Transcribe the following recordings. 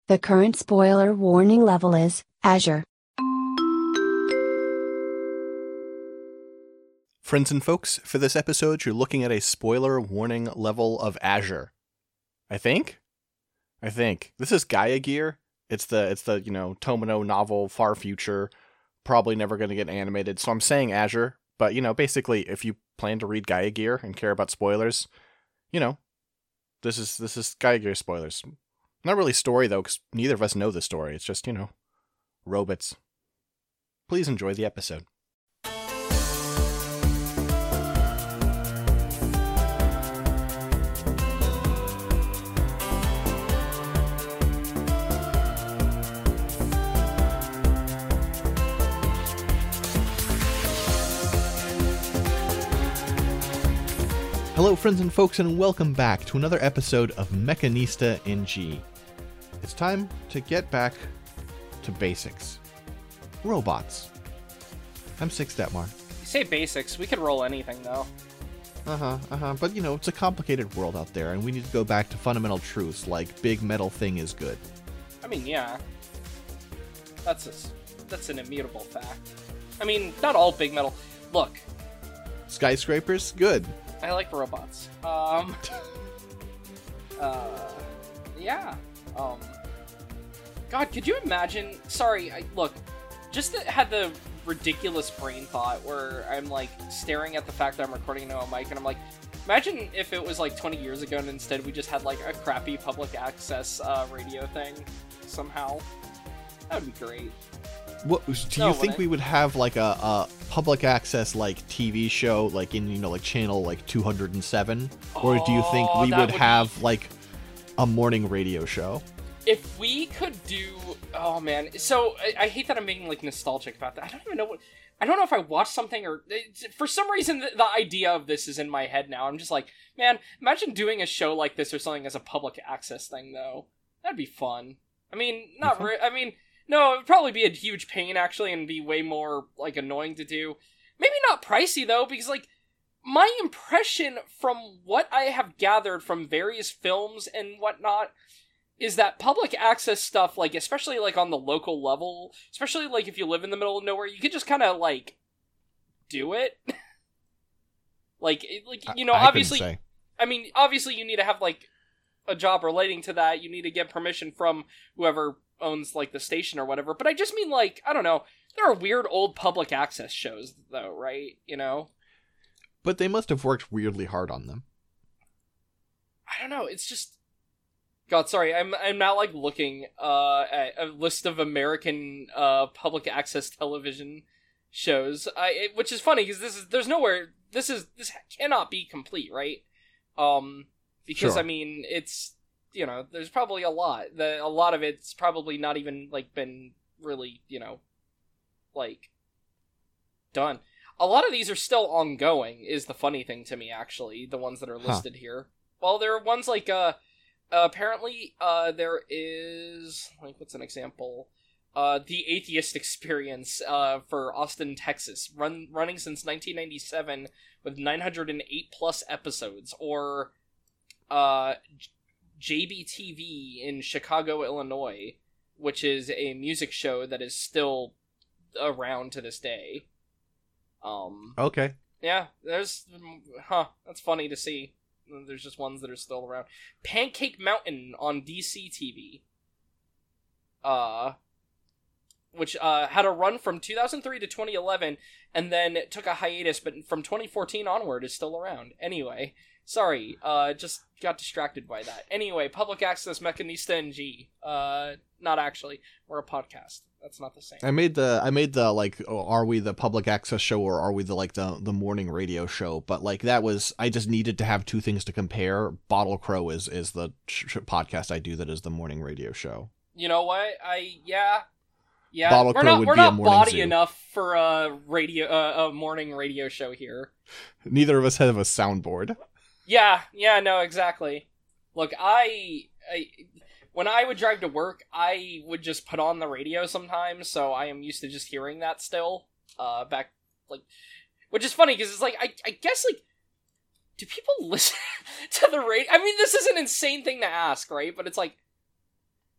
The current spoiler warning level is Azure. Friends and folks, for this episode, you're looking at a spoiler warning level of Azure. I think. This is Gaia Gear. It's the Tomino novel, far future, probably never going to get animated. So I'm saying Azure, but basically, if you plan to read Gaia Gear and care about spoilers, this is Gaia Gear spoilers. Not really story though, because neither of us know the story. It's just robots. Please enjoy the episode. Hello friends and folks, and welcome back to another episode of Mechanista in G. It's time to get back to basics. Robots. I'm Six Detmar. You say basics, we could roll anything though. But it's a complicated world out there, and we need to go back to fundamental truths like big metal thing is good. I mean, yeah. That's an immutable fact. I mean, not all big metal. Look. Skyscrapers? Good. I like robots. Yeah. God, could you imagine? Sorry, just had the ridiculous brain thought where I'm like staring at the fact that I'm recording into a mic, and I'm like, imagine if it was like 20 years ago, and instead we just had like a crappy public access radio thing somehow. That would be great. What do you think we would have like a public access like TV show like in like channel like 207, or do you think we would have like a morning radio show? If we could do, oh man, so I hate that I'm being like nostalgic about that. I don't know if I watched something or for some reason the idea of this is in my head now. I'm just like, man, imagine doing a show like this or something as a public access thing though. That'd be fun. I mean, no, it would probably be a huge pain, actually, and be way more, like, annoying to do. Maybe not pricey, though, because, like, my impression from what I have gathered from various films and whatnot is that public access stuff, like, especially, like, on the local level, especially, like, if you live in the middle of nowhere, you could just kind of, like, do it. Obviously, I mean, obviously you need to have, like, a job relating to that. You need to get permission from whoever owns like the station or whatever, but I just mean like, I don't know, there are weird old public access shows though, right? But they must have worked weirdly hard on them. I don't know, it's just, God, sorry, I'm now like looking at a list of American public access television shows, which is funny because this cannot be complete, right? Because sure. I mean, it's, there's probably a lot of it's probably not even like been really, like done. A lot of these are still ongoing is the funny thing to me, actually, the ones that are listed here. Well, there are ones like apparently there is, like, what's an example? The Atheist Experience for Austin, Texas, running since 1997 with 908 plus episodes, or JBTV in Chicago, Illinois, which is a music show that is still around to this day. Okay. Yeah, that's funny to see. There's just ones that are still around. Pancake Mountain on DC TV. Which had a run from 2003 to 2011, and then took a hiatus, but from 2014 onward is still around. Anyway, sorry, just got distracted by that. Anyway, public access Mechanista in G. Not actually. We're a podcast. That's not the same. I made the like, are we the public access show or are we the morning radio show? But like that was, I just needed to have two things to compare. Bottle Crow is the podcast I do that is the morning radio show. You know what? Yeah. Bottle Crow would we're be a not morning body zoo. enough for a morning radio show here. Neither of us have a soundboard. Yeah, no, exactly. Look, when I would drive to work, I would just put on the radio sometimes, so I am used to just hearing that still. Back, like, which is funny, because it's like, I guess, like, do people listen to the radio? I mean, this is an insane thing to ask, right? But it's like,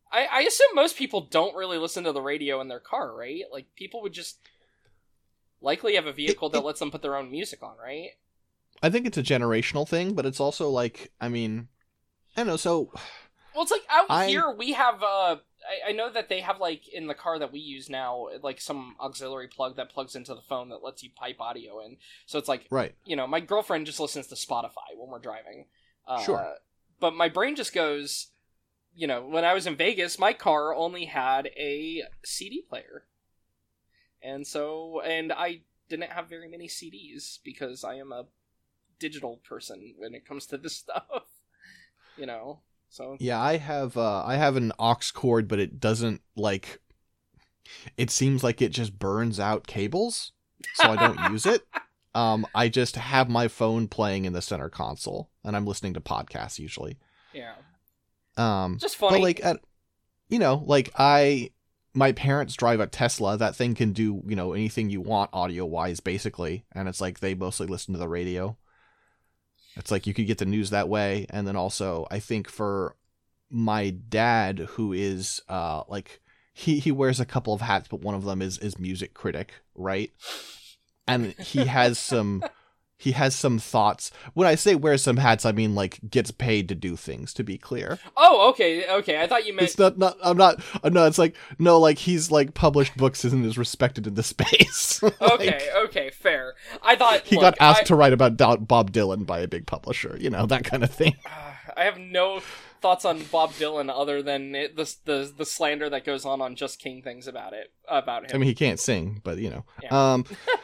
I assume most people don't really listen to the radio in their car, right? Like, people would just likely have a vehicle that lets them put their own music on, right? I think it's a generational thing, but it's also like, I mean, I don't know, so... Well, it's like, out here, we have, I know that they have, like, in the car that we use now, like, some auxiliary plug that plugs into the phone that lets you pipe audio in. So it's like, right. You know, my girlfriend just listens to Spotify when we're driving. Sure. But my brain just goes, you know, when I was in Vegas, my car only had a CD player. And I didn't have very many CDs because I am a digital person when it comes to this stuff. You know? So yeah, I have an aux cord, but it doesn't, like, it seems like it just burns out cables, so I don't use it. I just have my phone playing in the center console, and I'm listening to podcasts usually. Yeah. Just funny. But like, my parents drive a Tesla. That thing can do, you know, anything you want audio wise, basically, and it's like they mostly listen to the radio. It's like you could get the news that way. And then also, I think for my dad, who is like, he wears a couple of hats, but one of them is music critic, right? And he has some thoughts. When I say wears some hats, I mean like gets paid to do things, to be clear. Oh, okay. I thought you meant... It's not, I'm not, no, it's like, no, like he's like published books and is respected in the space. Okay, fair. I thought... He got asked to write about Bob Dylan by a big publisher, you know, that kind of thing. I have no thoughts on Bob Dylan other than the slander that goes on Just King things about him. I mean, he can't sing, but you know. Yeah.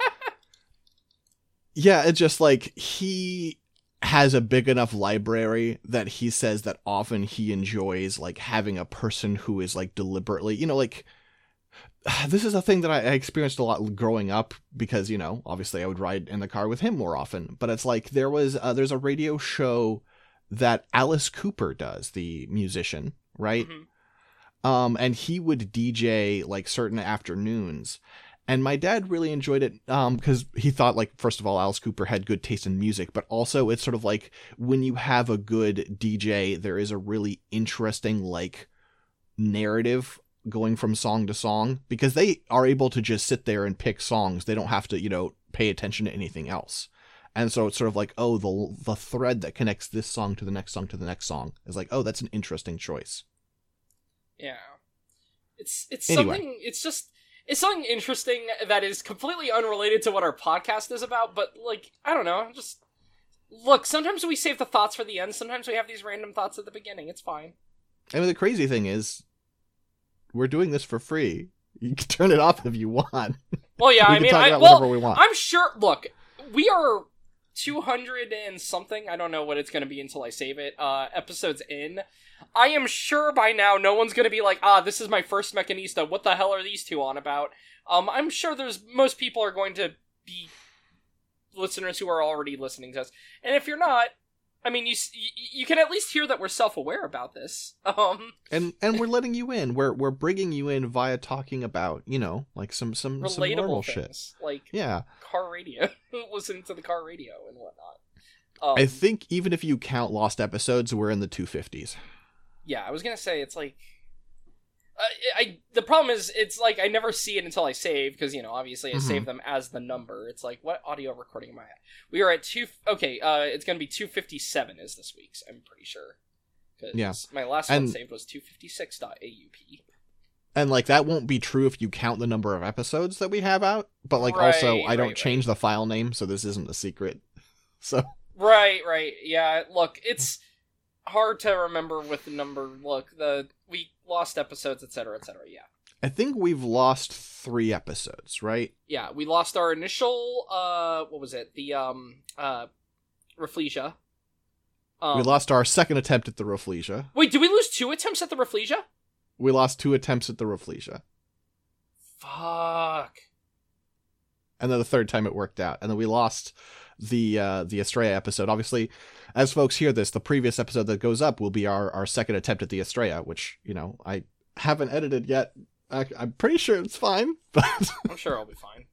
Yeah, it's just like he has a big enough library that he says that often he enjoys like having a person who is like deliberately, you know, like this is a thing that I experienced a lot growing up because, you know, obviously I would ride in the car with him more often, but it's like there's a radio show that Alice Cooper does, the musician, right? Mm-hmm. And he would DJ like certain afternoons. And my dad really enjoyed it because he thought, like, first of all, Alice Cooper had good taste in music, but also it's sort of like when you have a good DJ, there is a really interesting, like, narrative going from song to song because they are able to just sit there and pick songs. They don't have to, you know, pay attention to anything else. And so it's sort of like, oh, the thread that connects this song to the next song to the next song is like, oh, that's an interesting choice. Yeah. It's anyway. Something, it's something interesting that is completely unrelated to what our podcast is about, but, like, I don't know, just... Look, sometimes we save the thoughts for the end, sometimes we have these random thoughts at the beginning, it's fine. I mean, the crazy thing is, we're doing this for free. You can turn it off if you want. Well, yeah, whatever we want. I'm sure, look, we are 200 and something, I don't know what it's going to be until I save it, episodes in. I am sure by now no one's going to be like, this is my first Mechanista, what the hell are these two on about? I'm sure most people are going to be listeners who are already listening to us. And if you're not, I mean, you can at least hear that we're self-aware about this. And we're letting you in. We're bringing you in via talking about, you know, like some relatable normal things, shit. Like yeah. Car radio, listening to the car radio and whatnot. I think even if you count lost episodes, we're in the 250s. Yeah, I was gonna say, it's like... the problem is, it's like, I never see it until I save, because, you know, obviously I save them as the number. It's like, what audio recording am I at? We are at it's gonna be 257 is this week's, I'm pretty sure. Because my last one saved was 256.aup. And, like, that won't be true if you count the number of episodes that we have out, but, like, also, I don't change the file name, so this isn't a secret. So... Right, yeah, look, it's... hard to remember with the number. Look, we lost episodes, etc., yeah. I think we've lost 3 episodes, right? Yeah, we lost our initial, what was it? The, Rafflesia. We lost our second attempt at the Rafflesia. Wait, did we lose 2 attempts at the Rafflesia? We lost 2 attempts at the Rafflesia. Fuck. And then the third time it worked out. And then we lost the Estrella episode. Obviously, as folks hear this, the previous episode that goes up will be our second attempt at the Estrella, which, you know, I haven't edited yet. I'm pretty sure it's fine, but I'm sure I'll be fine.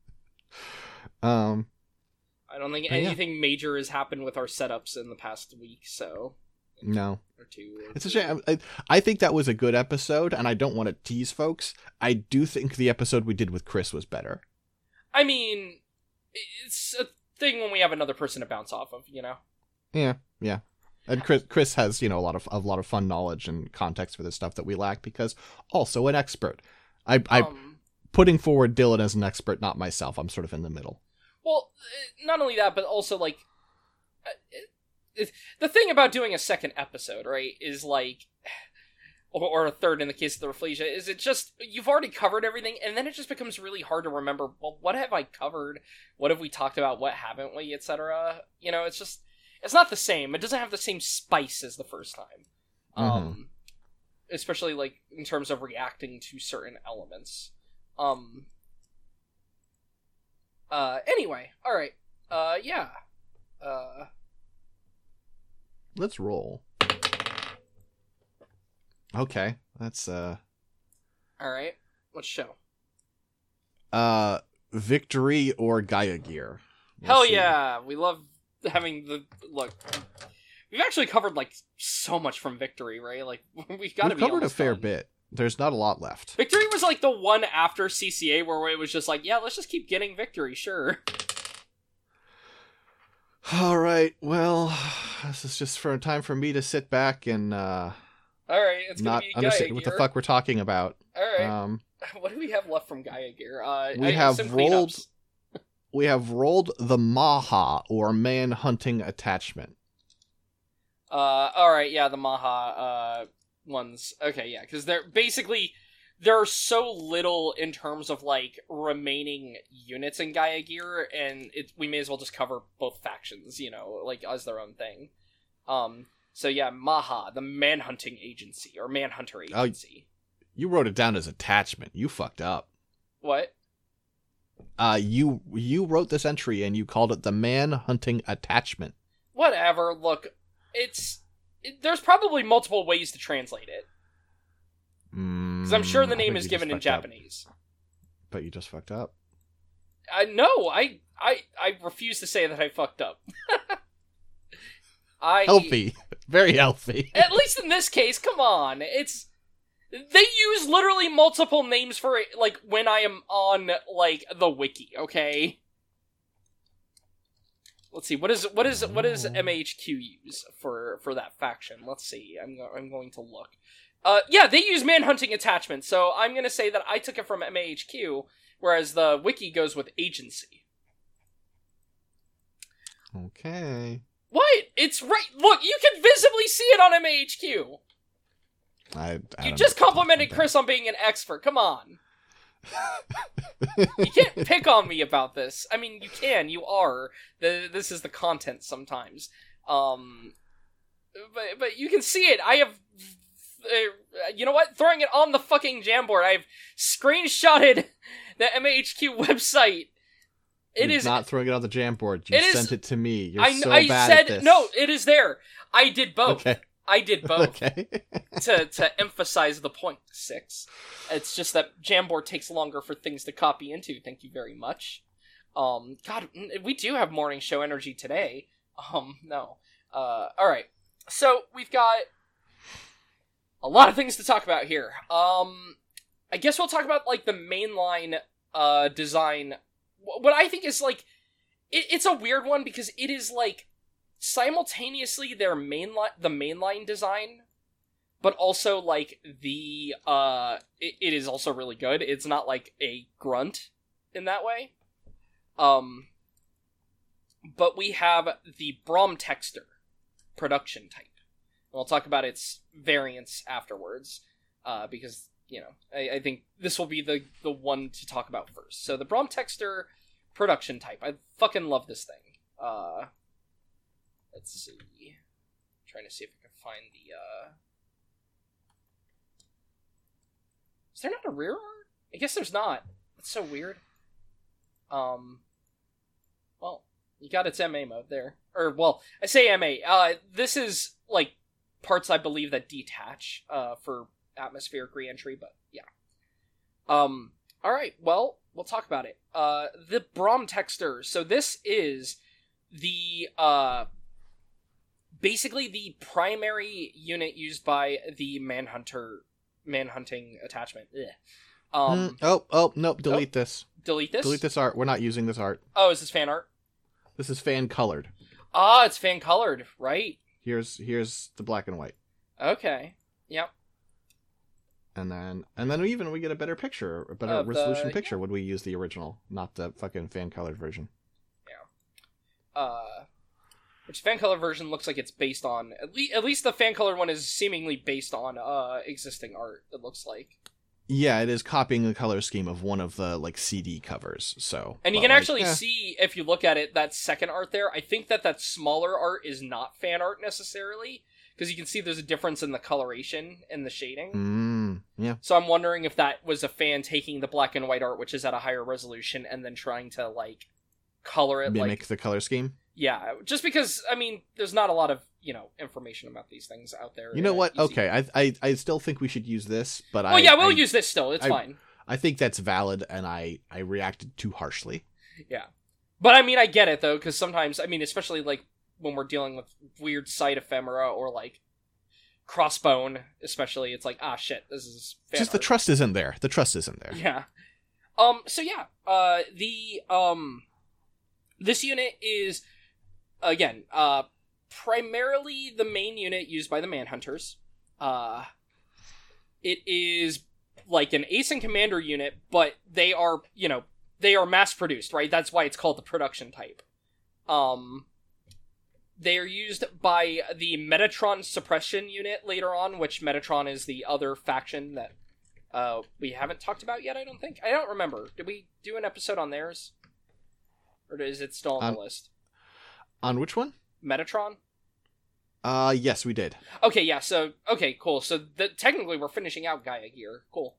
I don't think anything major has happened with our setups in the past week, so No. Or 2. Or It's a 3. shame. I think that was a good episode, and I don't want to tease folks. I do think the episode we did with Chris was better. I mean, it's a thing when we have another person to bounce off of, you know? Yeah. And Chris has, a lot of fun knowledge and context for this stuff that we lack because also an expert. I putting forward Dylan as an expert, not myself. I'm sort of in the middle. Well, not only that, but also, like, the thing about doing a second episode, right, is, like, or a third in the case of the Rafflesia, is it just, you've already covered everything, and then it just becomes really hard to remember, well, what have I covered? What have we talked about? What haven't we? Etc. It's just, it's not the same. It doesn't have the same spice as the first time. Especially, like, in terms of reacting to certain elements. Anyway, alright. Yeah. Let's roll. Okay, that's, Alright, let's show. Victory or Gaia Gear? Hell yeah! We love having the... Look, we've actually covered, like, so much from Victory, right? Like, we've covered a fair bit. There's not a lot left. Victory was, like, the one after CCA where it was just like, yeah, let's just keep getting Victory, sure. Alright, well, this is just for a time for me to sit back and, Alright, it's gonna not be understand Gaia what Gear. the fuck we're talking about. Alright. What do we have left from Gaia Gear? We have rolled the Maha, or man-hunting attachment. Alright, yeah, the Maha, ones. Okay, yeah, because there are so little in terms of, like, remaining units in Gaia Gear, and we may as well just cover both factions, like, as their own thing. So yeah, Maha, the manhunting agency, or manhunter agency. You wrote it down as attachment. You fucked up. What? You wrote this entry and you called it the man-hunting attachment. Whatever, look, there's probably multiple ways to translate it. Because I'm sure the name is given in Japanese. But you just fucked up. No, I refuse to say that I fucked up. Healthy. Very healthy. At least in this case, come on. They use literally multiple names for it, like, when I am on, like, the wiki, okay? Let's see, what does MHQ use for that faction? Let's see, I'm going to look. Yeah, they use manhunting attachment, so I'm gonna say that I took it from MAHQ, whereas the wiki goes with agency. Okay. What? It's right. Look, you can visibly see it on MAHQ. You just complimented Chris on being an expert. Come on. You can't pick on me about this. I mean, you can. You are. This is the content sometimes. But you can see it. I have... you know what? Throwing it on the fucking Jamboard. I've screenshotted the MAHQ website. You're not throwing it on the Jamboard. You sent it to me. You're so I bad said, at this. No, it is there. I did both. Okay. I did both. Okay. to emphasize the point, 6. It's just that Jamboard takes longer for things to copy into. Thank you very much. God, we do have morning show energy today. No. Alright. So, we've got a lot of things to talk about here. I guess we'll talk about, like, the mainline, design. What I think is, like, it's a weird one because it is, like, simultaneously the mainline design, but also, like, it is also really good. It's not, like, a grunt in that way. But we have the Bromtexter production type. We'll talk about its variants afterwards, because, I think this will be the one to talk about first. So the Bromtexter production type. I fucking love this thing. Let's see. I'm trying to see if I can find the, Is there not a rear art? I guess there's not. That's so weird. Well, you got its MA mode there. Or, well, I say MA. This is, like, parts I believe that detach, for atmospheric re-entry, but yeah. Alright, well, we'll talk about it. The Bromtexter. So this is the, basically the primary unit used by the manhunting attachment. Nope, delete this. Delete this? Delete this art. We're not using this art. Oh, is this fan art? This is fan colored. Ah, it's fan colored, right? Here's the black and white. Okay. Yep. And then we get a better picture, a better resolution picture when we use the original, not the fucking fan colored version. Yeah. Which fan colored version looks like it's based on at least the fan colored one is seemingly based on existing art. It looks like. Yeah, it is copying the color scheme of one of the like CD covers. So, and you can actually see if you look at it that second art there. I think that smaller art is not fan art necessarily. Because you can see there's a difference in the coloration and the shading. Yeah. So I'm wondering if that was a fan taking the black and white art, which is at a higher resolution, and then trying to, like, color it mimic the color scheme? Yeah. Just because, I mean, there's not a lot of, information about these things out there. You know what? Okay, I still think we should use this, but we'll use this still. It's fine. I think that's valid, and I reacted too harshly. Yeah. But, I mean, I get it, though, because sometimes, I mean, especially, like, when we're dealing with weird sight ephemera or like crossbone, especially, it's like, shit, this is fan just art. The trust isn't there. The trust isn't there. Yeah. So yeah, this unit is again primarily the main unit used by the Manhunters. It is like an ace and commander unit, but they are mass produced, right? That's why it's called the production type. They are used by the Metatron Suppression Unit later on, which Metatron is the other faction that we haven't talked about yet, I don't think. I don't remember. Did we do an episode on theirs? Or is it still on the list? On which one? Metatron? Yes, we did. Okay, yeah, so, okay, cool. So, technically we're finishing out Gaia Gear. Cool.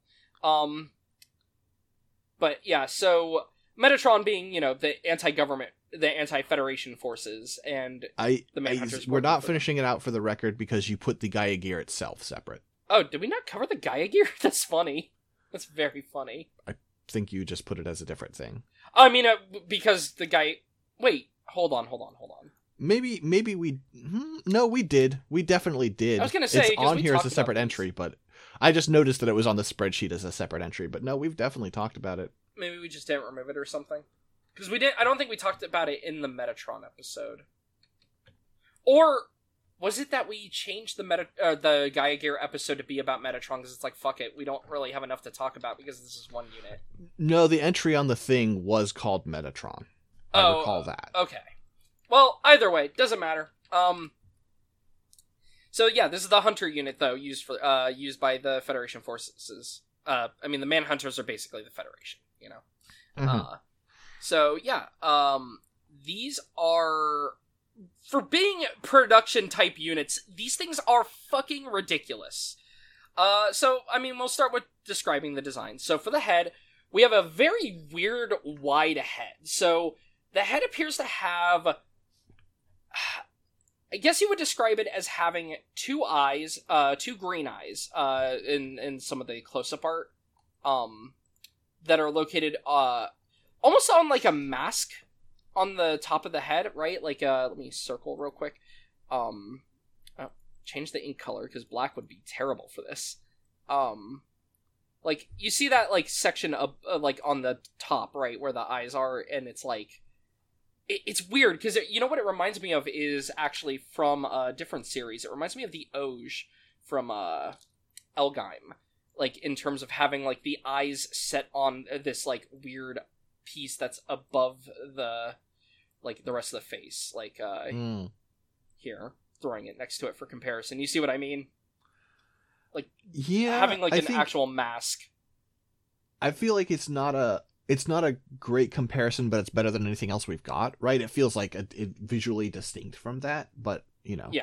But, yeah, so, Metatron being, the anti-government, the anti-Federation forces, and the Manhunters. We're not finishing it out for the record because you put the Gaia Gear itself separate. Oh, did we not cover the Gaia Gear? That's funny. That's very funny. I think you just put it as a different thing. I mean, because the guy... Wait, hold on. Maybe we... No, we did. We definitely did. I was going to say... It's on here as a separate entry, but I just noticed that it was on the spreadsheet as a separate entry. But no, we've definitely talked about it. Maybe we just didn't remove it or something. Because we didn't... I don't think we talked about it in the Metatron episode. Or... was it that we changed the Gaia Gear episode to be about Metatron because it's like, fuck it, we don't really have enough to talk about because this is one unit? No, the entry on the thing was called Metatron. I recall that. Okay. Well, either way, doesn't matter. So yeah, this is the Hunter unit, though, used by the Federation forces. I mean, the Manhunters are basically the Federation, Mm-hmm. So yeah, these are... for being production-type units, these things are fucking ridiculous. So, I mean, we'll start with describing the design. So, for the head, we have a very weird, wide head. So, the head appears to have... I guess you would describe it as having two eyes, two green eyes, in some of the close-up art, that are located, almost on, like, a mask on the top of the head, right? Like, let me circle real quick. Change the ink color, because black would be terrible for this. Like, you see that, like, section of, like, on the top, right, where the eyes are, and it's, like... It's weird, because you know what it reminds me of is actually from a different series. It reminds me of the Auge from, Elgheim. Like, in terms of having, like, the eyes set on this, like, weird piece that's above the rest of the face. Like, here, throwing it next to it for comparison. You see what I mean? Like, yeah, having, like, an actual mask. I feel like it's not a great comparison, but it's better than anything else we've got, right? It feels like it visually distinct from that, but, Yeah.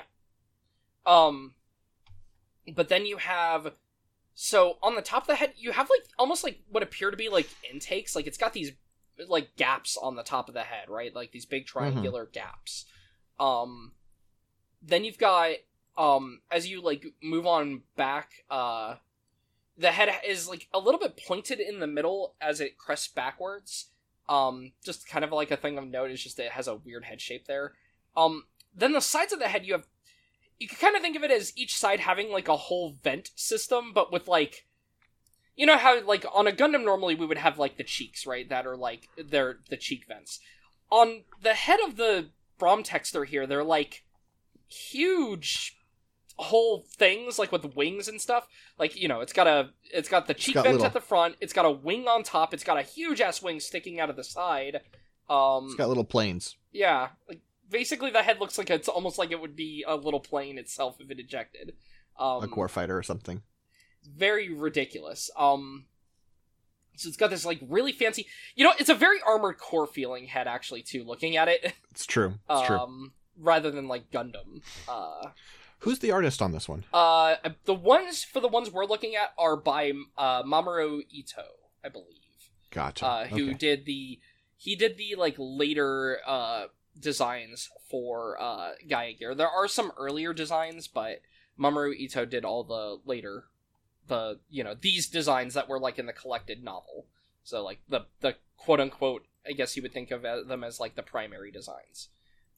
But then you have... So, on the top of the head, you have, like, almost, like, what appear to be, like, intakes. Like, it's got these, like, gaps on the top of the head, right? Like, these big triangular gaps. Then you've got, as you, like, move on back, the head is, like, a little bit pointed in the middle as it crests backwards. Just kind of, like, a thing of note is just that it has a weird head shape there. Then the sides of the head, you have you can kind of think of it as each side having, like, a whole vent system, but with, like, you know how, like, on a Gundam normally we would have, like, the cheeks, right? That are, like, they're the cheek vents. On the head of the Bromtexter here, they're, like, huge whole things, like, with wings and stuff. Like, you know, it's got the cheek vent at the front, it's got a wing on top, it's got a huge-ass wing sticking out of the side. It's got little planes. Yeah, like, basically the head looks like it's almost like it would be a little plane itself if it ejected. A core fighter or something. Very ridiculous. So it's got this, like, really fancy... You know, it's a very Armored Core feeling head, actually, too, looking at it. It's true. It's true. Rather than, like, Gundam. Who's the artist on this one? The ones we're looking at are by Mamoru Ito, I believe. Gotcha. Who did the like, later, designs for, Gaia Gear. There are some earlier designs, but Mamoru Ito did all the later... these designs that were, like, in the collected novel. So, like, the quote-unquote, I guess you would think of them as, like, the primary designs.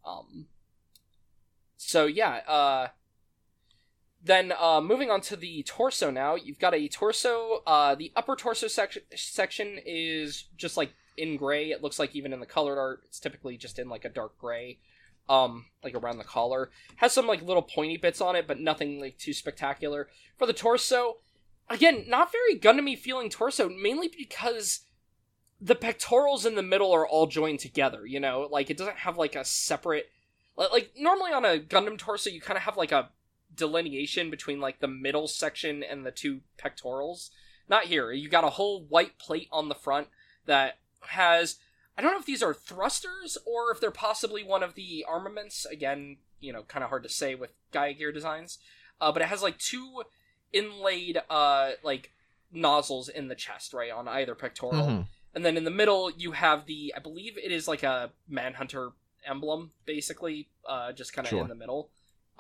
So, yeah, then, moving on to the torso now, you've got a torso, the upper torso section is just, like, in gray. It looks like even in the colored art, it's typically just in, like, a dark gray, like, around the collar. Has some, like, little pointy bits on it, but nothing, like, too spectacular. For the torso... Again, not very Gundam-y feeling torso, mainly because the pectorals in the middle are all joined together, you know? Like, it doesn't have, like, a separate... Like, normally on a Gundam torso, you kind of have, like, a delineation between, like, the middle section and the two pectorals. Not here. You got a whole white plate on the front that has... I don't know if these are thrusters, or if they're possibly one of the armaments. Again, you know, kind of hard to say with Gaia Gear designs. But it has, like, two... inlaid like nozzles in the chest, right, on either pectoral. Mm-hmm. And then in the middle you have the, I believe it is like a Manhunter emblem, basically, just kind of in the middle.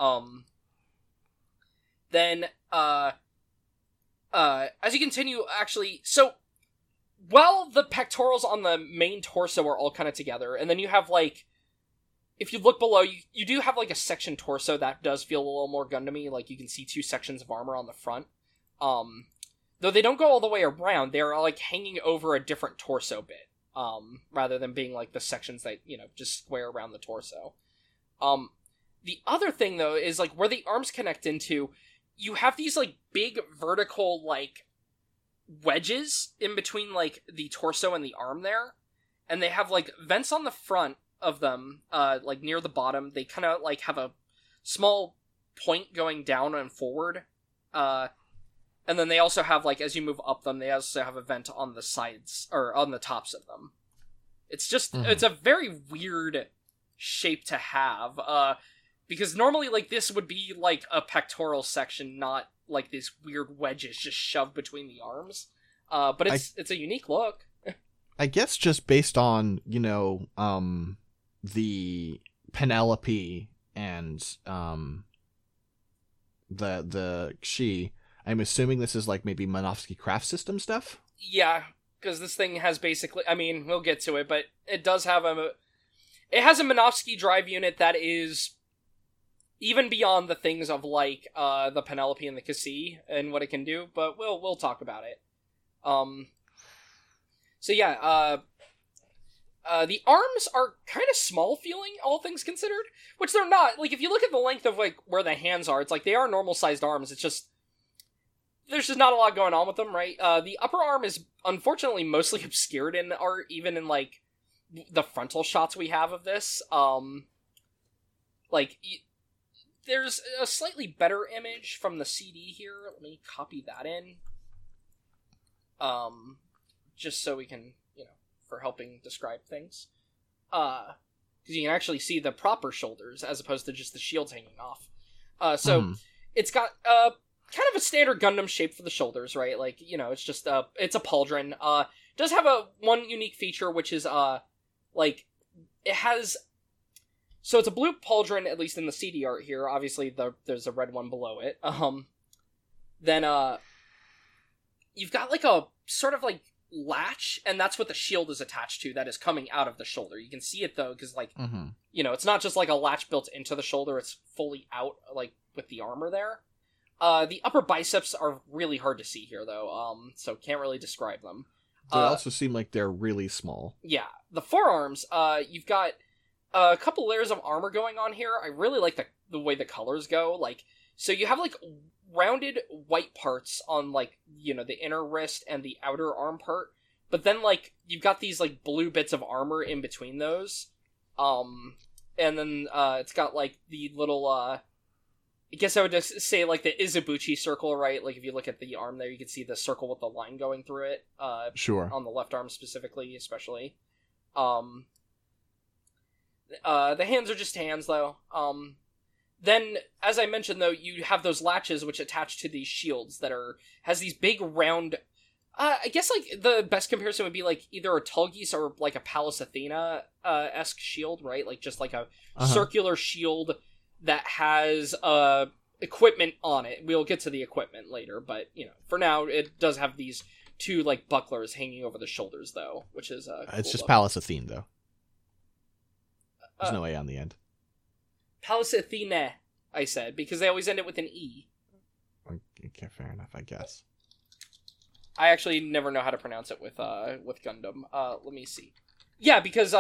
Then as you continue, actually, so while the pectorals on the main torso are all kind of together, and then you have, like, if you look below, you do have, like, a section torso that does feel a little more Gundam-y. Like, you can see two sections of armor on the front. Though they don't go all the way around, they're, like, hanging over a different torso bit. Rather than being, like, the sections that, you know, just square around the torso. The other thing, though, is, like, where the arms connect into, you have these, like, big vertical, like, wedges in between, like, the torso and the arm there. And they have, like, vents on the front of them, like, near the bottom. They kind of, like, have a small point going down and forward. And then they also have, like, as you move up them, they also have a vent on the sides, or on the tops of them. It's just, it's a very weird shape to have, because normally, like, this would be, like, a pectoral section, not, like, these weird wedges just shoved between the arms. But it's a unique look. I guess just based on, you know, the Penelope and the Shi, I'm assuming this is, like, maybe Minovsky Craft System stuff? Yeah, because this thing has basically, I mean, we'll get to it, but it does have it has a Minovsky drive unit that is even beyond the things of, like, the Penelope and the Cassie and what it can do, but we'll talk about it. So yeah, the arms are kind of small feeling, all things considered, which they're not. Like, if you look at the length of, like, where the hands are, it's like they are normal-sized arms. It's just, there's just not a lot going on with them, right? The upper arm is, unfortunately, mostly obscured in art, even in, like, the frontal shots we have of this. There's a slightly better image from the CD here. Let me copy that in. Just so we can, you know, for helping describe things. Because you can actually see the proper shoulders as opposed to just the shields hanging off. It's got kind of a standard Gundam shape for the shoulders, right? Like, you know, it's just it's a pauldron. It does have one unique feature, which is like, it has, so it's a blue pauldron, at least in the CD art here. Obviously there's a red one below it. Then you've got, like, a sort of, like, latch, and that's what the shield is attached to, that is coming out of the shoulder. You can see it, though, because, like, you know, it's not just, like, a latch built into the shoulder, it's fully out, like, with the armor there. The upper biceps are really hard to see here, though, so can't really describe them. They also seem like they're really small. Yeah. The forearms, you've got a couple layers of armor going on here. I really like the way the colors go. Like, so you have, like, rounded white parts on, like, you know, the inner wrist and the outer arm part. But then, like, you've got these, like, blue bits of armor in between those. And then, it's got, like, the little, I guess I would just say, like, the Izubuchi circle, right? Like, if you look at the arm there, you can see the circle with the line going through it. Sure. On the left arm specifically, especially. The hands are just hands, though. Then, as I mentioned, though, you have those latches which attach to these shields that has these big round... I guess, like, the best comparison would be, like, either a Tulgis or, like, a Pallas Athena-esque shield, right? Like, just, like, a circular shield that has, equipment on it. We'll get to the equipment later, but, you know, for now, it does have these two, like, bucklers hanging over the shoulders, though, which is, It's cool just look. Pallas Athene, though. There's no A on the end. Pallas Athena, I said, because they always end it with an E. Okay, fair enough, I guess. I actually never know how to pronounce it with Gundam. Let me see. Yeah, because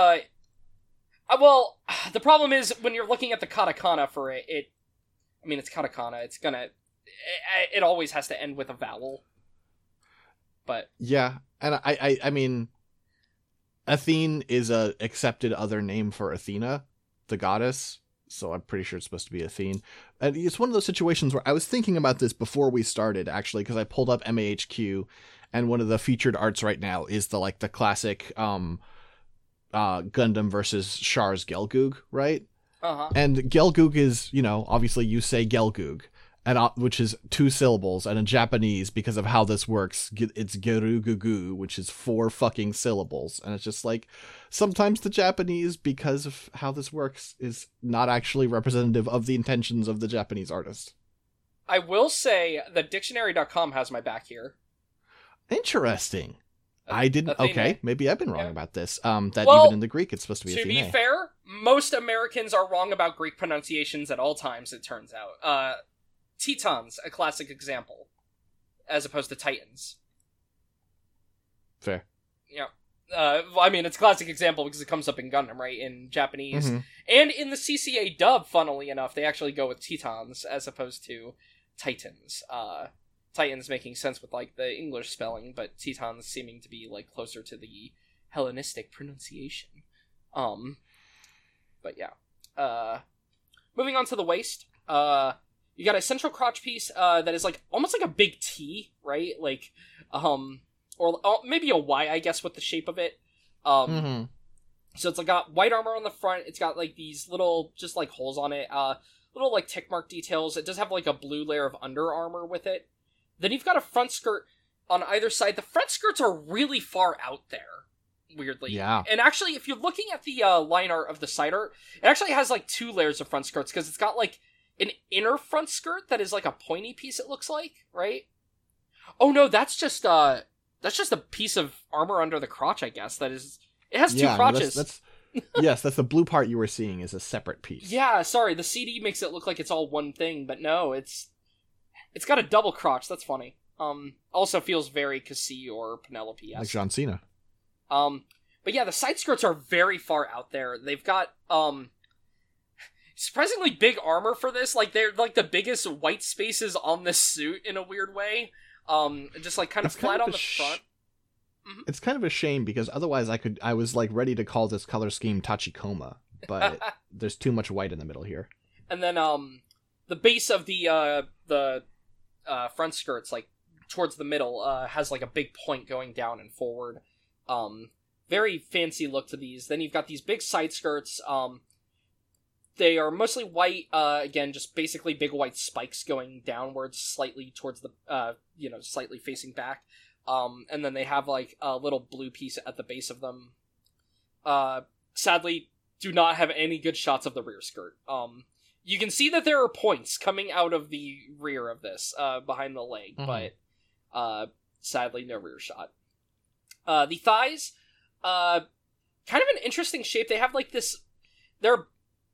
well, the problem is when you're looking at the katakana for it. I mean, it's katakana. It's gonna. It always has to end with a vowel. But yeah, and I mean, Athene is a accepted other name for Athena, the goddess. So I'm pretty sure it's supposed to be Athene. And it's one of those situations where I was thinking about this before we started, actually, because I pulled up MAHQ, and one of the featured arts right now is the classic Gundam versus Char's Gelgoog, right? Uh-huh. And Gelgoog is, you know, obviously you say Gelgoog, and which is 2 syllables, and in Japanese, because of how this works, it's Gerugugu, which is 4 fucking syllables. And it's just like, sometimes the Japanese, because of how this works, is not actually representative of the intentions of the Japanese artist. I will say that dictionary.com has my back here. Interesting. I didn't. Athena. Okay, maybe I've been wrong about this. That Well, even in the Greek, it's supposed to be To Athene. be fair, most Americans are wrong about Greek pronunciations at all times, it turns out. Tetons, a classic example, as opposed to Titans. Fair. Yeah. I mean, it's a classic example because it comes up in Gundam, right? In Japanese. Mhm. And in the CCA dub, funnily enough, they actually go with Tetons as opposed to Titans. Titans making sense with, like, the English spelling, but Tetons seeming to be, like, closer to the Hellenistic pronunciation. But yeah. Moving on to the waist. You got a central crotch piece that is, like, almost like a big T, right? Like, or maybe a Y, I guess, with the shape of it. So it's, like, got white armor on the front. It's got, like, these little, just, like, holes on it. Little, like, tick mark details. It does have, like, a blue layer of under armor with it. Then you've got a front skirt on either side. The front skirts are really far out there, weirdly. Yeah. And actually, if you're looking at the line art of the side art, it actually has, like, 2 layers of front skirts, because it's got, like, an inner front skirt that is, like, a pointy piece, it looks like, right? Oh, no, that's just a piece of armor under the crotch, I guess. It has 2 crotches. That's yes, that's the blue part you were seeing is a separate piece. Yeah, sorry, the CD makes it look like it's all one thing, but no, it's got a double crotch. That's funny. Also feels very Cassie or Penelope. Like John Cena. But yeah, the side skirts are very far out there. They've got surprisingly big armor for this. Like, they're like the biggest white spaces on this suit in a weird way. Just like kind of flat on the front. Mm-hmm. It's kind of a shame because otherwise I was like ready to call this color scheme Tachikoma, but there's too much white in the middle here. And then the base of the front skirts, like towards the middle, has like a big point going down and forward. Very fancy look to these. Then you've got these big side skirts. They are mostly white, again, just basically big white spikes going downwards slightly towards the, slightly facing back. And then they have, like, a little blue piece at the base of them. Sadly, do not have any good shots of the rear skirt. You can see that there are points coming out of the rear of this, behind the leg, but, sadly, no rear shot. The thighs, kind of an interesting shape. They have, like, this, they're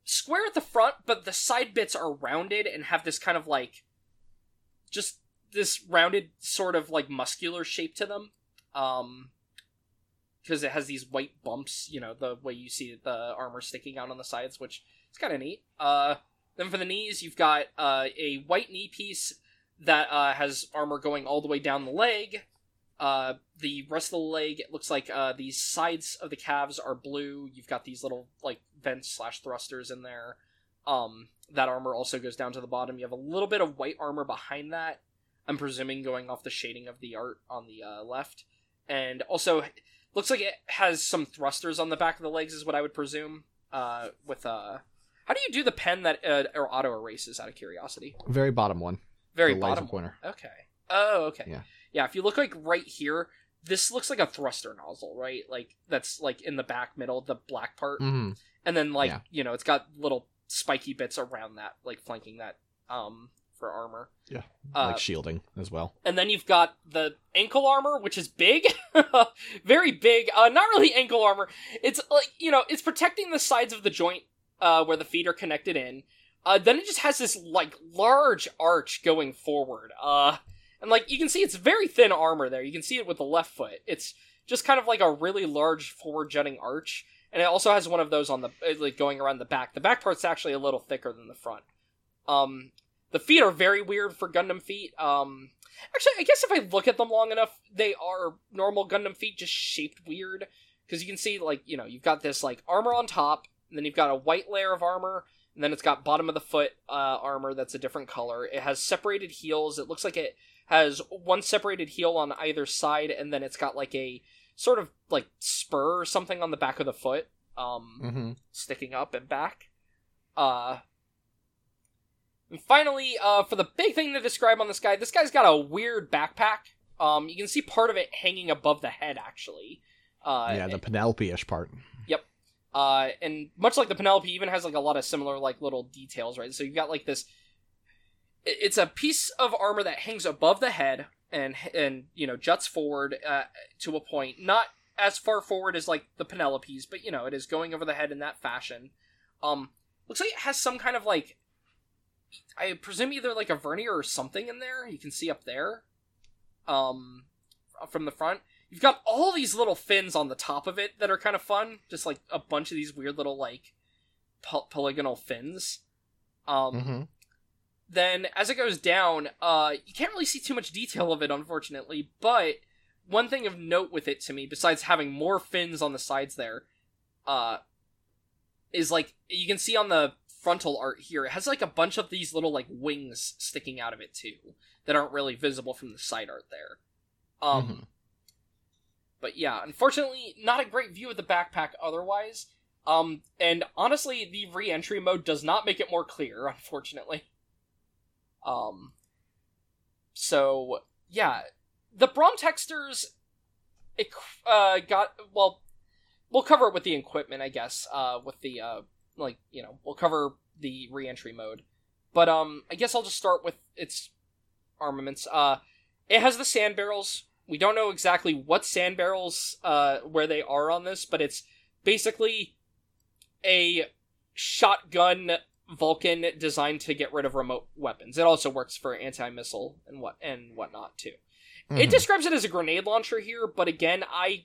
square at the front, but the side bits are rounded and have this kind of like just this rounded sort of like muscular shape to them. Because it has these white bumps, you know, the way you see the armor sticking out on the sides, which is kind of neat. Then for the knees, you've got a white knee piece that has armor going all the way down the leg. The rest of the leg, it looks like these sides of the calves are blue. You've got these little like vents / thrusters in there. That armor also goes down to the bottom. You have a little bit of white armor behind that. I'm presuming going off the shading of the art on the left. And also, looks like it has some thrusters on the back of the legs, is what I would presume. How do you do the pen that or auto erases, out of curiosity? Very bottom one. Very the bottom laser pointer. one. Okay. Oh, okay. Yeah. Yeah, if you look like right here, this looks like a thruster nozzle, right? Like that's like in the back middle, the black part. Mm-hmm. And then like, you know, it's got little spiky bits around that, like flanking that for armor. Yeah. Like shielding as well. And then you've got the ankle armor, which is big. Very big. Not really ankle armor. It's like, you know, it's protecting the sides of the joint where the feet are connected in. Then it just has this like large arch going forward. And like you can see it's very thin armor there. You can see it with the left foot. It's just kind of like a really large forward jutting arch. And it also has one of those on the like going around the back. The back part's actually a little thicker than the front. The feet are very weird for Gundam feet. Actually, I guess if I look at them long enough, they are normal Gundam feet, just shaped weird. Because you can see, like, you know, you've got this, like, armor on top, and then you've got a white layer of armor, and then it's got bottom of the foot armor that's a different color. It has separated heels. It looks like it has one separated heel on either side, and then it's got, like, a sort of, like, spur or something on the back of the foot, sticking up and back. And finally, for the big thing to describe on this guy's got a weird backpack. You can see part of it hanging above the head, actually. The Penelope-ish part. Yep. And much like the Penelope, even has, like, a lot of similar, like, little details, right? So you've got, like, this... It's a piece of armor that hangs above the head and you know, juts forward to a point. Not as far forward as, like, the Penelope's, but, you know, it is going over the head in that fashion. Looks like it has some kind of, like... I presume either like a vernier or something in there. You can see up there. From the front. You've got all these little fins on the top of it that are kind of fun. Just like a bunch of these weird little like polygonal fins. Then as it goes down, you can't really see too much detail of it, unfortunately. But one thing of note with it to me, besides having more fins on the sides there, is like you can see on the frontal art here, it has like a bunch of these little like wings sticking out of it too that aren't really visible from the side art there. But yeah, unfortunately, not a great view of the backpack otherwise. And honestly, the re-entry mode does not make it more clear, unfortunately. So yeah, the Braum textures, it we'll cover it with the equipment, I guess. With the like, you know, we'll cover the re-entry mode. But, I guess I'll just start with its armaments. It has the sand barrels. We don't know exactly what sand barrels, where they are on this, but it's basically a shotgun Vulcan designed to get rid of remote weapons. It also works for anti-missile and whatnot, too. It describes it as a grenade launcher here, but again,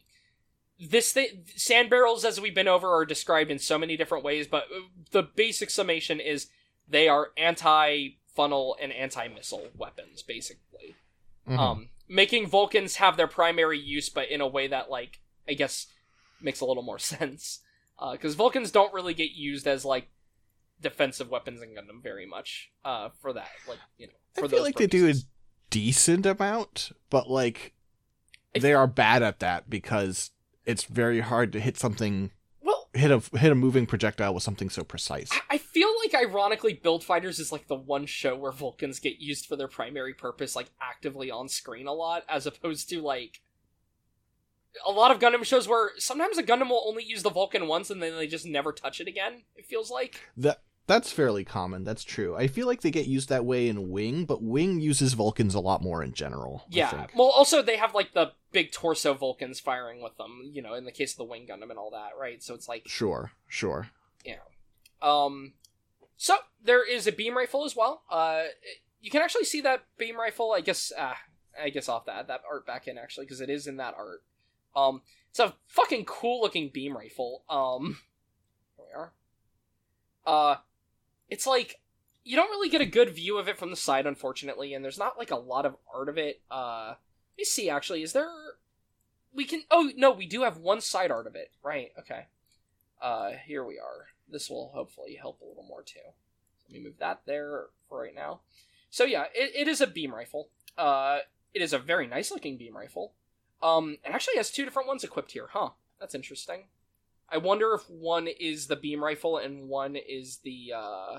sand barrels, as we've been over, are described in so many different ways, but the basic summation is they are anti-funnel and anti-missile weapons, basically. Making Vulcans have their primary use, but in a way that, like, I guess makes a little more sense. Because Vulcans don't really get used as, like, defensive weapons in Gundam very much, for that, like, you know, for those I feel like purposes. they do a decent amount, but, like, they are bad at that because it's very hard to hit something. Well, hit a moving projectile with something so precise. I feel like, ironically, Build Fighters is like the one show where Vulcans get used for their primary purpose, like actively on screen a lot, as opposed to like a lot of Gundam shows where sometimes a Gundam will only use the Vulcan once and then they just never touch it again. It feels like that's fairly common. That's true. I feel like they get used that way in Wing, but Wing uses Vulcans a lot more in general. Yeah. I think. Well, also they have like the big torso Vulcans firing with them, you know, in the case of the Wing Gundam and all that, right? So it's like... Sure. Yeah. So there is a beam rifle as well. You can actually see that beam rifle. I guess I'll have to add that art back in actually because it is in that art. It's a fucking cool looking beam rifle. Here we are. It's like you don't really get a good view of it from the side, unfortunately, and there's not like a lot of art of it. Let me see. Actually, is there? We can. Oh no, we do have one side art of it. Right. Okay. Here we are. This will hopefully help a little more too. Let me move that there for right now. So yeah, it is a beam rifle. It is a very nice looking beam rifle. It actually has two different ones equipped here, huh? That's interesting. I wonder if one is the beam rifle and one is the,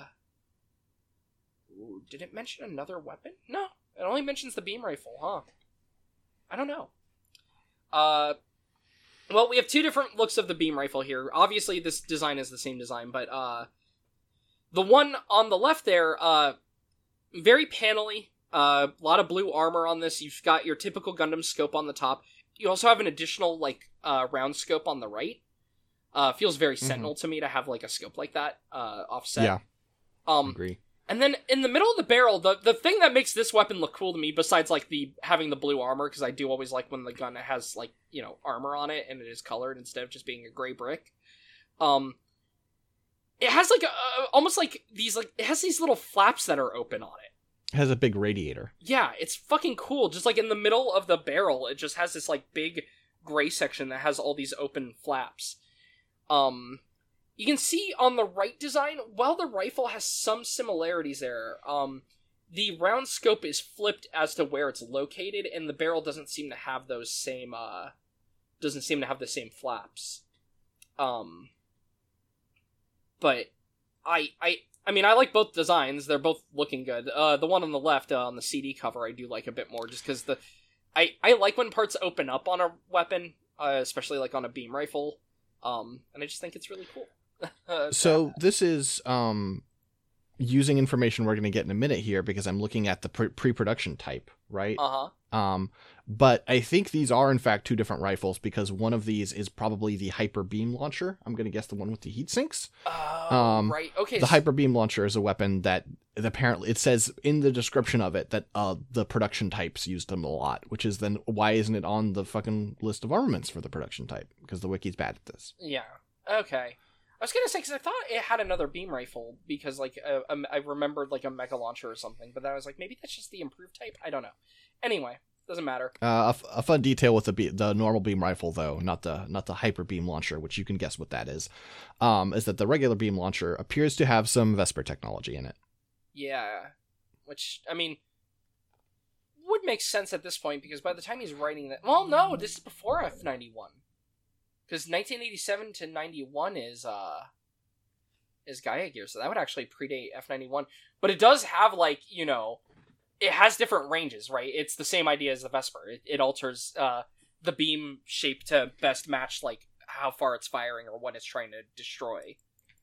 Ooh, did it mention another weapon? No, it only mentions the beam rifle, huh? I don't know. Well, we have two different looks of the beam rifle here. Obviously, this design is the same design, but, the one on the left there, very panely, a lot of blue armor on this. You've got your typical Gundam scope on the top. You also have an additional, like, round scope on the right. Feels very Sentinel to me to have, like, a scope like that, offset. Yeah, agree. And then in the middle of the barrel, the thing that makes this weapon look cool to me, besides, like, having the blue armor, because I do always like when the gun has, like, you know, armor on it, and it is colored instead of just being a gray brick. It has, like, almost like these, like, it has these little flaps that are open on it. It has a big radiator. Yeah, it's fucking cool. Just, like, in the middle of the barrel, it just has this, like, big gray section that has all these open flaps. You can see on the right design, while the rifle has some similarities there, the round scope is flipped as to where it's located, and the barrel doesn't seem to have those same, doesn't seem to have the same flaps. But I mean, I like both designs. They're both looking good. The one on the left, on the CD cover, I do like a bit more, just because I like when parts open up on a weapon, especially like on a beam rifle. And I just think it's really cool. So this is using information we're going to get in a minute here because I'm looking at the pre-production type, right? But I think these are in fact two different rifles because one of these is probably the Hyper Beam Launcher. I'm going to guess the one with the heat sinks. Right. Okay. The Hyper Beam Launcher is a weapon that apparently it says in the description of it that the production types used them a lot, which is then why isn't it on the fucking list of armaments for the production type? Because the wiki's bad at this. Yeah. Okay. I was gonna say, because I thought it had another beam rifle, because, like, I remembered, like, a Mega Launcher or something, but then I was like, maybe that's just the improved type? I don't know. Anyway, doesn't matter. A fun detail with the normal beam rifle, though, not the Hyper Beam Launcher, which you can guess what that is that the regular beam launcher appears to have some Vesper technology in it. Yeah. Which, I mean, would make sense at this point, because by the time he's writing that... Well, no, this is before F91. Because 1987 to 91 is Gaia Gear, so that would actually predate F91. But it does have, like, you know, it has different ranges, right? It's the same idea as the Vesper. It alters the beam shape to best match, like, how far it's firing or what it's trying to destroy.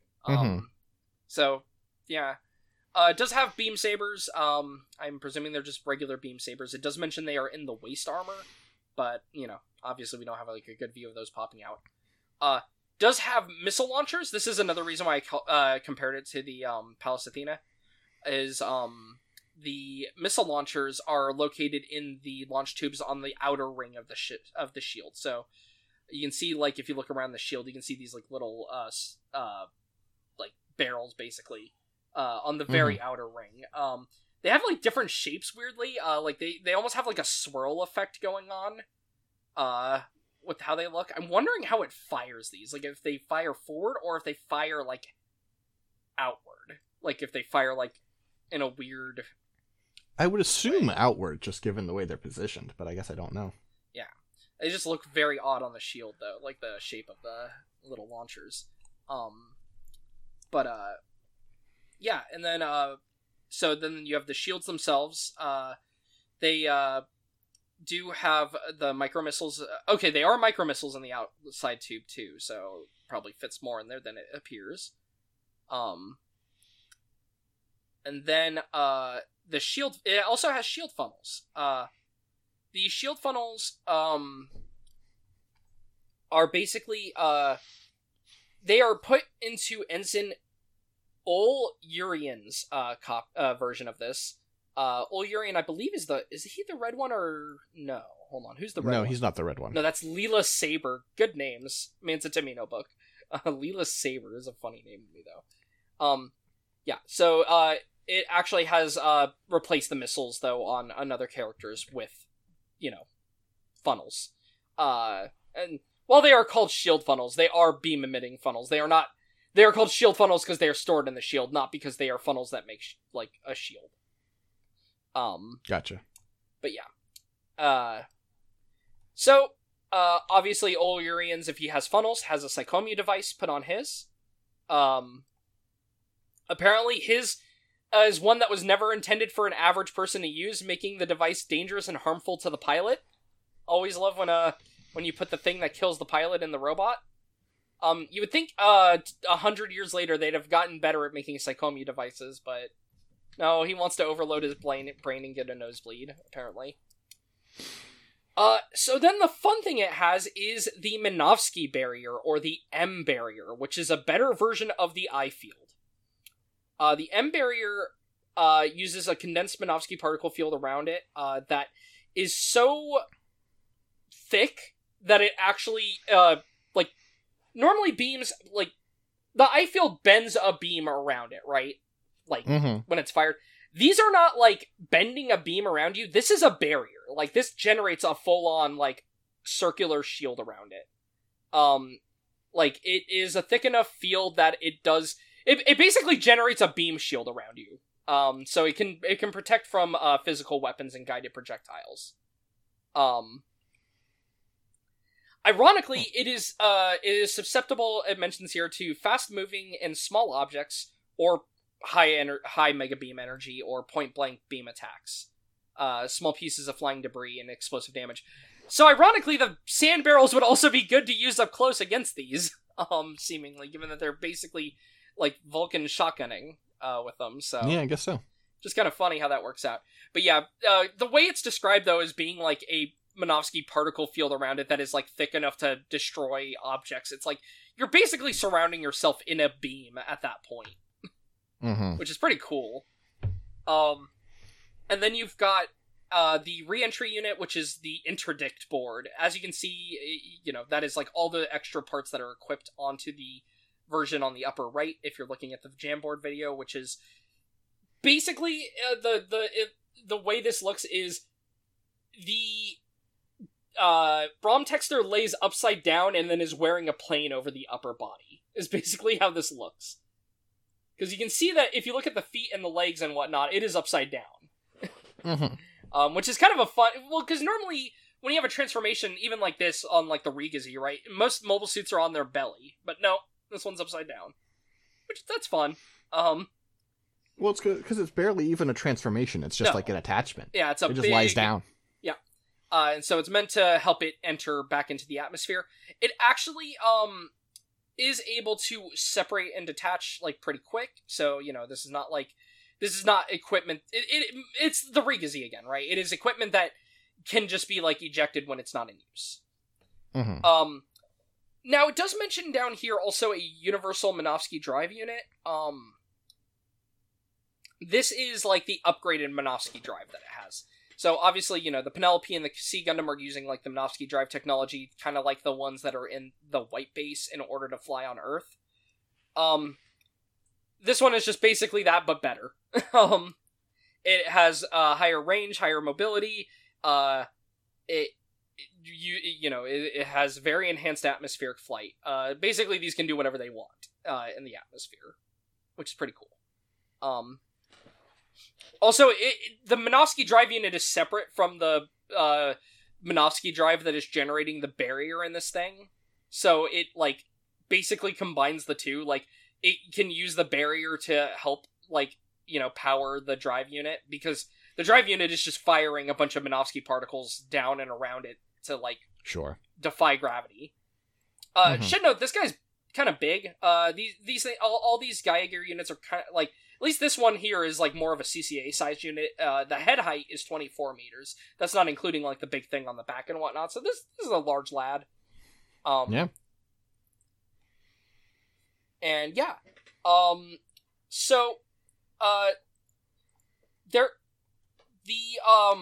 So, yeah. It does have beam sabers. I'm presuming they're just regular beam sabers. It does mention they are in the waist armor, but, you know, obviously we don't have, like, a good view of those popping out. Does have missile launchers. This is another reason why I compared it to the Pallas Athena, is the missile launchers are located in the launch tubes on the outer ring of the shield. So you can see, like, if you look around the shield, you can see these, like, little like barrels basically on the very outer ring. They have, like, different shapes weirdly. Like they almost have, like, a swirl effect going on with how they look. I'm wondering how it fires these. Like, if they fire forward or if they fire, like, outward. Like, if they fire, like, in a weird... I would assume outward, just given the way they're positioned, but I guess I don't know. Yeah. They just look very odd on the shield, though, like the shape of the little launchers. Yeah, and then, so then you have the shields themselves. They, do have the micro missiles. Okay, they are micro missiles in the outside tube too, so probably fits more in there than it appears. And then the shield, it also has shield funnels. The shield funnels are basically they are put into Ensign Ol Urian's version of this. Ol Urian, I believe, is he the red one or no? Hold on, who's the red one? No, he's not the red one. No, that's Leela Saber. Good names. I mean, it's a Tamino book. Leela Saber is a funny name to me, though. Yeah, so it actually has replaced the missiles, though, on another characters with, funnels. And while they are called shield funnels, they are beam-emitting funnels. They are not... They are called shield funnels because they are stored in the shield, not because they are funnels that make, a shield. Gotcha. But yeah. So, obviously, Ol Urian's, if he has funnels, has a Psychommu device put on his. Apparently, his is one that was never intended for an average person to use, making the device dangerous and harmful to the pilot. Always love when you put the thing that kills the pilot in the robot. You would think 100 years later they'd have gotten better at making Psychommu devices, but no, he wants to overload his brain and get a nosebleed, apparently. So then the fun thing it has is the Minovsky barrier, or the M barrier, which is a better version of the I field. The M barrier uses a condensed Minovsky particle field around it that is so thick that it actually, normally beams, the I field bends a beam around it, right? When it's fired. These are not, bending a beam around you. This is a barrier. This generates a full-on, circular shield around it. It is a thick enough field that it does... It basically generates a beam shield around you. So it can protect from physical weapons and guided projectiles. Ironically, it is susceptible, it mentions here, to fast-moving and small objects, or high mega beam energy, or point-blank beam attacks. Small pieces of flying debris and explosive damage. So ironically, the sand barrels would also be good to use up close against these, seemingly, given that they're basically, Vulcan shotgunning with them, so... Yeah, I guess so. Just kind of funny how that works out. But yeah, the way it's described, though, is being, a Minovsky particle field around it that is, thick enough to destroy objects. It's you're basically surrounding yourself in a beam at that point. Mm-hmm. Which is pretty cool. And then you've got the re-entry unit, which is the interdict board. As you can see, that is all the extra parts that are equipped onto the version on the upper right, if you're looking at the Jamboard video, which is basically the way this looks is the Braum Texter lays upside down and then is wearing a plane over the upper body, is basically how this looks. Because you can see that if you look at the feet and the legs and whatnot, it is upside down. Mm-hmm. Which is kind of a fun... Well, because normally, when you have a transformation, even like this on, the Rigazi, right? Most mobile suits are on their belly. But no, this one's upside down. Which, that's fun. Well, it's because it's barely even a transformation. It's just an attachment. Yeah, it just lies down. Yeah. And so it's meant to help it enter back into the atmosphere. It actually, is able to separate and detach pretty quick. So, this is not equipment. It's the Rigazi again, right? It is equipment that can just be ejected when it's not in use. Mm-hmm. Now it does mention down here also a universal Minovsky drive unit. This is the upgraded Minovsky drive that it has. So, obviously, the Penelope and the Sea Gundam are using, the Minovsky drive technology, kind of like the ones that are in the White Base in order to fly on Earth. This one is just basically that, but better. It has higher range, higher mobility. It has very enhanced atmospheric flight. Basically, these can do whatever they want in the atmosphere, which is pretty cool. Also, the Minovsky drive unit is separate from the Minovsky drive that is generating the barrier in this thing. So it, basically combines the two. It can use the barrier to help, power the drive unit, because the drive unit is just firing a bunch of Minovsky particles down and around it to, sure, defy gravity. Should note, this guy's kind of big. These all these Gaia Gear units are kind of, at least this one here is, more of a CCA-sized unit. The head height is 24 meters. That's not including, the big thing on the back and whatnot. So this is a large lad. Yeah. And, yeah. So, there, the,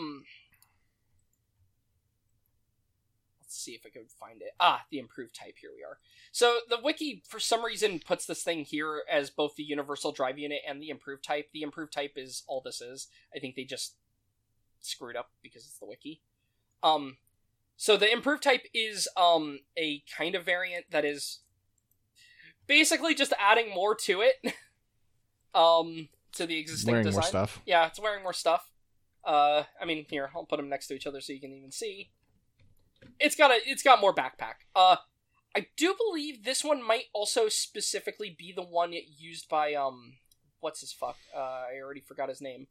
let's see if I can find it. The improved type, here we are. So, the wiki, for some reason, puts this thing here as both the universal drive unit and the improved type. The improved type is all this is. I think they just screwed up because it's the wiki. So the improved type is, a kind of variant that is basically just adding more to it. To the existing wearing design. more stuff. Yeah, it's wearing more stuff. I mean, here, I'll put them next to each other so you can even see. It's got more backpack. I do believe this one might also specifically be the one used by, what's his fuck? I already forgot his name.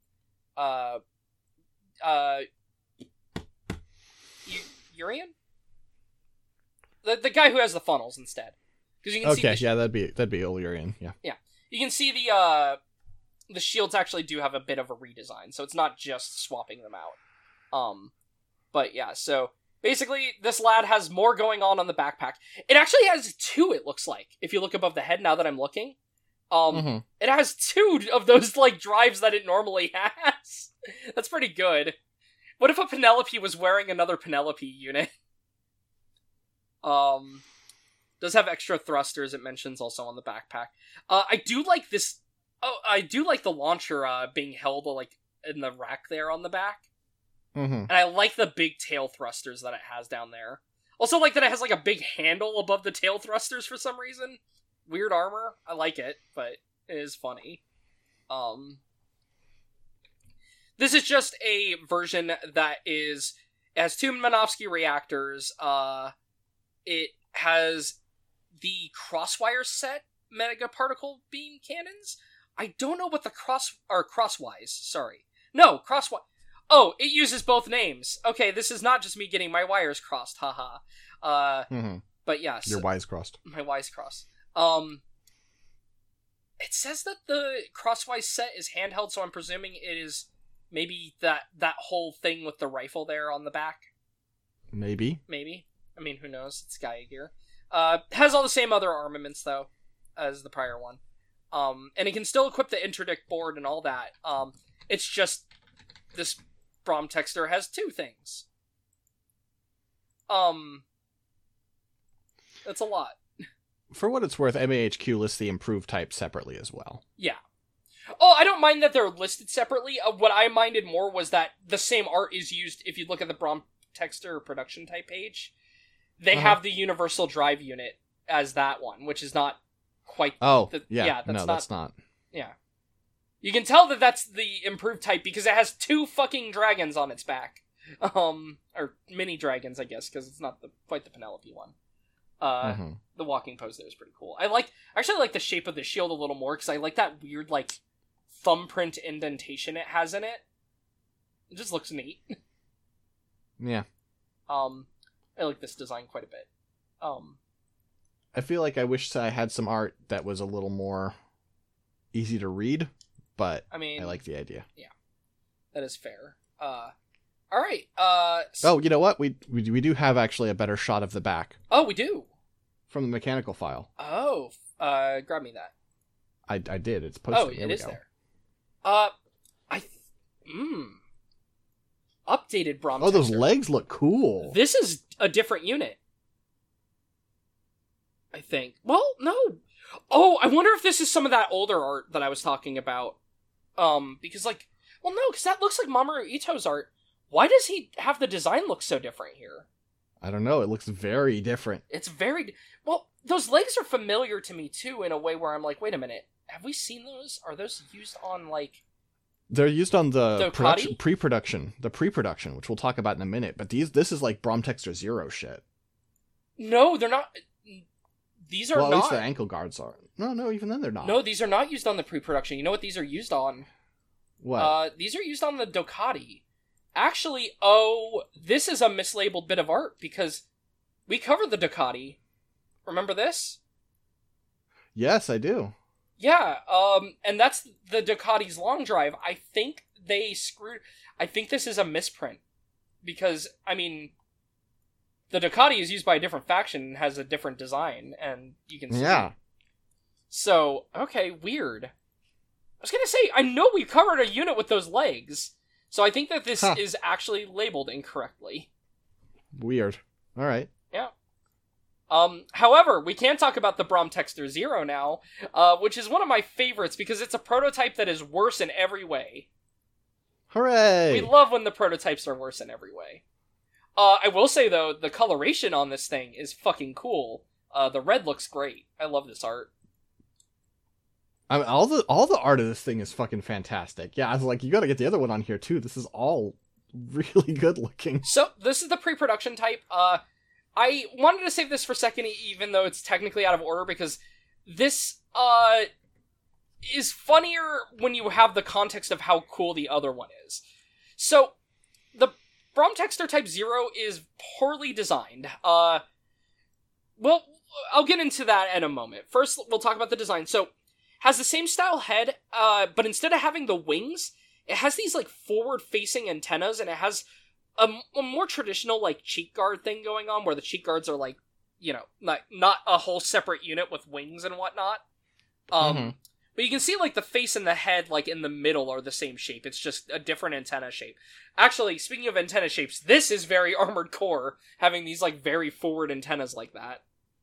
Urian? The guy who has the funnels instead. Because you can see that'd be Illyrian, yeah. Yeah. You can see the shields actually do have a bit of a redesign, so it's not just swapping them out. But yeah, so basically this lad has more going on the backpack. It actually has 2, it looks like, if you look above the head now that I'm looking. It has 2 of those, like, drives that it normally has. That's pretty good. What if a Penelope was wearing another Penelope unit? Does have extra thrusters, it mentions also on the backpack. I do like this. I do like the launcher being held like in the rack there on the back. And I like the big tail thrusters that it has down there. Also like that it has like a big handle above the tail thrusters for some reason. Weird armor. I like it, but it is funny. This is just a version that it has 2 Minovsky reactors. It has the Crosswire set mega particle beam cannons. I don't know what the Crosswise, sorry. No, Crosswise. Oh, it uses both names. Okay, this is not just me getting my wires crossed, haha. But yes. Your Y's crossed. My Y's crossed. It says that the Crosswise set is handheld, so I'm presuming it is maybe that whole thing with the rifle there on the back. Maybe. I mean, who knows? It's Gaia Gear. Has all the same other armaments, though, as the prior one. And it can still equip the interdict board and all that. It's just this Brom Texter has 2 things. That's a lot. For what it's worth, MAHQ lists the improved type separately as well. Yeah. Oh, I don't mind that they're listed separately. What I minded more was that the same art is used if you look at the Brom Texter production type page. They have the universal drive unit as that one, which is not quite... that's not. Yeah. You can tell that that's the improved type because it has 2 fucking dragons on its back. Or mini dragons, I guess, because it's not quite the Penelope one. The walking pose there is pretty cool. I actually like the shape of the shield a little more because I like that weird, like, thumbprint indentation it has in it. It just looks neat. Yeah. I like this design quite a bit. I feel like I wish I had some art that was a little more easy to read, but I mean, I like the idea. Yeah, that is fair. All right. Oh, you know what? We do have actually a better shot of the back. Oh, we do. From the mechanical file. Oh, grab me that. I did. It's posted. Oh, it is there. Updated Brom. Oh, those legs look cool. This is a different unit, I think. Well, no. Oh, I wonder if this is some of that older art that I was talking about. Because because that looks like Mamoru Ito's art. Why does he have the design look so different here? I don't know. It looks very different. It's very... Well, those legs are familiar to me, too, in a way where I'm like, wait a minute. Have we seen those? Are those used on, like... They're used on the pre-production, which we'll talk about in a minute. But this is like Brom Texter Zero shit. No, they're not. These are not. At least the ankle guards are. No, even then they're not. No, these are not used on the pre-production. You know what these are used on? What? These are used on the Ducati. Actually, this is a mislabeled bit of art because we covered the Ducati. Remember this? Yes, I do. Yeah, and that's the Ducati's long drive. I think this is a misprint. Because, I mean, the Ducati is used by a different faction and has a different design, and you can see. Yeah. So, okay, weird. was gonna say, I know we covered a unit with those legs, so I think that this Huh. is actually labeled incorrectly. Weird. All right. Yeah. However, we can talk about the Brom Texter Zero now, which is one of my favorites because it's a prototype that is worse in every way. Hooray! We love when the prototypes are worse in every way. I will say, though, the coloration on this thing is fucking cool. The red looks great. I love this art. I mean, all the art of this thing is fucking fantastic. Yeah, I was like, you gotta get the other one on here, too. This is all really good looking. So, this is the pre-production type. I wanted to save this for second, even though it's technically out of order, because this, is funnier when you have the context of how cool the other one is. So, the Brom Texter Type 0 is poorly designed. Well, I'll get into that in a moment. First, we'll talk about the design. So, has the same style head, but instead of having the wings, it has these, like, forward-facing antennas, and it has a more traditional, like, cheek guard thing going on, where the cheek guards are, like, you know, not a whole separate unit with wings and whatnot. But you can see, like, the face and the head, like, in the middle are the same shape. It's just a different antenna shape. Actually, speaking of antenna shapes, this is very Armored Core, having these, like, very forward antennas like that.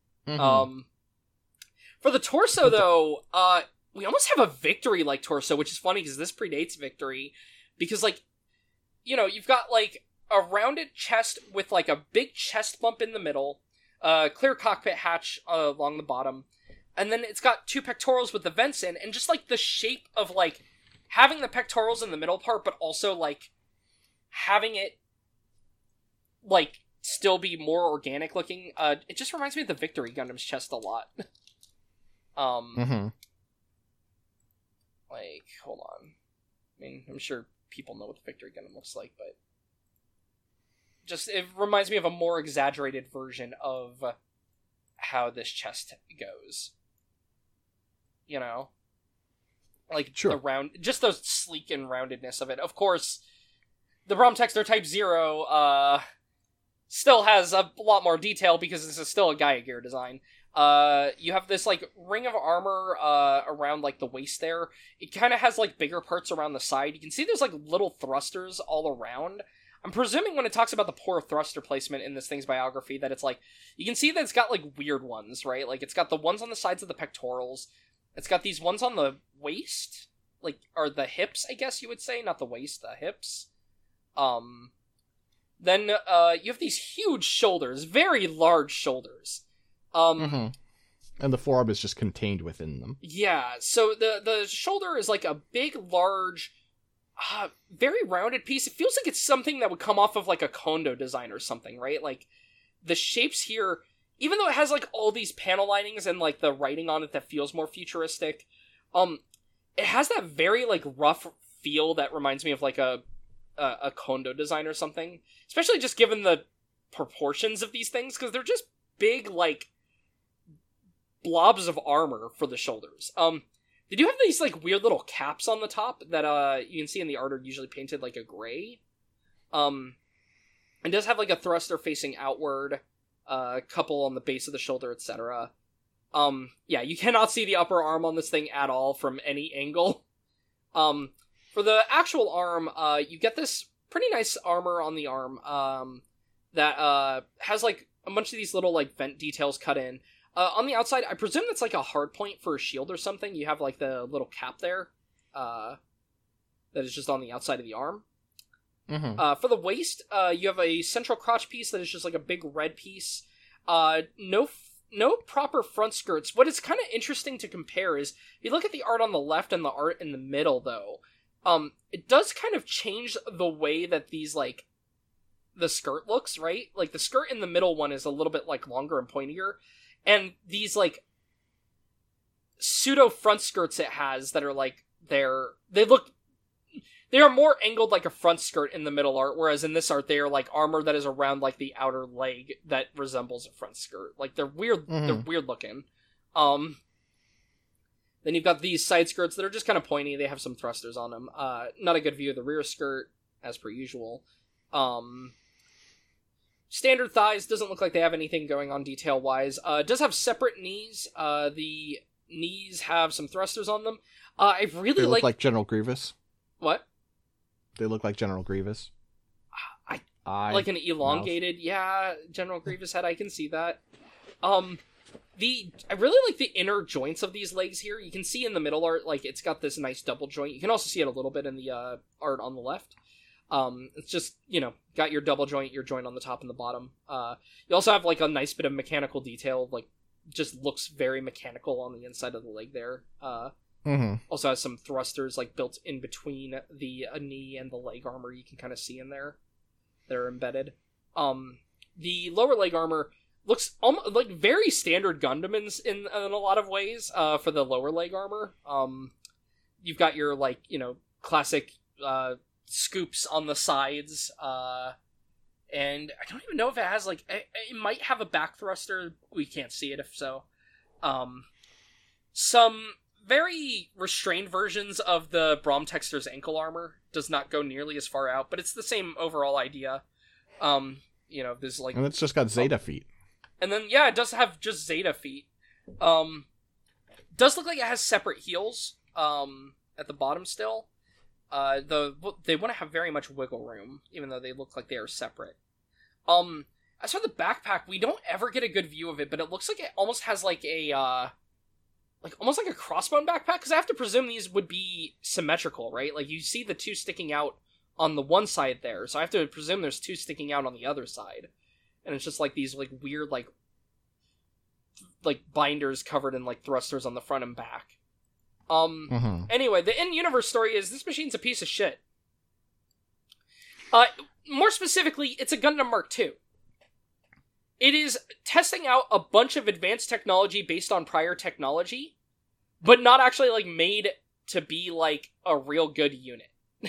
For the torso, though, we almost have a Victory-like torso, which is funny, because this predates Victory. Because, like, you know, you've got, like, a rounded chest with, like, a big chest bump in the middle, clear cockpit hatch along the bottom, and then it's got two pectorals with the vents in, and just, like, the shape of, like, having the pectorals in the middle part, but also, like, having it, like, still be more organic looking. It just reminds me of the Victory Gundam's chest a lot. Like, hold on. I mean, I'm sure people know what the Victory Gundam looks like, but just, it reminds me of a more exaggerated version of how this chest goes. You know? Like, sure. the round, just the sleek and roundedness of it. Of course, the Brom Texter Type 0, still has a lot more detail because this is still a Gaia Gear design. You have this, like, ring of armor, around, like, the waist there. It kind of has, like, bigger parts around the side. You can see there's, like, little thrusters all around. I'm presuming when it talks about the poor thruster placement in this thing's biography that it's, like, you can see that it's got, like, weird ones, right? Like, it's got the ones on the sides of the pectorals. It's got these ones on the waist, like, or the hips, I guess you would say, not the waist, the hips. Then, you have these huge shoulders, very large shoulders. And the forearm is just contained within them. Yeah, so the shoulder is like a big, large, very rounded piece. It feels like it's something that would come off of like a Kondo design or something, right? Like, the shapes here, even though it has like all these panel linings and like the writing on it that feels more futuristic, it has that very like rough feel that reminds me of like a Kondo design or something. Especially just given the proportions of these things, because they're just big, like, blobs of armor for the shoulders. They do have these, like, weird little caps on the top that, you can see in the art are usually painted, like, a gray. It does have, like, a thruster facing outward, a couple on the base of the shoulder, etc. Yeah, you cannot see the upper arm on this thing at all from any angle. For the actual arm, you get this pretty nice armor on the arm, that, has, like, a bunch of these little, like, vent details cut in. On the outside, I presume that's, like, a hard point for a shield or something. You have, like, the little cap there, that is just on the outside of the arm. For the waist, you have a central crotch piece that is just, like, a big red piece. No proper front skirts. What is kind of interesting to compare is, if you look at the art on the left and the art in the middle, though, it does kind of change the way that these, like, the skirt looks, right? Like, the skirt in the middle one is a little bit, like, longer and pointier, and these, like, pseudo front skirts it has that are, like, they are more angled like a front skirt in the middle art, whereas in this art they are, like, armor that is around, like, the outer leg that resembles a front skirt. Like, they're weird, they're weird looking. Then you've got these side skirts that are just kind of pointy. They have some thrusters on them. Not a good view of the rear skirt, as per usual. Standard thighs, doesn't look like they have anything going on detail-wise. It does have separate knees. The knees have some thrusters on them. I really They look like General Grievous. What? They look like General Grievous. Like an elongated, General Grievous head. I can see that. I really like the inner joints of these legs here. You can see in the middle art, like, it's got this nice double joint. You can also see it a little bit in the art on the left. It's just, got your double joint, your joint on the top and the bottom. You also have, like, a nice bit of mechanical detail, like, just looks very mechanical on the inside of the leg there. Also has some thrusters, like, built in between the knee and the leg armor you can kind of see in there. They're embedded. The lower leg armor looks like very standard Gundam in a lot of ways for the lower leg armor. You've got your, like, classic scoops on the sides, and I don't even know if it has, like, it might have a back thruster. We can't see it if so. Some very restrained versions of the Braum Texter's ankle armor does not go nearly as far out, but it's the same overall idea. There's like... And it's just got Zeta feet. And then, it does have just Zeta feet. Does look like it has separate heels, at the bottom still. They want to have very much wiggle room, even though they look like they are separate. As for the backpack, we don't ever get a good view of it, but it looks like it almost has like a, almost like a crossbone backpack, because I have to presume these would be symmetrical, right? Like, you see the two sticking out on the one side there, so I have to presume there's two sticking out on the other side. And it's just, like, these, like, weird, like binders covered in, like, thrusters on the front and back. Anyway, the in-universe story is this machine's a piece of shit. More specifically, it's a Gundam Mark II. It is testing out a bunch of advanced technology based on prior technology, but not actually, like, made to be, like, a real good unit.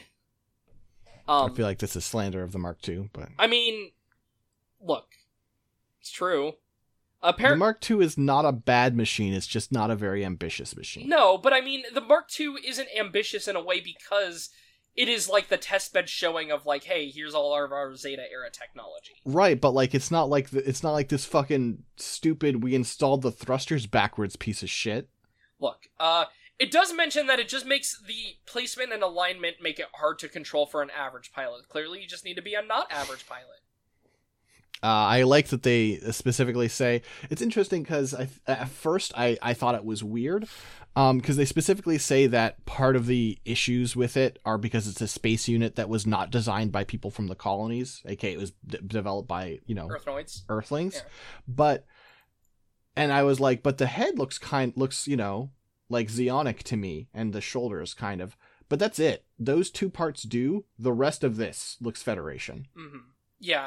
I feel like this is slander of the Mark II, but... I mean, look, it's true. The Mark II is not a bad machine, it's just not a very ambitious machine. No, but I mean, the Mark II isn't ambitious in a way because it is like the testbed showing of, like, hey, here's all of our Zeta era technology. Right, but, like, it's not like this fucking stupid we installed the thrusters backwards piece of shit. Look, it does mention that it just makes the placement and alignment make it hard to control for an average pilot. Clearly, you just need to be a not average pilot. I like that they specifically say... It's interesting because at first I thought it was weird, because they specifically say that part of the issues with it are because it's a space unit that was not designed by people from the colonies, aka it was developed by, Earthlings. Yeah. And I was like, but the head looks, like Zeonic to me, and the shoulders kind of. But that's it. Those two parts do. The rest of this looks Federation. Mm-hmm. Yeah.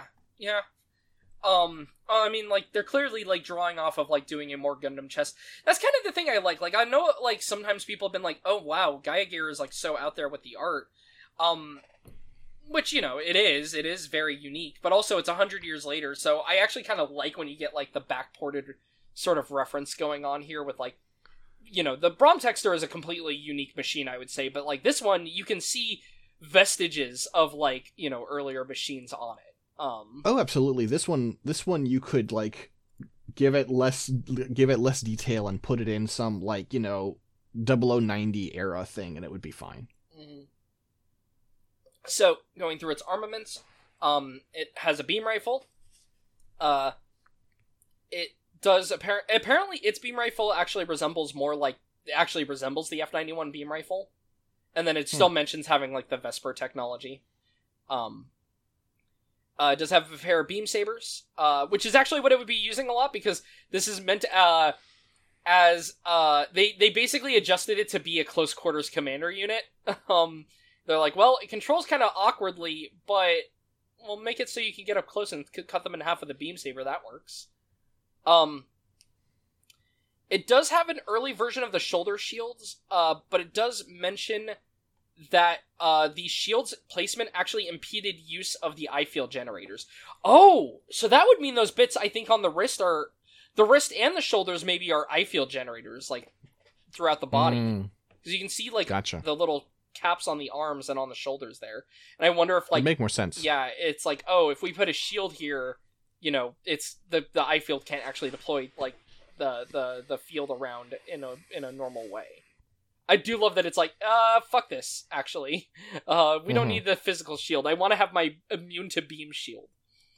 I mean, like, they're clearly, like, drawing off of, like, doing a more Gundam chest. That's kind of the thing I like. Like, I know, like, sometimes people have been like, oh, wow, Gaia Gear is, like, so out there with the art. Which, it is very unique, but also it's 100 years later, so I actually kind of like when you get, like, the backported sort of reference going on here with, like, the Braum Texter is a completely unique machine, I would say, but, like, this one, you can see vestiges of, like, earlier machines on it. Oh, absolutely. This one you could, like, give it less detail and put it in some, like, 0090 era thing, and it would be fine. Mm-hmm. So, going through its armaments, it has a beam rifle. It does apparently its beam rifle actually resembles the F-91 beam rifle, and then it still mentions having, like, the Vesper technology. It does have a pair of beam sabers, which is actually what it would be using a lot, because this is meant they basically adjusted it to be a close quarters commander unit. They're like, well, it controls kind of awkwardly, but we'll make it so you can get up close and cut them in half with a beam saber. That works. It does have an early version of the shoulder shields, but it does mention that the shield's placement actually impeded use of the I-field generators. Oh, so that would mean those bits, I think, on the wrist and the shoulders maybe are I-field generators, like, throughout the body. Because you can see, like, Gotcha. The little caps on the arms and on the shoulders there. And I wonder if, like... It'd make more sense. Yeah, it's like, oh, if we put a shield here, it's the I-field can't actually deploy, like, the field around in a normal way. I do love that it's like, fuck this, actually. We don't need the physical shield. I want to have my immune to beam shield.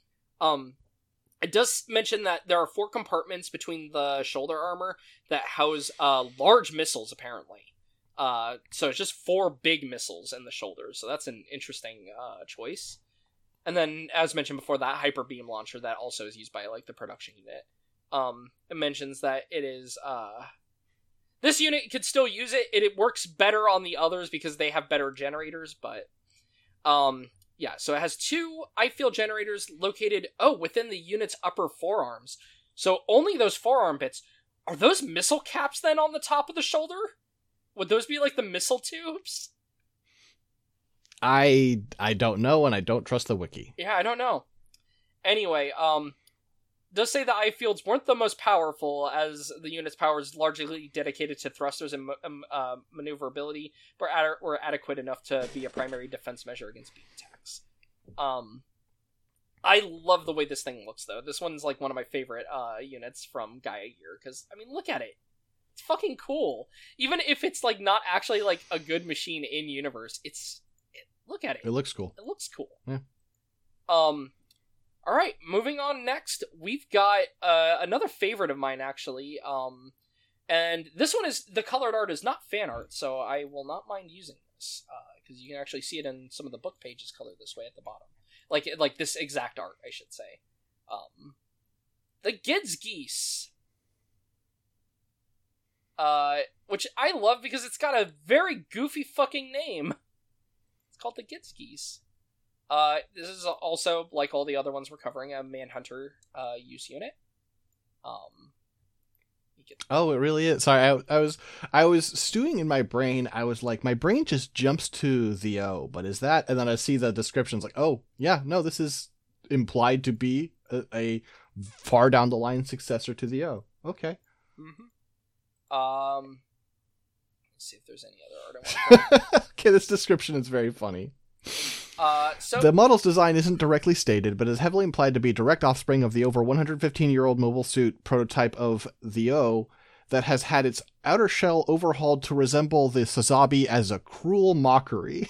It does mention that there are 4 compartments between the shoulder armor that house large missiles, apparently. So it's just 4 big missiles in the shoulders, so that's an interesting choice. And then, as mentioned before, that hyper beam launcher that also is used by, like, the production unit. It mentions that it is, this unit could still use it. It works better on the others because they have better generators, but, yeah, so it has 2 I-field generators located, within the unit's upper forearms. So only those forearm bits. Are those missile caps, then, on the top of the shoulder? Would those be, like, the missile tubes? I don't know, and I don't trust the wiki. Yeah, I don't know. Anyway, does say the I-fields weren't the most powerful, as the unit's power is largely dedicated to thrusters and maneuverability, but were adequate enough to be a primary defense measure against beam attacks. I love the way this thing looks, though. This one's, like, one of my favorite units from Gaia Gear, because, I mean, look at it. It's fucking cool. Even if it's, like, not actually, like, a good machine in-universe, look at it. It looks cool. It looks cool. Yeah. Alright, moving on next, we've got another favorite of mine, actually. And this one is, the colored art is not fan art, so I will not mind using this. Because you can actually see it in some of the book pages colored this way at the bottom. Like this exact art, I should say. The Gids Geese. Which I love because it's got a very goofy fucking name. It's called the Gids Geese. This is also, like all the other ones we're covering, a Manhunter use unit. Oh, it really is. Sorry, I was stewing in my brain. I was like, my brain just jumps to the O, but is that? And then I see the descriptions like, oh, yeah, no, this is implied to be a far down the line successor to the O. Okay. Let's see if there's any other art. Okay, this description is very funny. So the model's design isn't directly stated, but is heavily implied to be direct offspring of the over 115-year-old mobile suit prototype of the O that has had its outer shell overhauled to resemble the Sazabi as a cruel mockery.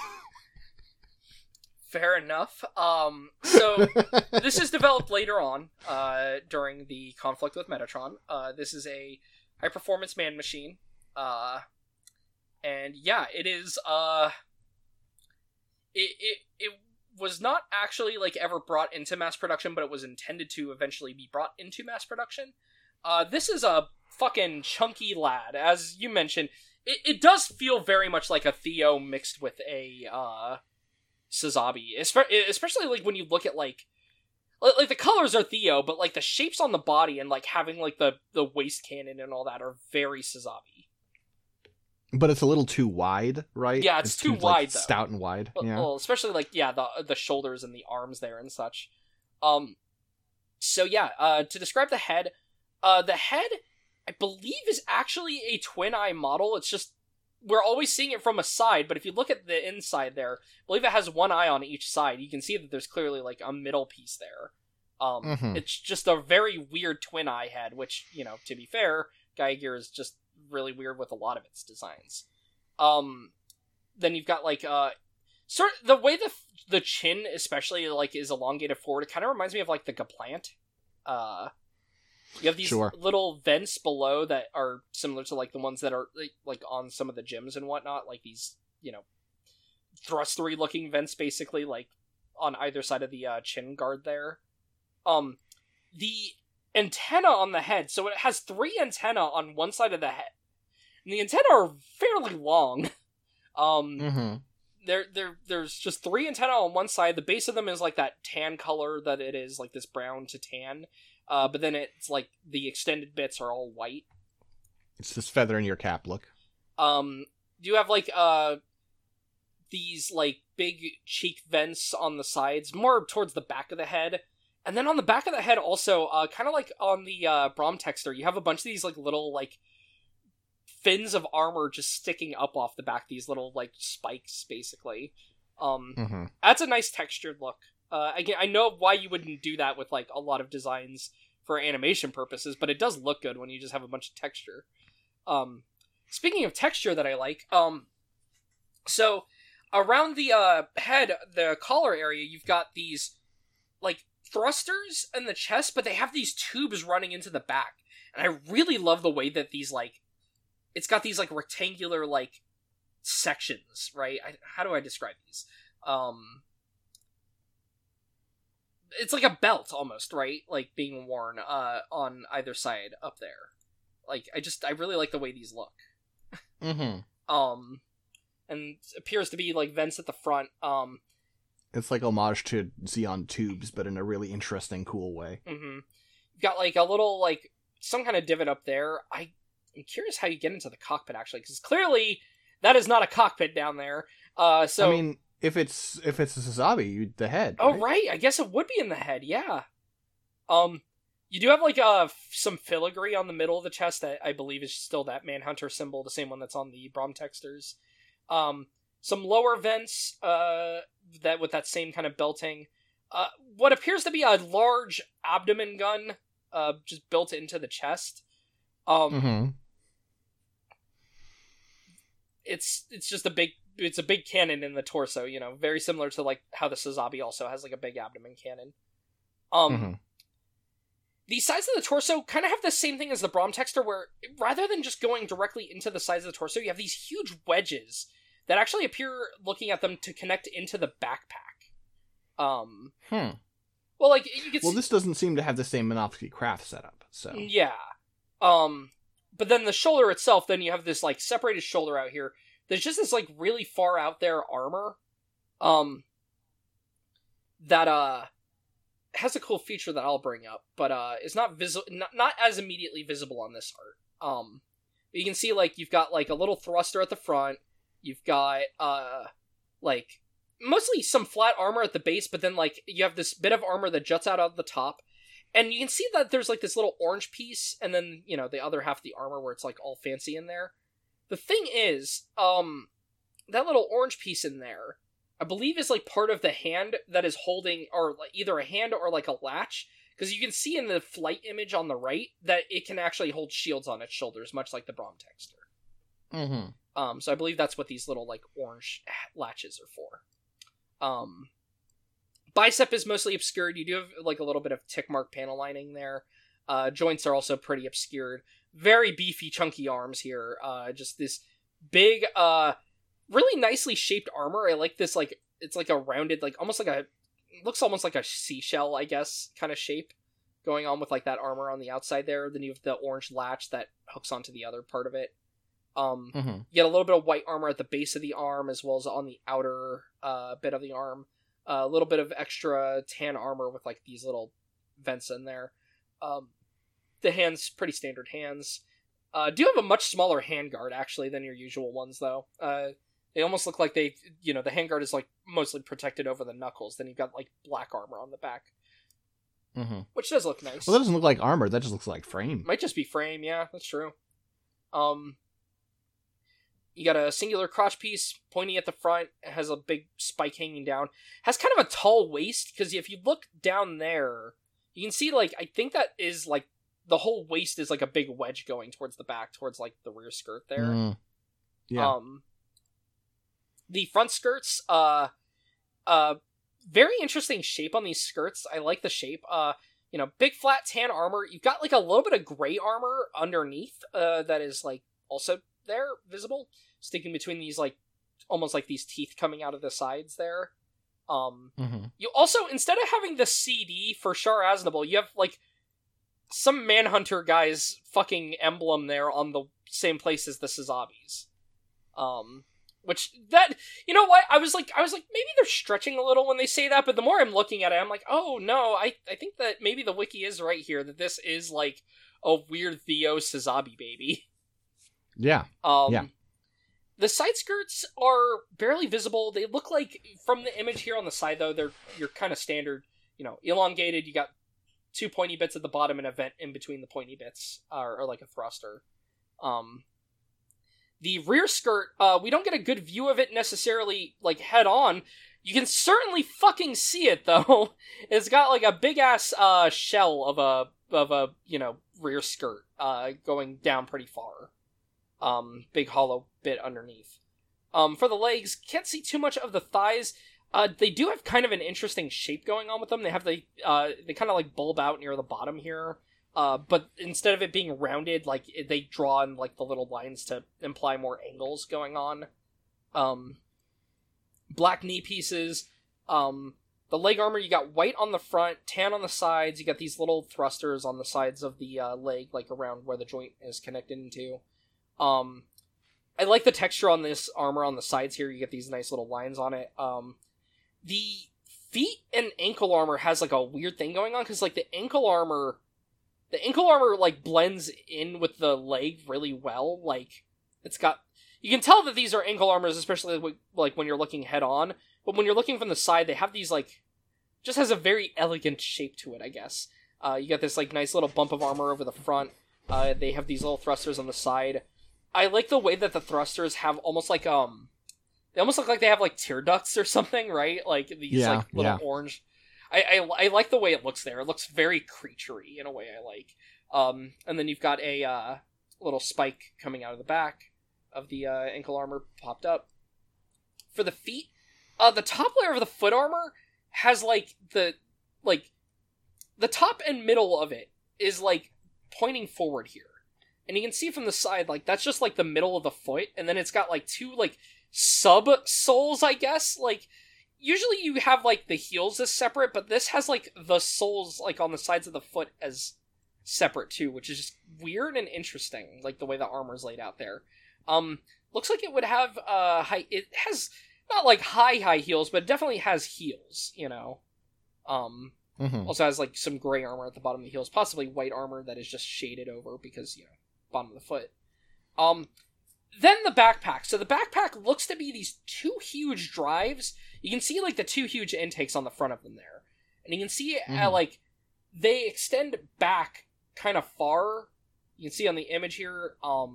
Fair enough. So this is developed later on, during the conflict with Metatron. This is a high-performance man machine. And yeah, it is, It was not actually, like, ever brought into mass production, but it was intended to eventually be brought into mass production. This is a fucking chunky lad. As you mentioned, it does feel very much like a Theo mixed with a, Sazabi. Especially, like, when you look at, like, the colors are Theo, but, like, the shapes on the body and, like, having, like, the waist cannon and all that are very Sazabi. But it's a little too wide, right? Yeah, it's too wide, like, though. stout and wide. Yeah. Well, especially, like, yeah, the shoulders and the arms there and such. So yeah, to describe the head, I believe, is actually a twin-eye model. It's just, we're always seeing it from a side, but if you look at the inside there, I believe it has one eye on each side. You can see that there's clearly, like, a middle piece there. It's just a very weird twin-eye head, which, you know, to be fair, Gaia Gear is just really weird with a lot of its designs. Then you've got, like, sort of the way the chin especially, like, is elongated forward. It kind of reminds me of, like, the Gaplant. You have these little vents below that are similar to, like, the ones that are like on some of the gyms and whatnot, like these, you know, thrustery looking vents, basically, like on either side of the chin guard there. The antenna on the head, so it has 3 antennae on one side of the head, and the antennae are fairly long. There's just 3 antennae on one side. The base of them is like that tan color that it is, like this brown to tan, but then it's like the extended bits are all white. It's this feather in your cap look. You have like these like big cheek vents on the sides, more towards the back of the head. And then on the back of the head also, kind of like on the Bromtexter, you have a bunch of these like little like fins of armor just sticking up off the back, these little like spikes, basically. That's a nice textured look. Again, I know why you wouldn't do that with like a lot of designs for animation purposes, but it does look good when you just have a bunch of texture. speaking of texture that I like, so around the head, the collar area, you've got these like thrusters in the chest, but they have these tubes running into the back, and I really love the way that these like, it's got these like rectangular like sections, right? How do I describe these? It's like a belt almost, right? Like being worn on either side up there. Like I really like the way these look. Mm-hmm. And appears to be like vents at the front. It's like homage to Xeon tubes, but in a really interesting, cool way. Mm-hmm. You've got like a little like some kind of divot up there. I'm curious how you get into the cockpit actually, because clearly that is not a cockpit down there. So I mean, if it's a Sazabi, the head. Oh, right? right. I guess it would be in the head, yeah. You do have, like, some filigree on the middle of the chest that I believe is still that Manhunter symbol, the same one that's on the Bromtexters. Some lower vents, that with that same kind of belting. What appears to be a large abdomen gun, just built into the chest. It's just it's a big cannon in the torso, you know, very similar to like how the Sazabi also has like a big abdomen cannon. The sides of the torso kind of have the same thing as the Bromtexter, where rather than just going directly into the sides of the torso, you have these huge wedges that actually appear, looking at them, to connect into the backpack. Well, like you can. Well, this doesn't seem to have the same Minovsky Craft setup, so yeah. But then the shoulder itself, then you have this like separated shoulder out here. There's just this like really far out there armor, that has a cool feature that I'll bring up, but is not not as immediately visible on this art. You can see like you've got like a little thruster at the front. You've got like mostly some flat armor at the base, but then like you have this bit of armor that juts out of the top. And you can see that there's like this little orange piece, and then, you know, the other half of the armor where it's like all fancy in there. The thing is, that little orange piece in there, I believe is like part of the hand that is holding, or like either a hand or like a latch, because you can see in the flight image on the right that it can actually hold shields on its shoulders, much like the Bromtexter. So I believe that's what these little like orange latches are for. Bicep is mostly obscured. You do have like a little bit of tick mark panel lining there. Joints are also pretty obscured. Very beefy, chunky arms here. Just this big, really nicely shaped armor. I like this, like, it's like a rounded, like, almost like looks almost like a seashell, I guess, kind of shape going on with like that armor on the outside there. Then you have the orange latch that hooks onto the other part of it. You get a little bit of white armor at the base of the arm, as well as on the outer bit of the arm. A little bit of extra tan armor with like these little vents in there. The hands, pretty standard hands. Do have a much smaller handguard actually than your usual ones though. They almost look like they, you know, the handguard is like mostly protected over the knuckles. Then you've got like black armor on the back, which does look nice. Well, that doesn't look like armor. That just looks like frame. Might just be frame. Yeah, that's true. You got a singular crotch piece, pointy at the front. It has a big spike hanging down. Has kind of a tall waist, because if you look down there, you can see, like, I think that is, like, the whole waist is, like, a big wedge going towards the back, towards, like, the rear skirt there. Yeah. The front skirts, very interesting shape on these skirts. I like the shape. You know, big flat tan armor. You've got, like, a little bit of gray armor underneath, that is, like, also there, visible, sticking between these, like, almost like these teeth coming out of the sides there. You also, instead of having the CD for Char Aznable, you have, like, some Manhunter guy's fucking emblem there on the same place as the Sazabis. Which, that, you know what, I was like, maybe they're stretching a little when they say that, but the more I'm looking at it, I'm like, oh, no, I think that maybe the wiki is right here, that this is, like, a weird Theo Sazabi baby. Yeah. The side skirts are barely visible. They look like, from the image here on the side, though, you're kind of standard, you know, elongated. You got two pointy bits at the bottom and a vent in between the pointy bits, or like a thruster. The rear skirt, we don't get a good view of it necessarily, like, head on. You can certainly fucking see it, though. It's got, like, a big-ass, shell of a, you know, rear skirt, going down pretty far. big hollow bit underneath. For the legs, can't see too much of the thighs. They do have kind of an interesting shape going on with them. They have they kind of like bulb out near the bottom here. But instead of it being rounded, like they draw in like the little lines to imply more angles going on. Black knee pieces. The leg armor, you got white on the front, tan on the sides. You got these little thrusters on the sides of the leg, like around where the joint is connected into. I like the texture on this armor on the sides here. You get these nice little lines on it. The feet and ankle armor has like a weird thing going on because like the ankle armor like blends in with the leg really well. Like you can tell that these are ankle armors, especially like when you're looking head on. But when you're looking from the side, they have these like just has a very elegant shape to it, I guess. You got this like nice little bump of armor over the front. They have these little thrusters on the side. I like the way that the thrusters have almost like they almost look like they have like tear ducts or something, right? Like these like little orange. I like the way it looks there. It looks very creaturey in a way I like. And then you've got a little spike coming out of the back of the ankle armor popped up. For the feet, the top layer of the foot armor has like the top and middle of it is like pointing forward here. And you can see from the side, like, that's just, like, the middle of the foot, and then it's got, like, two, like, sub-soles, I guess? Like, usually you have, like, the heels as separate, but this has, like, the soles, like, on the sides of the foot as separate, too, which is just weird and interesting, like, the way the armor's laid out there. Looks like it would have, it has, not, like, high heels, but it definitely has heels, you know? Also has, like, some gray armor at the bottom of the heels, possibly white armor that is just shaded over because, you know, bottom of the foot. Then the backpack. So the backpack looks to be these two huge drives. You can see like the two huge intakes on the front of them there. And you can see like they extend back kind of far. You can see on the image here,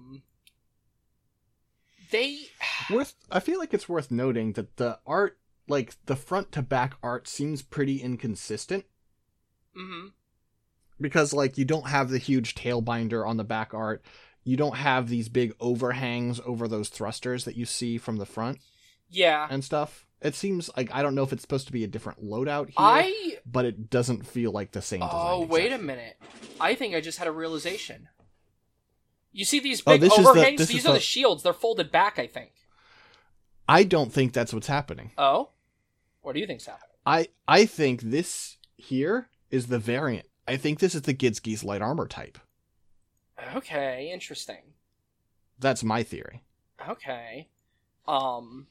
I feel like it's worth noting that the art, like the front to back art seems pretty inconsistent. Because, like, you don't have the huge tail binder on the back art. You don't have these big overhangs over those thrusters that you see from the front. Yeah. And stuff. It seems like, I don't know if it's supposed to be a different loadout here, but it doesn't feel like the same design. Oh, wait a minute. I think I just had a realization. You see these big overhangs? These are the shields. They're folded back, I think. I don't think that's what's happening. Oh? What do you think's happening? I think this here is the variant. I think this is the Gizgi's light armor type. Okay, interesting. That's my theory. Okay. Well,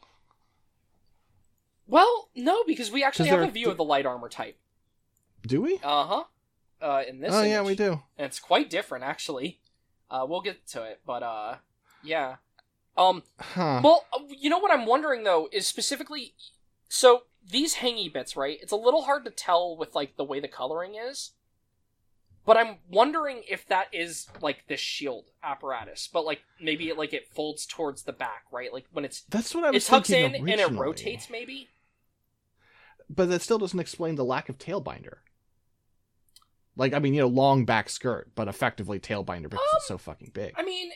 no, because we actually have a view of the light armor type. Do we? Uh-huh. In this image. Yeah, we do. And it's quite different, actually. We'll get to it, but, yeah. Well, you know what I'm wondering, though, is specifically... So, these hangy bits, right? It's a little hard to tell with, like, the way the coloring is. But I'm wondering if that is, like, the shield apparatus. But, like, maybe it folds towards the back, right? Like, when That's what I was it tucks in originally. and it rotates, maybe? But that still doesn't explain the lack of tail binder. Like, I mean, you know, long back skirt, but effectively tail binder because it's so fucking big. I mean...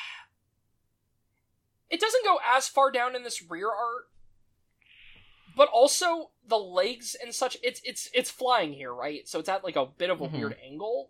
It doesn't go as far down in this rear art. But also, the legs and such, it's flying here, right? So it's at, like, a bit of a weird angle.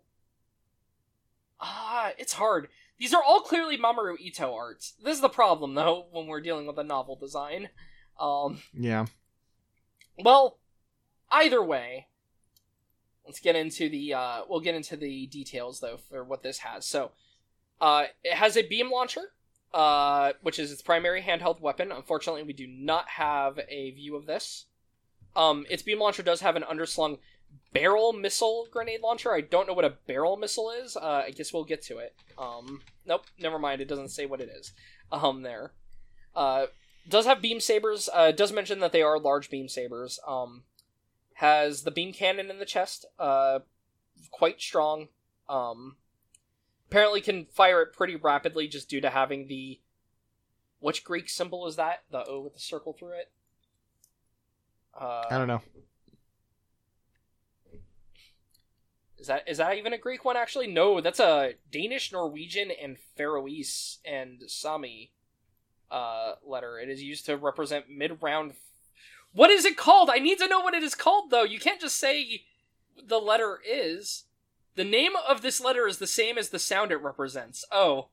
It's hard. These are all clearly Mamoru Ito arts. This is the problem, though, when we're dealing with a novel design. Yeah. Well, either way, let's get into the, we'll get into the details, though, for what this has. So, it has a beam launcher. Which is its primary handheld weapon. Unfortunately, we do not have a view of this. Its beam launcher does have an underslung barrel missile grenade launcher. I don't know what a barrel missile is. I guess we'll get to it. Nope, never mind. It doesn't say what it is. There. Does have beam sabers. Does mention that they are large beam sabers. Has the beam cannon in the chest. Quite strong. Apparently can fire it pretty rapidly just due to having the... Which Greek symbol is that? The O with the circle through it? I don't know. Is that even a Greek one, actually? No, that's a Danish, Norwegian, and Faroese and Sami letter. It is used to represent mid-round... What is it called? I need to know what it is called, though. You can't just say the letter is. The name of this letter is the same as the sound it represents. Oh.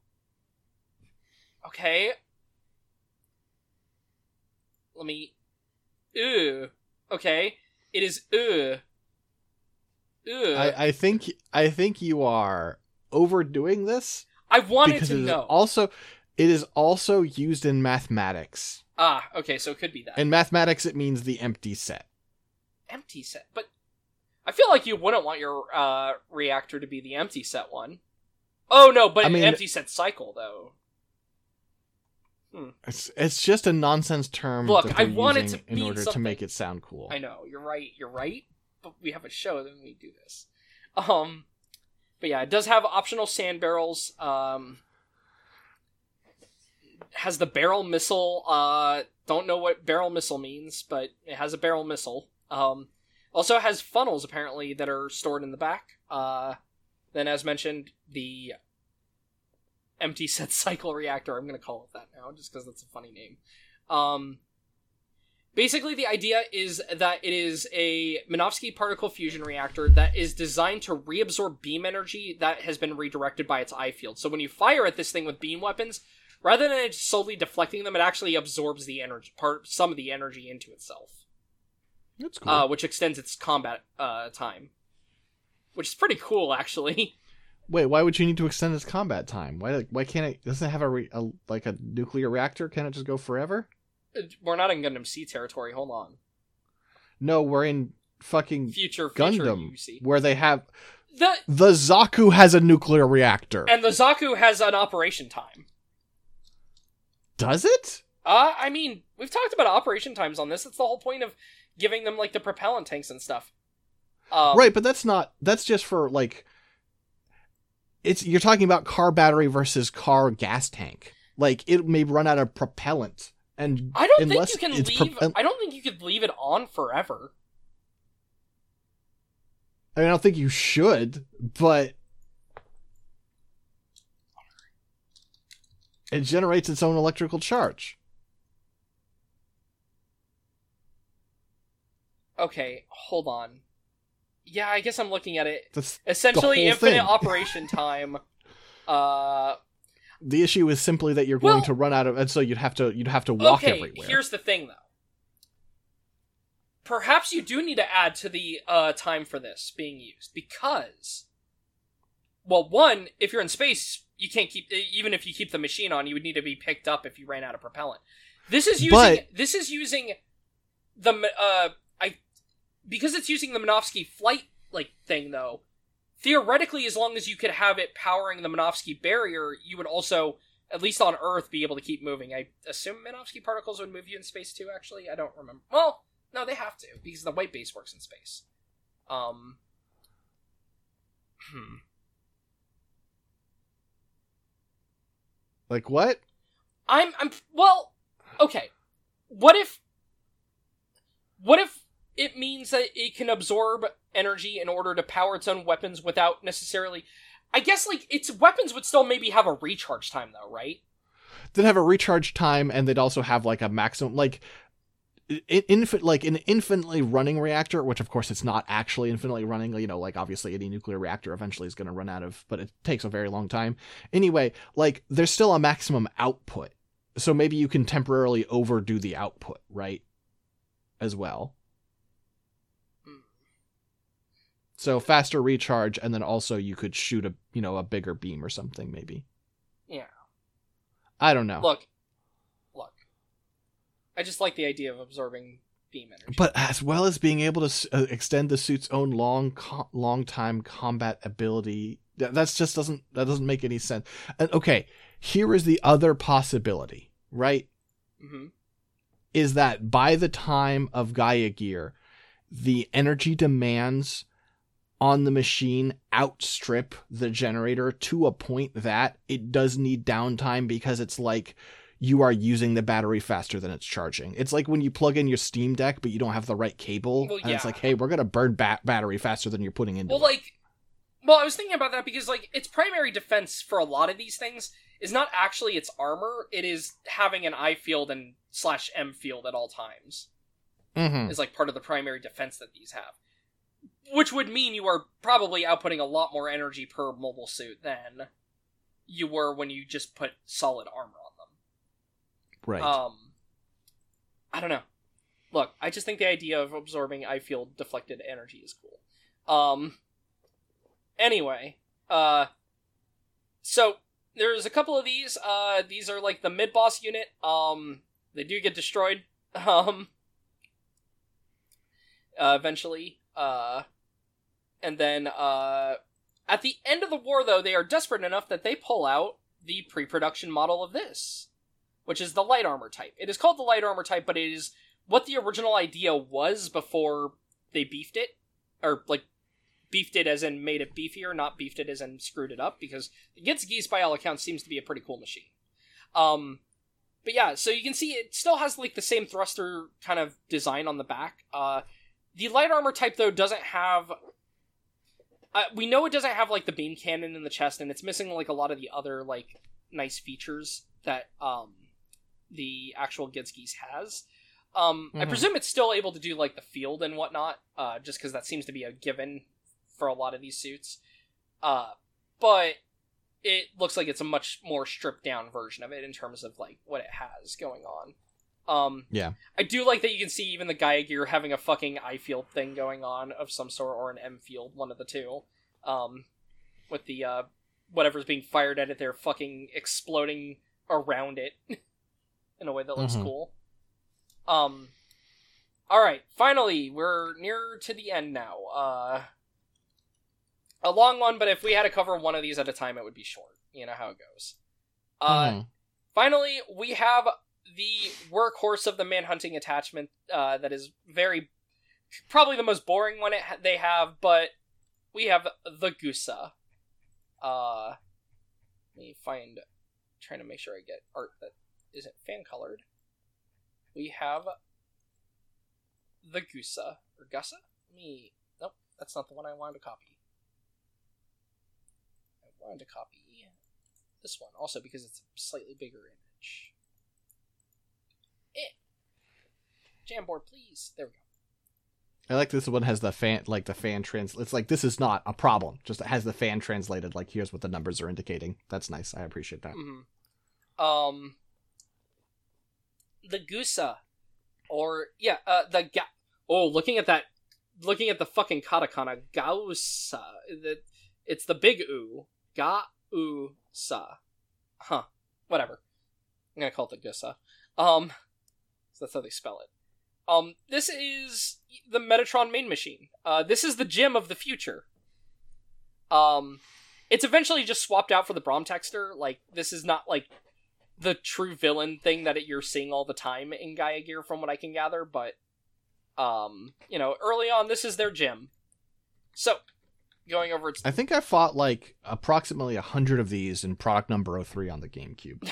Okay. Let me... Okay. It is I think you are overdoing this. I wanted because to know. It is also used in mathematics. Ah, okay, so it could be that. In mathematics, it means the empty set. Empty set? But I feel like you wouldn't want your reactor to be the empty set one. Oh, no, but an empty set cycle, though. It's just a nonsense term. Look, I want it to mean in order something. to make it sound cool. I know, you're right. But we have a show, then we do this. But yeah, it does have optional sand barrels. Has the barrel missile. Don't know what barrel missile means, but it has a barrel missile. Also has funnels, apparently, that are stored in the back. Then, as mentioned, the empty set cycle reactor. I'm going to call it that now, just because that's a funny name. Basically, the idea is that it is a Minovsky particle fusion reactor that is designed to reabsorb beam energy that has been redirected by its eye field. So when you fire at this thing with beam weapons, rather than it solely deflecting them, it actually absorbs the energy, some of the energy into itself. That's cool. Which extends its combat time. Which is pretty cool, actually. Wait, why would you need to extend its combat time? Why can't it? Doesn't it have a nuclear reactor? Can't it just go forever? We're not in Gundam Sea territory. Hold on. No, we're in fucking future Gundam, UC. where they have the Zaku has a nuclear reactor, and the Zaku has an operation time. Does it? I mean, we've talked about operation times on this. That's the whole point of giving them like the propellant tanks and stuff. Right, but that's just for like. You're talking about car battery versus car gas tank. Like it may run out of propellant. And I don't think you can leave. I don't think you could leave it on forever. I mean, I don't think you should, but it generates its own electrical charge. Okay, hold on. Yeah, I guess I'm looking at it. That's essentially infinite operation time. The issue is simply that you're going to run out of, and so you'd have to walk everywhere. Okay, here's the thing, though. Perhaps you do need to add to the time for this being used, because, well, one, if you're in space, you can't keep, even if you keep the machine on, you would need to be picked up if you ran out of propellant. This is using because it's using the Minovsky flight thing, though. Theoretically, as long as you could have it powering the Minovsky barrier, you would also, at least on Earth, be able to keep moving. I assume Minovsky particles would move you in space too, actually? I don't remember. Well, no, they have to, because the white base works in space. Like what? Well, okay. What if it means that it can absorb energy in order to power its own weapons without necessarily... I guess, its weapons would still maybe have a recharge time, though, right? They'd have a recharge time, and they'd also have, a maximum... an infinitely running reactor, which, of course, it's not actually infinitely running. Obviously, any nuclear reactor eventually is going to run out of... But it takes a very long time. Anyway, there's still a maximum output. So maybe you can temporarily overdo the output, right? As well. So faster recharge, and then also you could shoot a bigger beam or something, maybe. Yeah. I don't know. Look. I just like the idea of absorbing beam energy. But as well as being able to extend the suit's own long time combat ability, that doesn't make any sense. And okay, here is the other possibility, right? Mm-hmm. Is that by the time of Gaia Gear, the energy demands on the machine outstrip the generator to a point that it does need downtime, because it's you are using the battery faster than it's charging. It's like when you plug in your Steam Deck, but you don't have the right cable. Well, and it's hey, we're going to burn battery faster than you're putting into it. Well, I was thinking about that because, like, its primary defense for a lot of these things is not actually its armor, it is having an I field and /M field at all times. Mm-hmm. Is, like, part of the primary defense that these have. Which would mean you are probably outputting a lot more energy per mobile suit than you were when you just put solid armor on them. Right. I don't know. Look, I just think the idea of absorbing I field deflected energy is cool. Anyway, so there's a couple of these. These are like the mid-boss unit. They do get destroyed. Eventually. And then, at the end of the war, though, they are desperate enough that they pull out the pre-production model of this, which is the light armor type. It is called the light armor type, but it is what the original idea was before they beefed it, or, like, beefed it as in made it beefier, not beefed it as in screwed it up, because the Gitz by all accounts seems to be a pretty cool machine. But yeah, so you can see it still has, like, the same thruster kind of design on the back. The light armor type, though, doesn't have... we know it doesn't have, like, the beam cannon in the chest, and it's missing, like, a lot of the other, like, nice features that, the actual Gitz has. I presume it's still able to do, like, the field and whatnot, just because that seems to be a given for a lot of these suits. But it looks like it's a much more stripped-down version of it in terms of, like, what it has going on. Yeah. I do like that you can see even the Gaia Gear having a fucking I field thing going on of some sort, or an M field, one of the two. With the, whatever's being fired at it, they're fucking exploding around it in a way that looks cool. Alright, finally, we're near to the end now. A long one, but if we had to cover one of these at a time, it would be short. You know how it goes. Finally, we have the workhorse of the manhunting attachment, that is probably the most boring one they have, but we have the Gusa. Let me trying to make sure I get art that isn't fan-colored. We have the Gusa, or Gusa? Nope, that's not the one I wanted to copy. I wanted to copy this one, also because it's a slightly bigger image. Jamboard, please. There we go. I like this one has the fan it's like, this is not a problem. Just it has the fan translated, like, here's what the numbers are indicating. That's nice. I appreciate that. Mm-hmm. The Gusa. Or, yeah, looking at the fucking katakana, Gausa. It's the big U. Ga-u-sa. Huh. Whatever. I'm gonna call it the Gusa. So that's how they spell it. This is the Metatron main machine. This is the gym of the future. It's eventually just swapped out for the Bromtexter. Like, this is not, like, the true villain thing that you're seeing all the time in Gaia Gear, from what I can gather, but, early on, this is their gym. So, going over its... I think I fought, like, approximately 100 of these in product number 03 on the GameCube.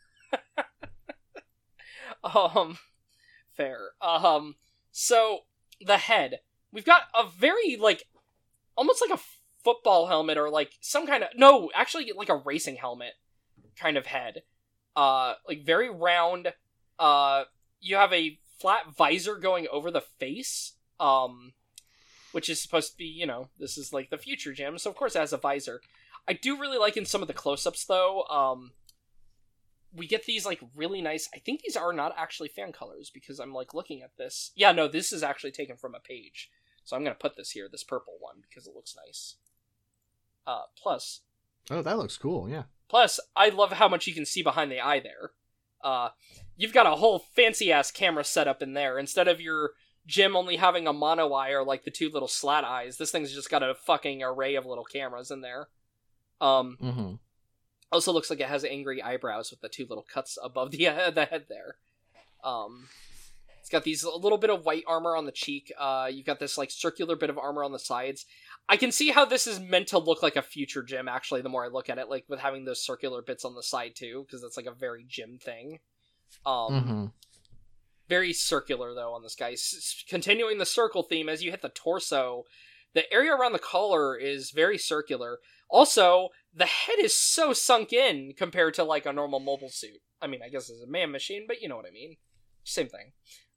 Fair. So, the head. We've got a very, like, almost like a football helmet, or, like, some kind of... No, actually, like a racing helmet kind of head. Like, very round. You have a flat visor going over the face, which is supposed to be, this is, like, the future gym, so of course it has a visor. I do really like in some of the close-ups, though, we get these, like, really nice... I think these are not actually fan colors, because I'm, like, looking at this. Yeah, no, this is actually taken from a page. So I'm gonna put this here, this purple one, because it looks nice. Plus... Oh, that looks cool, yeah. Plus, I love how much you can see behind the eye there. You've got a whole fancy-ass camera setup in there. Instead of your gym only having a mono eye, or, like, the two little slat eyes, this thing's just got a fucking array of little cameras in there. Also looks like it has angry eyebrows with the two little cuts above the head there. It's got these a little bit of white armor on the cheek. You've got this, like, circular bit of armor on the sides. I can see how this is meant to look like a future gym, actually, the more I look at it, like, with having those circular bits on the side, too, because that's, like, a very gym thing. Very circular, though, on this guy. Continuing the circle theme, as you hit the torso, The area around the collar is very circular. Also, the head is so sunk in compared to like a normal mobile suit. I mean, I guess it's a man machine, but you know what I mean. Same thing.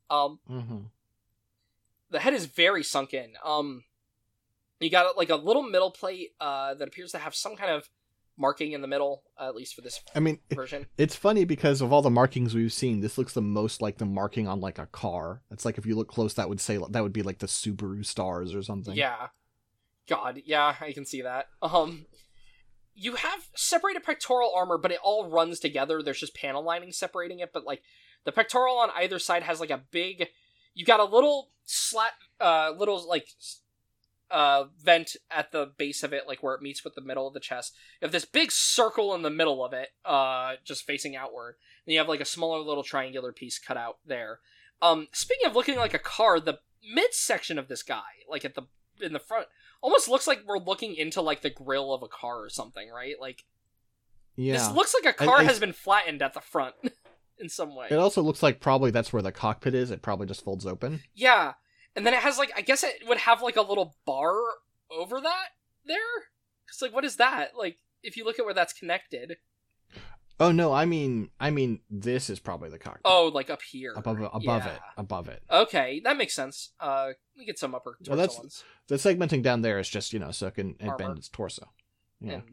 The head is very sunk in. You got like a little middle plate that appears to have some kind of marking in the middle, at least for this version. It's funny because of all the markings we've seen, this looks the most like the marking on like a car. It's like if you look close, that would be like the Subaru stars or something. Yeah. God, yeah, I can see that. You have separated pectoral armor, but it all runs together. There's just panel lining separating it, but like the pectoral on either side has like a big. You got a little vent at the base of it, like where it meets with the middle of the chest. You have this big circle in the middle of it, just facing outward. And you have like a smaller little triangular piece cut out there. Speaking of looking like a car, the midsection of this guy, like in the front, almost looks like we're looking into like the grill of a car or something, right? Like, yeah, this looks like a car has been flattened at the front in some way. It also looks like probably that's where the cockpit is. It probably just folds open. Yeah. And then it has, like, I guess it would have, like, a little bar over that there? Because, like, what is that? Like, if you look at where that's connected. Oh, no, I mean, this is probably the cockpit. Oh, like, up here. Above it. Okay, that makes sense. We get some upper torso ones. The segmenting down there is just, so it can bend its torso. Yeah. And,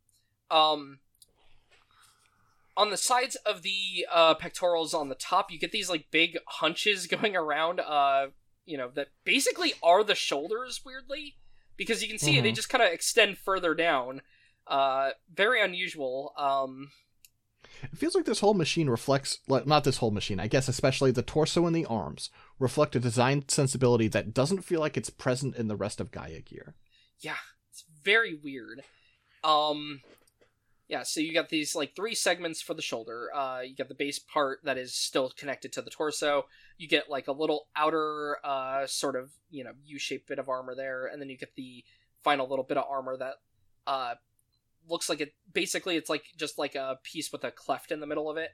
on the sides of the pectorals on the top, you get these, like, big hunches going around, that basically are the shoulders, weirdly, because you can see they just kind of extend further down. Very unusual. It feels like this whole machine reflects, not this whole machine, I guess especially the torso and the arms, reflect a design sensibility that doesn't feel like it's present in the rest of Gaia gear. Yeah, it's very weird. Yeah, so you got these, like, 3 segments for the shoulder. You got the base part that is still connected to the torso. You get, like, a little outer, sort of, U-shaped bit of armor there. And then you get the final little bit of armor that, looks like it's, like, just, like, a piece with a cleft in the middle of it.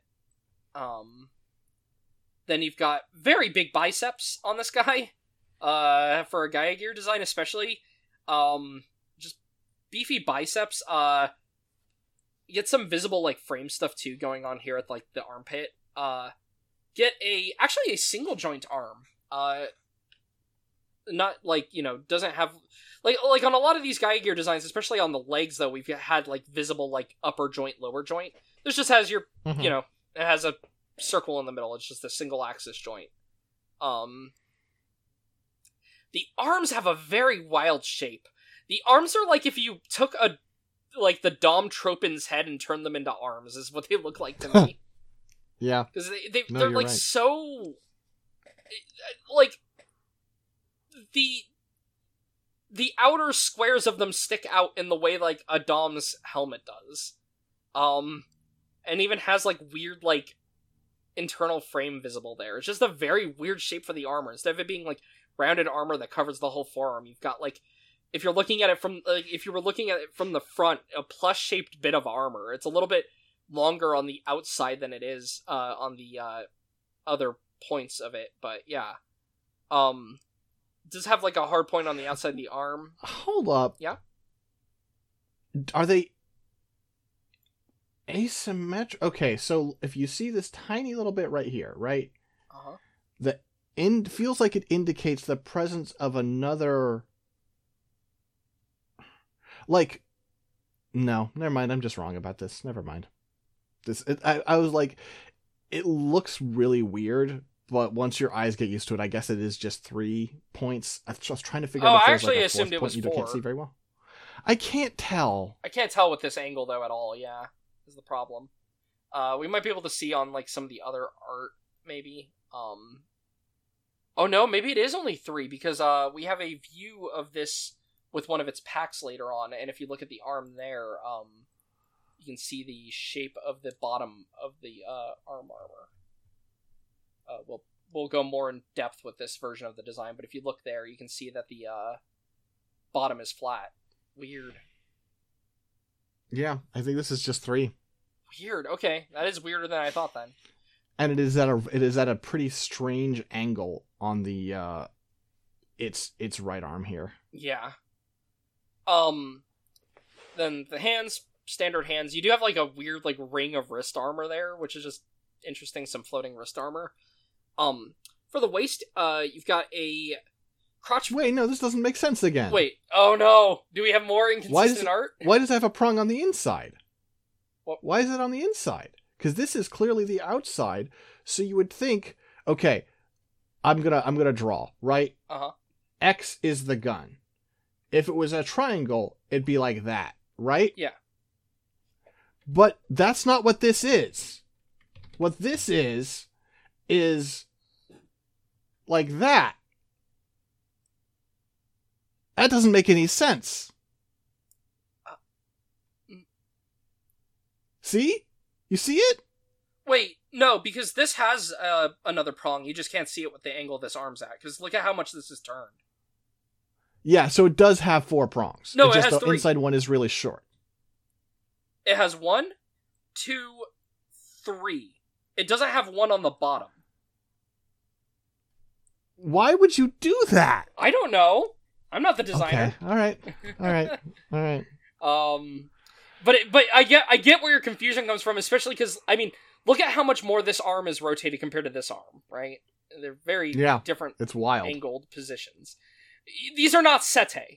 Then you've got very big biceps on this guy, for a Gaia gear design especially. Just beefy biceps, You get some visible, like, frame stuff, too, going on here at, like, the armpit. Get actually a single joint arm. Not, like, doesn't have... Like on a lot of these Gaia gear designs, especially on the legs, though, we've had, like, visible, like, upper joint, lower joint. This just has your, it has a circle in the middle. It's just a single axis joint. The arms have a very wild shape. The arms are like if you took the Dom Tropin's head and turned them into arms, is what they look like to me. Yeah. Because they're like, right. So... Like... The outer squares of them stick out in the way, like, a Dom's helmet does. And even has, like, weird, like, internal frame visible there. It's just a very weird shape for the armor. Instead of it being, like, rounded armor that covers the whole forearm, you've got, like... If you're looking at it from, if you were looking at it from the front, a plus-shaped bit of armor. It's a little bit longer on the outside than it is on the other points of it, but yeah. Does have like a hard point on the outside of the arm. Hold up. Yeah? Are they asymmetric? Okay, so if you see this tiny little bit right here, right? Uh-huh. The end feels like it indicates the presence of another... Like, no, never mind. I'm just wrong about this. Never mind. I was like, it looks really weird, but once your eyes get used to it, I guess it is just 3 points. I was trying to figure out if I there's actually like a assumed it was point 4. You can't see very well. I can't tell. I can't tell with this angle, though, at all, yeah. Is the problem. We might be able to see on, like, some of the other art, maybe. Oh, no, maybe it is only 3, because we have a view of this with one of its packs later on, and if you look at the arm there, you can see the shape of the bottom of the arm armor. We'll go more in depth with this version of the design, but if you look there, you can see that the bottom is flat. Weird. Yeah, I think this is just 3. Weird. Okay, that is weirder than I thought then. And it is at a pretty strange angle on the its right arm here. Yeah. Then the hands, standard hands. You do have like a weird like ring of wrist armor there, which is just interesting. Some floating wrist armor. For the waist, you've got a crotch. Wait, no, this doesn't make sense again. Wait, oh no! Do we have more inconsistent art? Why does it have a prong on the inside? What? Why is it on the inside? Because this is clearly the outside. So you would think, okay, I'm gonna draw, right? X is the gun. If it was a triangle, it'd be like that, right? Yeah. But that's not what this is. What this is like that. That doesn't make any sense. See? You see it? Wait, no, because this has another prong. You just can't see it with the angle this arm's at. Because look at how much this is turned. Yeah, so it does have 4 prongs. No, it just has the 3. inside one is really short. It has 1, 2, 3. It doesn't have 1 on the bottom. Why would you do that? I don't know. I'm not the designer. Okay. All right. But I get where your confusion comes from, especially because I mean, look at how much more this arm is rotated compared to this arm, right? They're very different. It's wild. Angled positions. These are not sete.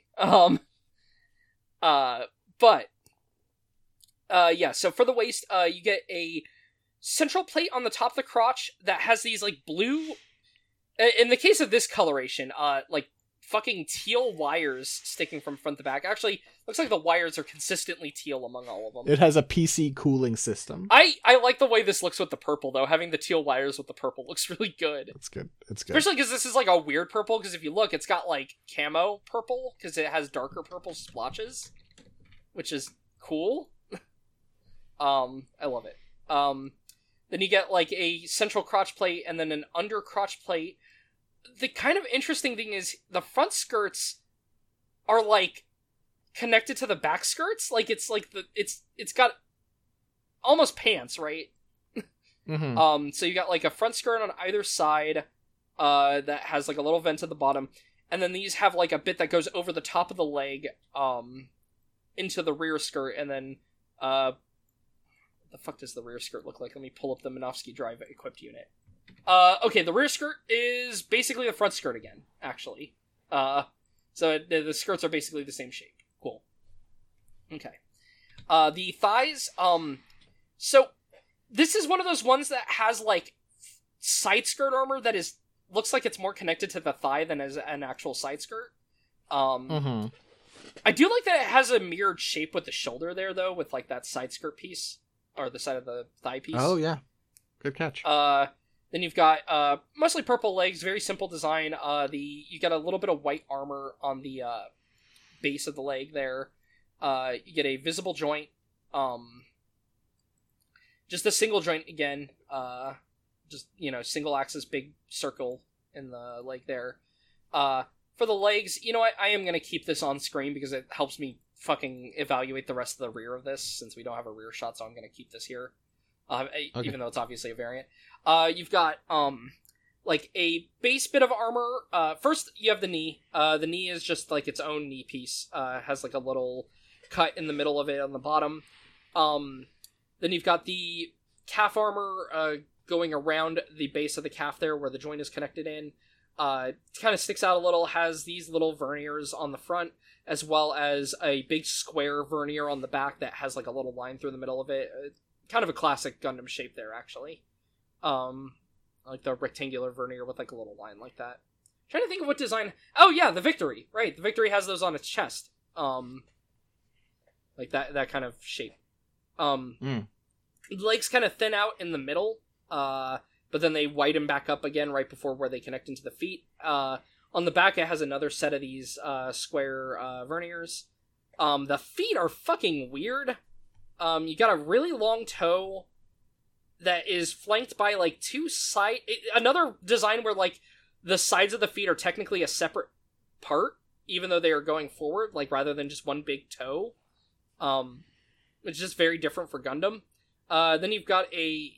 Yeah. So for the waist, you get a central plate on the top of the crotch that has these like blue. In the case of this coloration, like fucking teal wires sticking from front to back. Actually, looks like the wires are consistently teal among all of them. It has a PC cooling system. I like the way this looks with the purple, though. Having the teal wires with the purple looks really good. It's good. Especially because this is like a weird purple, because if you look, it's got like camo purple, because it has darker purple splotches, which is cool. I love it. Then you get like a central crotch plate and then an under crotch plate. The kind of interesting thing is the front skirts are like connected to the back skirts. Like it's like it's got almost pants, right? Mm-hmm. So you got like a front skirt on either side, that has like a little vent at the bottom, and then these have like a bit that goes over the top of the leg, into the rear skirt, and then what the fuck does the rear skirt look like? Let me pull up the Minovsky Drive equipped unit. Okay, the rear skirt is basically the front skirt again, actually. So the skirts are basically the same shape. Cool. Okay. The thighs, so this is one of those ones that has, like, side skirt armor that looks like it's more connected to the thigh than as an actual side skirt. Mm-hmm. I do like that it has a mirrored shape with the shoulder there, though, with, like, that side skirt piece, or the side of the thigh piece. Oh, yeah. Good catch. Then you've got mostly purple legs, very simple design. You got a little bit of white armor on the base of the leg there. You get a visible joint, just a single joint again. Just single axis, big circle in the leg there. For the legs, you know what? I am gonna keep this on screen because it helps me fucking evaluate the rest of the rear of this, since we don't have a rear shot. So I'm gonna keep this here. Okay. Even though it's obviously a variant. You've got, like, a base bit of armor. First, you have the knee. The knee is just, like, its own knee piece. Has, like, a little cut in the middle of it on the bottom. Then you've got the calf armor, going around the base of the calf there, where the joint is connected in. It kind of sticks out a little, has these little verniers on the front, as well as a big square vernier on the back that has, like, a little line through the middle of it. Kind of a classic Gundam shape there, actually. Like the rectangular vernier with like a little line like that. Trying to think of what design. Oh yeah, the Victory. Right, the Victory has those on its chest. Like that kind of shape. The legs kind of thin out in the middle, but then they widen back up again right before where they connect into the feet. On the back, it has another set of these square verniers. The feet are fucking weird. You got a really long toe that is flanked by, like, another design where, like, the sides of the feet are technically a separate part, even though they are going forward, like, rather than just one big toe. Which is just very different for Gundam. Then you've got a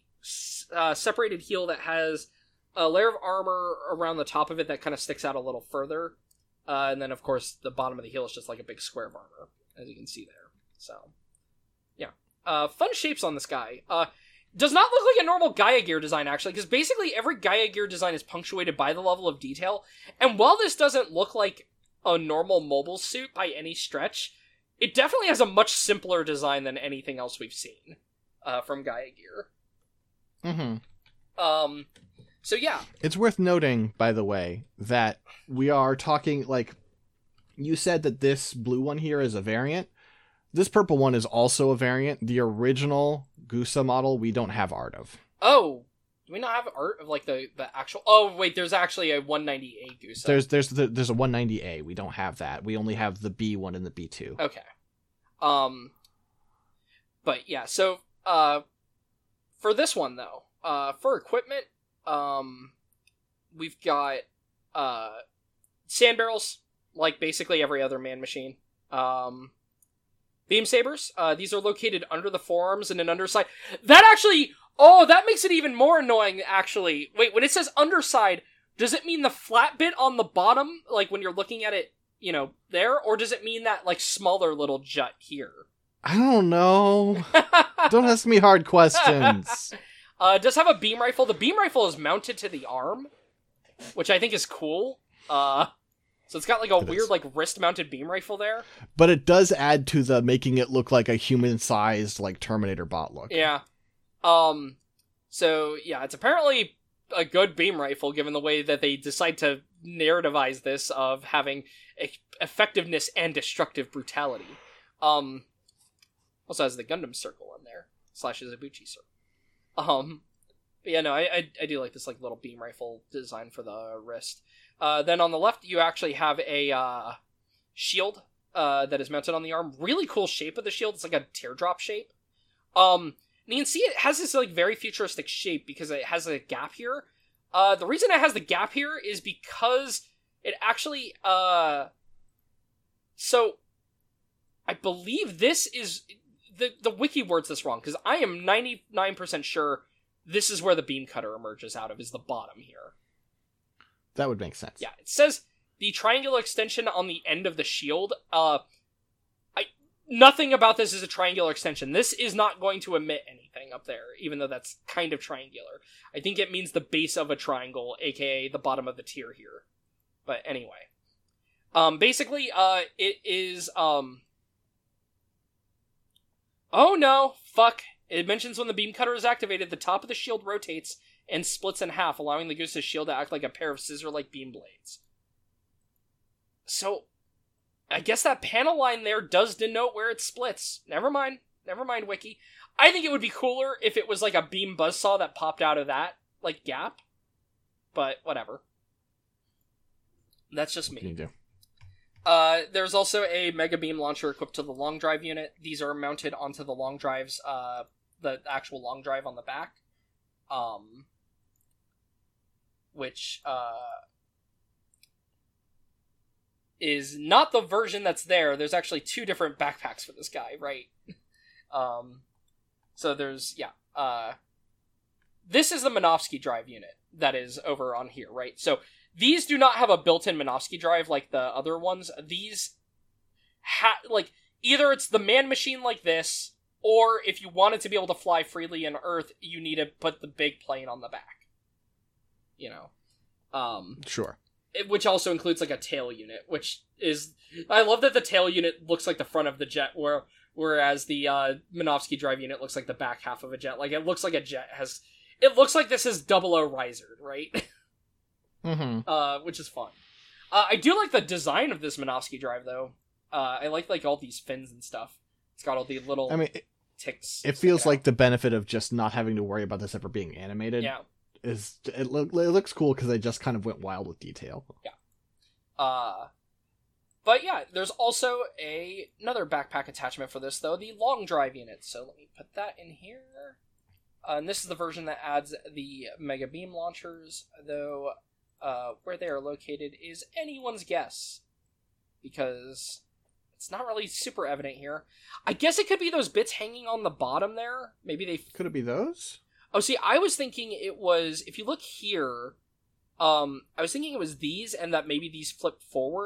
separated heel that has a layer of armor around the top of it that kind of sticks out a little further. And then, of course, the bottom of the heel is just like a big square of armor, as you can see there. So, yeah. Fun shapes on this guy. Does not look like a normal Gaia Gear design, actually, because basically every Gaia Gear design is punctuated by the level of detail. And while this doesn't look like a normal mobile suit by any stretch, it definitely has a much simpler design than anything else we've seen from Gaia Gear. Mm-hmm. So yeah. It's worth noting, by the way, that we are talking, like, you said that this blue one here is a variant. This purple one is also a variant. The original Gusa model, we don't have art of. Oh, do we not have art of, like, the actual... Oh, wait, there's actually a 190A Gusa. There's a 190A. We don't have that. We only have the B1 and the B2. Okay. But, yeah, so, for this one, though, for equipment, we've got, sand barrels, like basically every other man machine. Beam sabers. These are located under the forearms and an underside. That actually... Oh, that makes it even more annoying, actually. Wait, when it says underside, does it mean the flat bit on the bottom, like when you're looking at it, you know, there? Or does it mean that, like, smaller little jut here? I don't know. Don't ask me hard questions. It does have a beam rifle. The beam rifle is mounted to the arm, which I think is cool. So it's got, like, a weird, like, wrist-mounted beam rifle there. But it does add to the making it look like a human-sized, like, Terminator bot look. Yeah. So, yeah, it's apparently a good beam rifle, given the way that they decide to narrativize this of having effectiveness and destructive brutality. Also has the Gundam circle in there, / Izubuchi circle. But yeah, no, I do like this, like, little beam rifle design for the wrist. Then on the left, you actually have a, shield, that is mounted on the arm. Really cool shape of the shield. It's like a teardrop shape. And you can see it has this, like, very futuristic shape because it has a gap here. The reason it has the gap here is because it actually, so, I believe this is, the wiki words this wrong, because I am 99% sure this is where the beam cutter emerges out of, is the bottom here. That would make sense. Yeah, it says the triangular extension on the end of the shield, nothing about this is a triangular extension. This is not going to emit anything up there, even though that's kind of triangular. I think it means the base of a triangle, aka the bottom of the tier here. But anyway. Basically, it is, Oh no! Fuck! It mentions when the beam cutter is activated, the top of the shield rotates and splits in half, allowing the Gusa's shield to act like a pair of scissor-like beam blades. So... I guess that panel line there does denote where it splits. Never mind, Wiki. I think it would be cooler if it was like a beam buzzsaw that popped out of that, like, gap. But, whatever. That's just me. What can you do? There's also a Mega Beam launcher equipped to the long drive unit. These are mounted onto the long drives, the actual long drive on the back. Which, is not the version that's there. There's actually 2 different backpacks for this guy, right? So there's, yeah. This is the Minovsky drive unit that is over on here, right? So these do not have a built-in Minovsky drive like the other ones. These, like, either it's the man machine like this, or if you wanted to be able to fly freely in Earth, you need to put the big plane on the back. You know? Sure. Which also includes, like, a tail unit, which is... I love that the tail unit looks like the front of the jet, whereas the Minovsky drive unit looks like the back half of a jet. Like, it looks like a jet has... It looks like this is 00 risered, right? Mm-hmm. Which is fun. I do like the design of this Minovsky drive, though. I like, all these fins and stuff. It's got all the little ticks. It feels like the benefit of just not having to worry about this ever being animated. Yeah. It looks cool because they just kind of went wild with detail. Yeah. But yeah, there's also another backpack attachment for this, though, the long drive unit. So let me put that in here. And this is the version that adds the Mega Beam launchers, though where they are located is anyone's guess. Because it's not really super evident here. I guess it could be those bits hanging on the bottom there. Maybe they... Could it be those? Oh, see, I was thinking it was... If you look here, I was thinking it was these, and that maybe these flip forward.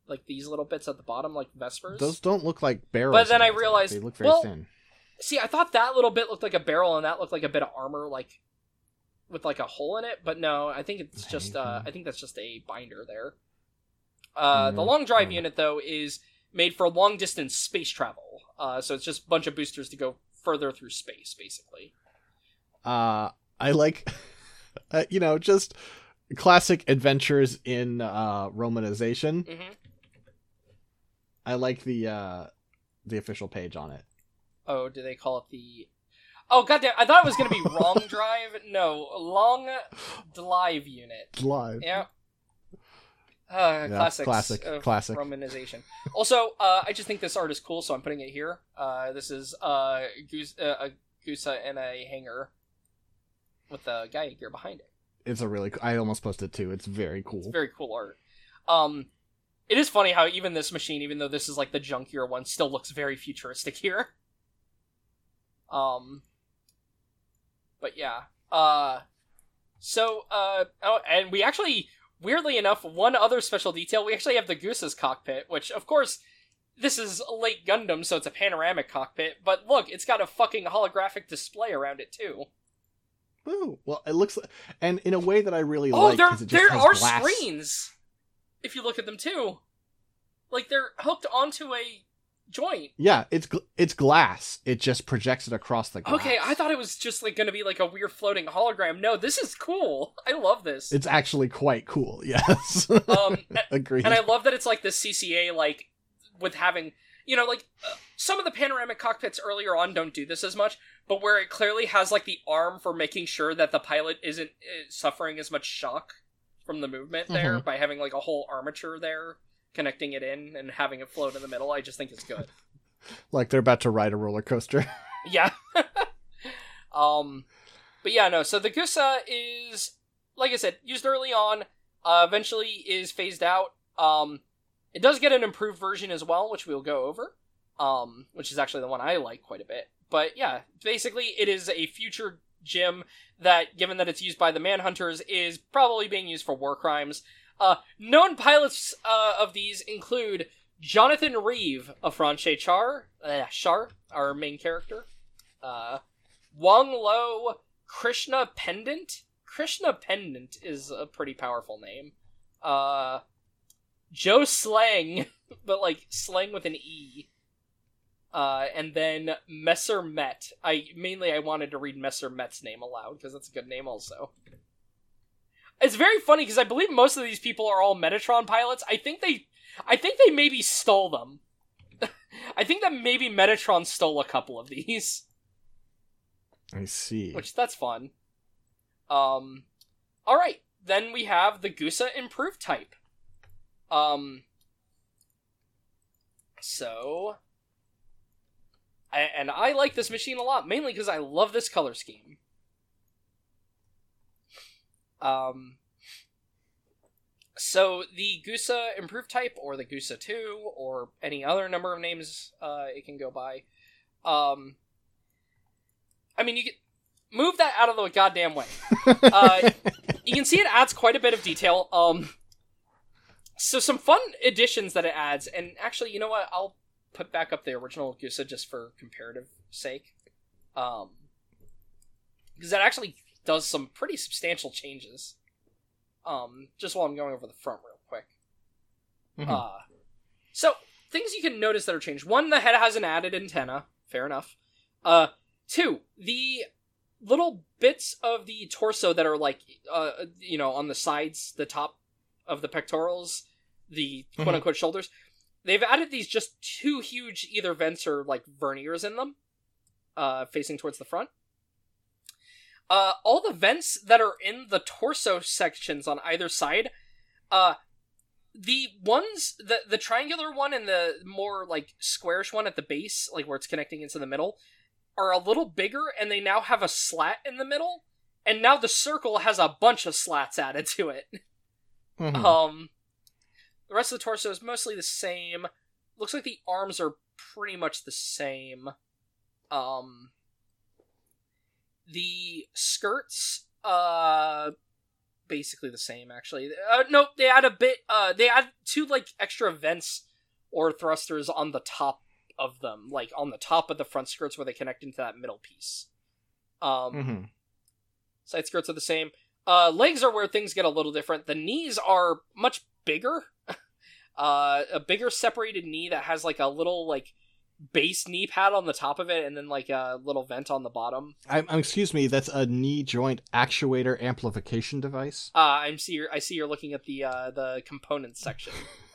like these little bits at the bottom, like Vespers. Those don't look like barrels. But then I though. realized, they look very thin. See, I thought that little bit looked like a barrel, and that looked like a bit of armor, like with like a hole in it. But no, I think it's just I think that's just a binder there. The long drive unit though is made for long distance space travel. So it's just a bunch of boosters to go further through space, basically. I like, just classic adventures in Romanization. Mm-hmm. I like the official page on it. Oh, do they call it the... Oh, goddamn, I thought it was going to be Wrong Drive. No, Long Drive Unit. Drive. Yeah. Classic Romanization. Also, I just think this art is cool, so I'm putting it here. This is a Gusa in a hanger with the Gaia gear behind it. It's a really... I almost posted too. It's very cool. It's very cool art. It is funny how even this machine, even though this is like the junkier one, still looks very futuristic here. But yeah. And we actually, weirdly enough, one other special detail, we actually have the Goose's cockpit, which, of course, this is late Gundam, so it's a panoramic cockpit, but look, it's got a fucking holographic display around it, too. Ooh, well, it looks like, and in a way that I really like, there are glass screens! If you look at them, too. Like, they're hooked onto a joint. Yeah, it's glass. It just projects it across the glass. Okay, I thought it was just like going to be like a weird floating hologram. No, this is cool. I love this. It's actually quite cool. Yes. Agreed. And I love that it's like the CCA, like with having, some of the panoramic cockpits earlier on don't do this as much, but where it clearly has like the arm for making sure that the pilot isn't suffering as much shock from the movement there by having like a whole armature there connecting it in and having it float in the middle. I just think it's good. Like they're about to ride a roller coaster. Yeah. But yeah, no, so the Gusa is, like I said, used early on, eventually is phased out. It does get an improved version as well, which we'll go over, which is actually the one I like quite a bit. But yeah, basically it is a future gym that, given that it's used by the Manhunters, is probably being used for war crimes. Known pilots of these include Jonathan Reeve of Franche Char, our main character, Wang Lo, Krishna Pendant. Krishna Pendant is a pretty powerful name. Joe Slang, but like Slang with an E. And then Messer Met. I wanted to read Messer Met's name aloud, because that's a good name also. It's very funny, because I believe most of these people are all Metatron pilots. I think they maybe stole them. I think that maybe Metatron stole a couple of these. I see. Which, that's fun. Alright, then we have the Gusa Improved type. I like this machine a lot, mainly because I love this color scheme. So the Gusa Improved type, or the Gusa 2, or any other number of names it can go by, you can move that out of the goddamn way. You can see it adds quite a bit of detail. So some fun additions that it adds, and actually, you know what, I'll put back up the original Gusa just for comparative sake. Because that actually does some pretty substantial changes. Just while I'm going over the front real quick. Mm-hmm. So, things you can notice that are changed. One, the head has an added antenna. Fair enough. Two, the little bits of the torso that are like, on the sides, the top of the pectorals, the quote-unquote shoulders, they've added these just two huge either vents or like verniers in them, facing towards the front. All the vents that are in the torso sections on either side, the ones, the triangular one and the more like squarish one at the base, like where it's connecting into the middle, are a little bigger, and they now have a slat in the middle, and now the circle has a bunch of slats added to it. Mm-hmm. The rest of the torso is mostly the same. Looks like the arms are pretty much the same. The skirts, basically the same, actually. No, they add a bit. They add 2 like extra vents or thrusters on the top of them, like on the top of the front skirts where they connect into that middle piece. Side skirts are the same. Legs are where things get a little different. The knees are much bigger. A bigger separated knee that has like a little like base knee pad on the top of it, and then like a little vent on the bottom. Excuse me, that's a knee joint actuator amplification device. I see you're looking at the components section.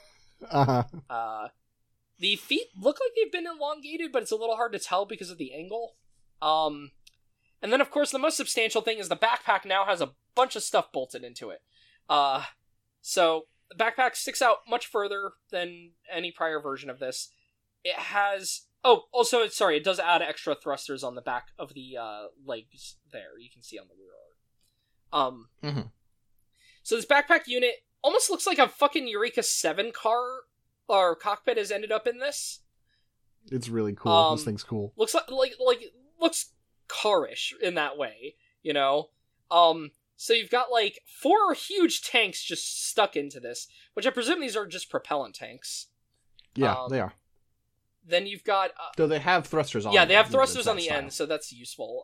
The feet look like they've been elongated, but it's a little hard to tell because of the angle. And then of course the most substantial thing is the backpack now has a bunch of stuff bolted into it. So the backpack sticks out much further than any prior version of this. It has... Oh, also, it does add extra thrusters on the back of the legs there. You can see on the rear arm. So this backpack unit almost looks like a fucking Eureka 7 car or cockpit has ended up in this. It's really cool. This thing's cool. Looks looks car-ish in that way, you know? So you've got, like, 4 huge tanks just stuck into this, which I presume these are just propellant tanks. Yeah, they are. Then you've got... Though they have thrusters on Yeah, they have thrusters on the end, so that's useful.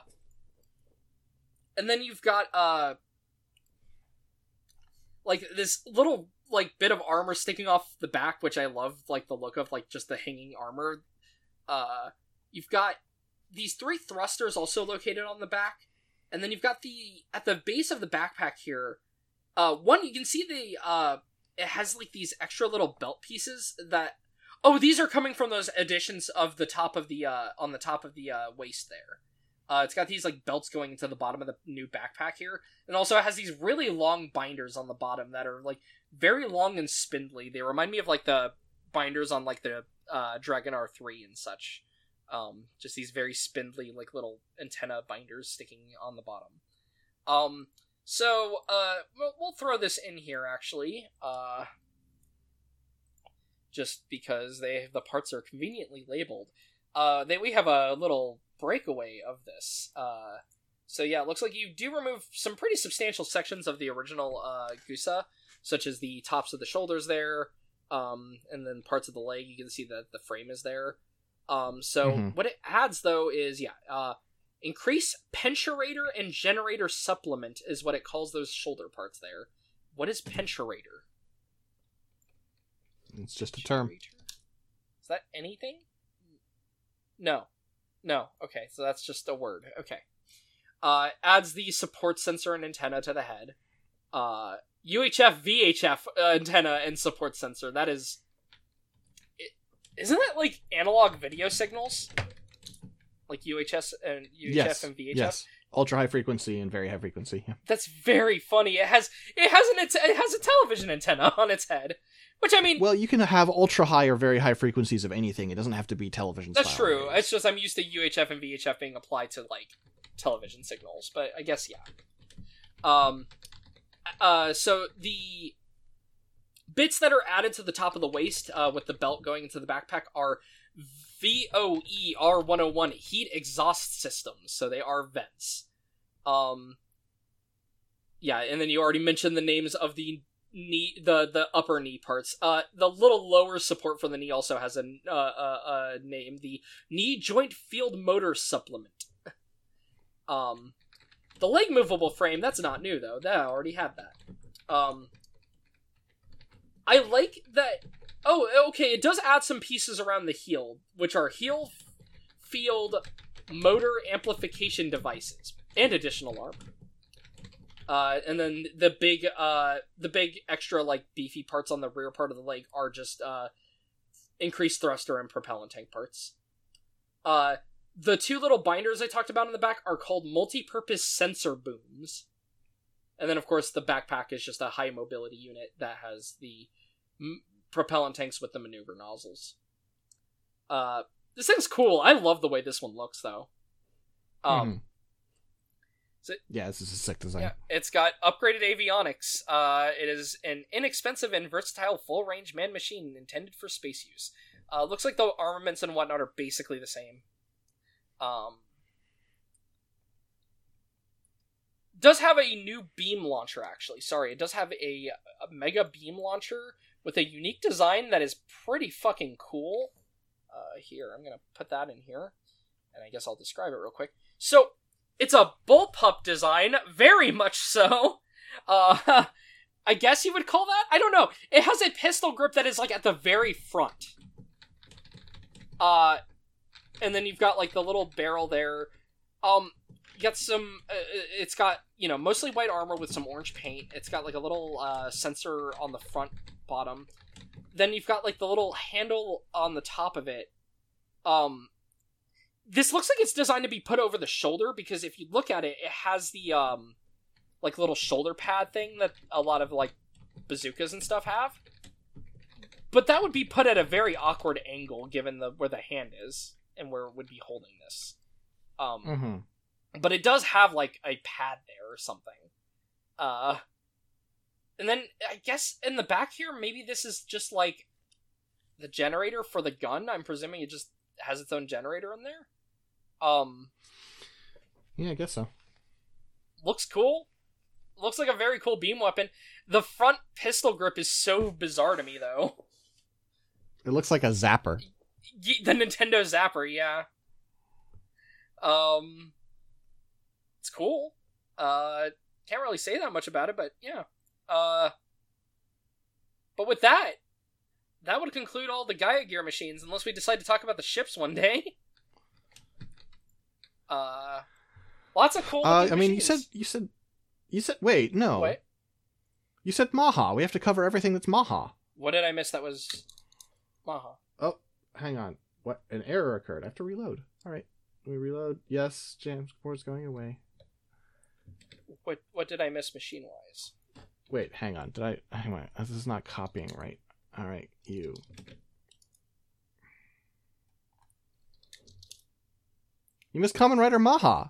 And then you've got, like, this little, like, bit of armor sticking off the back, which I love, like, the look of, like, just the hanging armor. You've got these 3 thrusters also located on the back, and then you've got at the base of the backpack here, one, you can see it has, like, these extra little belt pieces that... Oh, these are coming from those additions of the top of the, on the top of the, waist there. It's got these, like, belts going into the bottom of the new backpack here. And also it has these really long binders on the bottom that are, like, very long and spindly. They remind me of, like, the binders on, like, the, Dragon R3 and such. Just these very spindly, like, little antenna binders sticking on the bottom. So, we'll throw this in here, actually. Just because the parts are conveniently labeled. We have a little breakaway of this. So yeah, it looks like you do remove some pretty substantial sections of the original Gusa, such as the tops of the shoulders there, and then parts of the leg. You can see that the frame is there. What it adds, though, is, increase penturator and generator supplement is what it calls those shoulder parts there. What is penturator? It's just a term. Is that anything? No. Okay, so that's just a word. Okay. Adds the support sensor and antenna to the head. UHF, VHF antenna and support sensor. That is... Isn't that like analog video signals? Like UHF and VHF? Yes. Ultra high frequency and very high frequency. Yeah. That's very funny. It has a television antenna on its head. Which, I mean... Well, you can have ultra high or very high frequencies of anything. It doesn't have to be television That's style true. waves. It's just I'm used to UHF and VHF being applied to, like, television signals. But I guess, yeah. So the bits that are added to the top of the waist with the belt going into the backpack are VOE R101 heat exhaust systems. So they are vents. Yeah, and then you already mentioned the names of the knee, the upper knee parts. The little lower support for the knee also has a name, the knee joint field motor supplement. The leg movable frame, that's not new though. That I already had that. I like that. Oh, okay. It does add some pieces around the heel, which are heel field motor amplification devices and additional armor. And then the big extra, like, beefy parts on the rear part of the leg are just, increased thruster and propellant tank parts. The 2 little binders I talked about in the back are called multi-purpose sensor booms. And then, of course, the backpack is just a high mobility unit that has the propellant tanks with the maneuver nozzles. This thing's cool. I love the way this one looks, though. Yeah, this is a sick design. Yeah, it's got upgraded avionics. It is an inexpensive and versatile full-range manned machine intended for space use. Looks like the armaments and whatnot are basically the same. does have a new beam launcher, actually. Sorry, it does have a mega beam launcher with a unique design that is pretty fucking cool. Here, I'm gonna put that in here, and I guess I'll describe it real quick. So, it's a bullpup design, very much so. I guess you would call that? I don't know. It has a pistol grip that is, like, at the very front. And then you've got, like, the little barrel there. You got some, it's got, you know, mostly white armor with some orange paint. It's got, like, a little, sensor on the front bottom. Then you've got, like, the little handle on the top of it. This looks like it's designed to be put over the shoulder, because if you look at it, it has the, like, little shoulder pad thing that a lot of, like, bazookas and stuff have. But that would be put at a very awkward angle, given where the hand is, and where it would be holding this. But it does have, like, a pad there or something. And then, I guess, in the back here, maybe this is just, like, the generator for the gun. I'm presuming it just has its own generator in there. Yeah, I guess so. Looks cool. Looks like a very cool beam weapon. The front pistol grip is so bizarre to me, though. It looks like a zapper. The Nintendo Zapper, yeah. It's cool. Can't really say that much about it, but yeah. But with that would conclude all the Gaia Gear machines, unless we decide to talk about the ships one day. Lots of cool I mean, machines. you said, wait, no. What? You said Maha. We have to cover everything that's Maha. What did I miss that was Maha? Oh, hang on. What? An error occurred. I have to reload. All right. We reload. Yes, James Board's going away. What did I miss machine-wise? Wait, hang on. Hang on. This is not copying right. All right, you. You missed Kamen Rider Maha.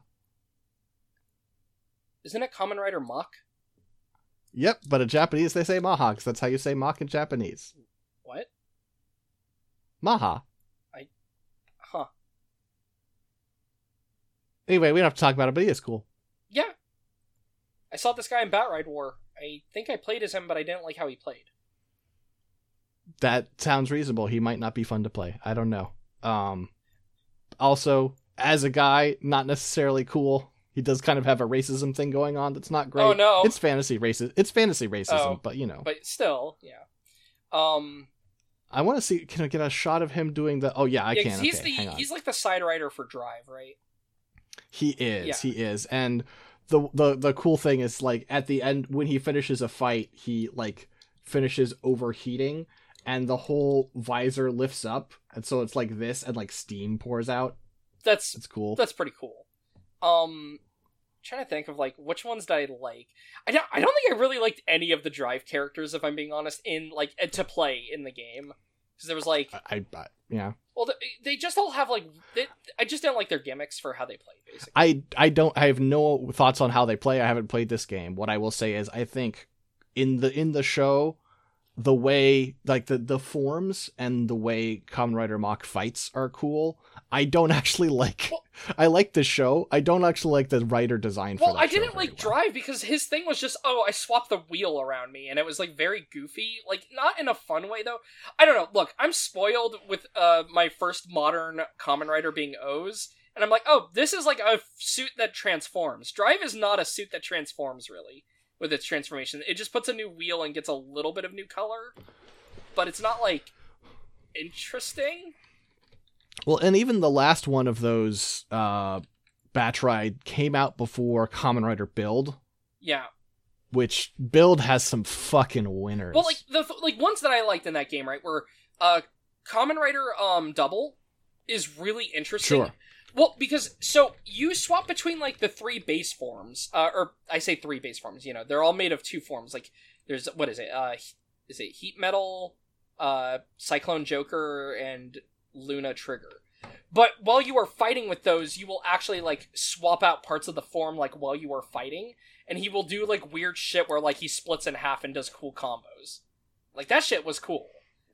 Isn't it Kamen Rider Mach? Yep, but in Japanese they say Maha, because that's how you say Mach in Japanese. What? Maha. Huh. Anyway, we don't have to talk about it, but he is cool. Yeah. I saw this guy in Batride War. I think I played as him, but I didn't like how he played. That sounds reasonable. He might not be fun to play. I don't know. Also, as a guy, not necessarily cool. He does kind of have a racism thing going on that's not great. Oh, no. It's fantasy racism, but you know. But still, yeah. I want to see, can I get a shot of him doing the, oh yeah, I yeah, can. He's like the side rider for Drive, right? He is, Yeah. he is. And the cool thing is, like, at the end, when he finishes a fight, he, like, finishes overheating, and the whole visor lifts up, and so it's like this, and, like, steam pours out. It's cool. That's pretty cool. Trying to think of, like, which ones did I like. I don't think I really liked any of the Drive characters, if I'm being honest, in, like, to play in the game. Because there was, like... yeah. Well, they just all have, like... I just didn't like their gimmicks for how they play, basically. I have no thoughts on how they play. I haven't played this game. What I will say is, I think in the show, the way, like, the forms and the way Kamen Rider Mach fights are cool. I don't actually like... Well, I like the show. I don't actually like the writer design for that. Well, I didn't like Drive because his thing was just, I swapped the wheel around me, and it was, like, very goofy. Like, not in a fun way, though. I don't know. Look, I'm spoiled with my first modern Kamen Rider being O's, and I'm like, oh, this is, like, a suit that transforms. Drive is not a suit that transforms, really, with its transformation. It just puts a new wheel and gets a little bit of new color, but it's not, like, interesting. Well, and even the last one of those Batride came out before Kamen Rider Build. Yeah. Which Build has some fucking winners. Well, like the ones that I liked in that game, right, were Kamen Rider Double is really interesting. Sure. Well, because so you swap between, like, the three base forms, or I say three base forms. You know, they're all made of two forms. Like, there's is it Heat Metal, Cyclone Joker, and Luna Trigger. But while you are fighting with those, you will actually, like, swap out parts of the form, like, while you are fighting, and he will do, like, weird shit where, like, he splits in half and does cool combos. Like, that shit was cool.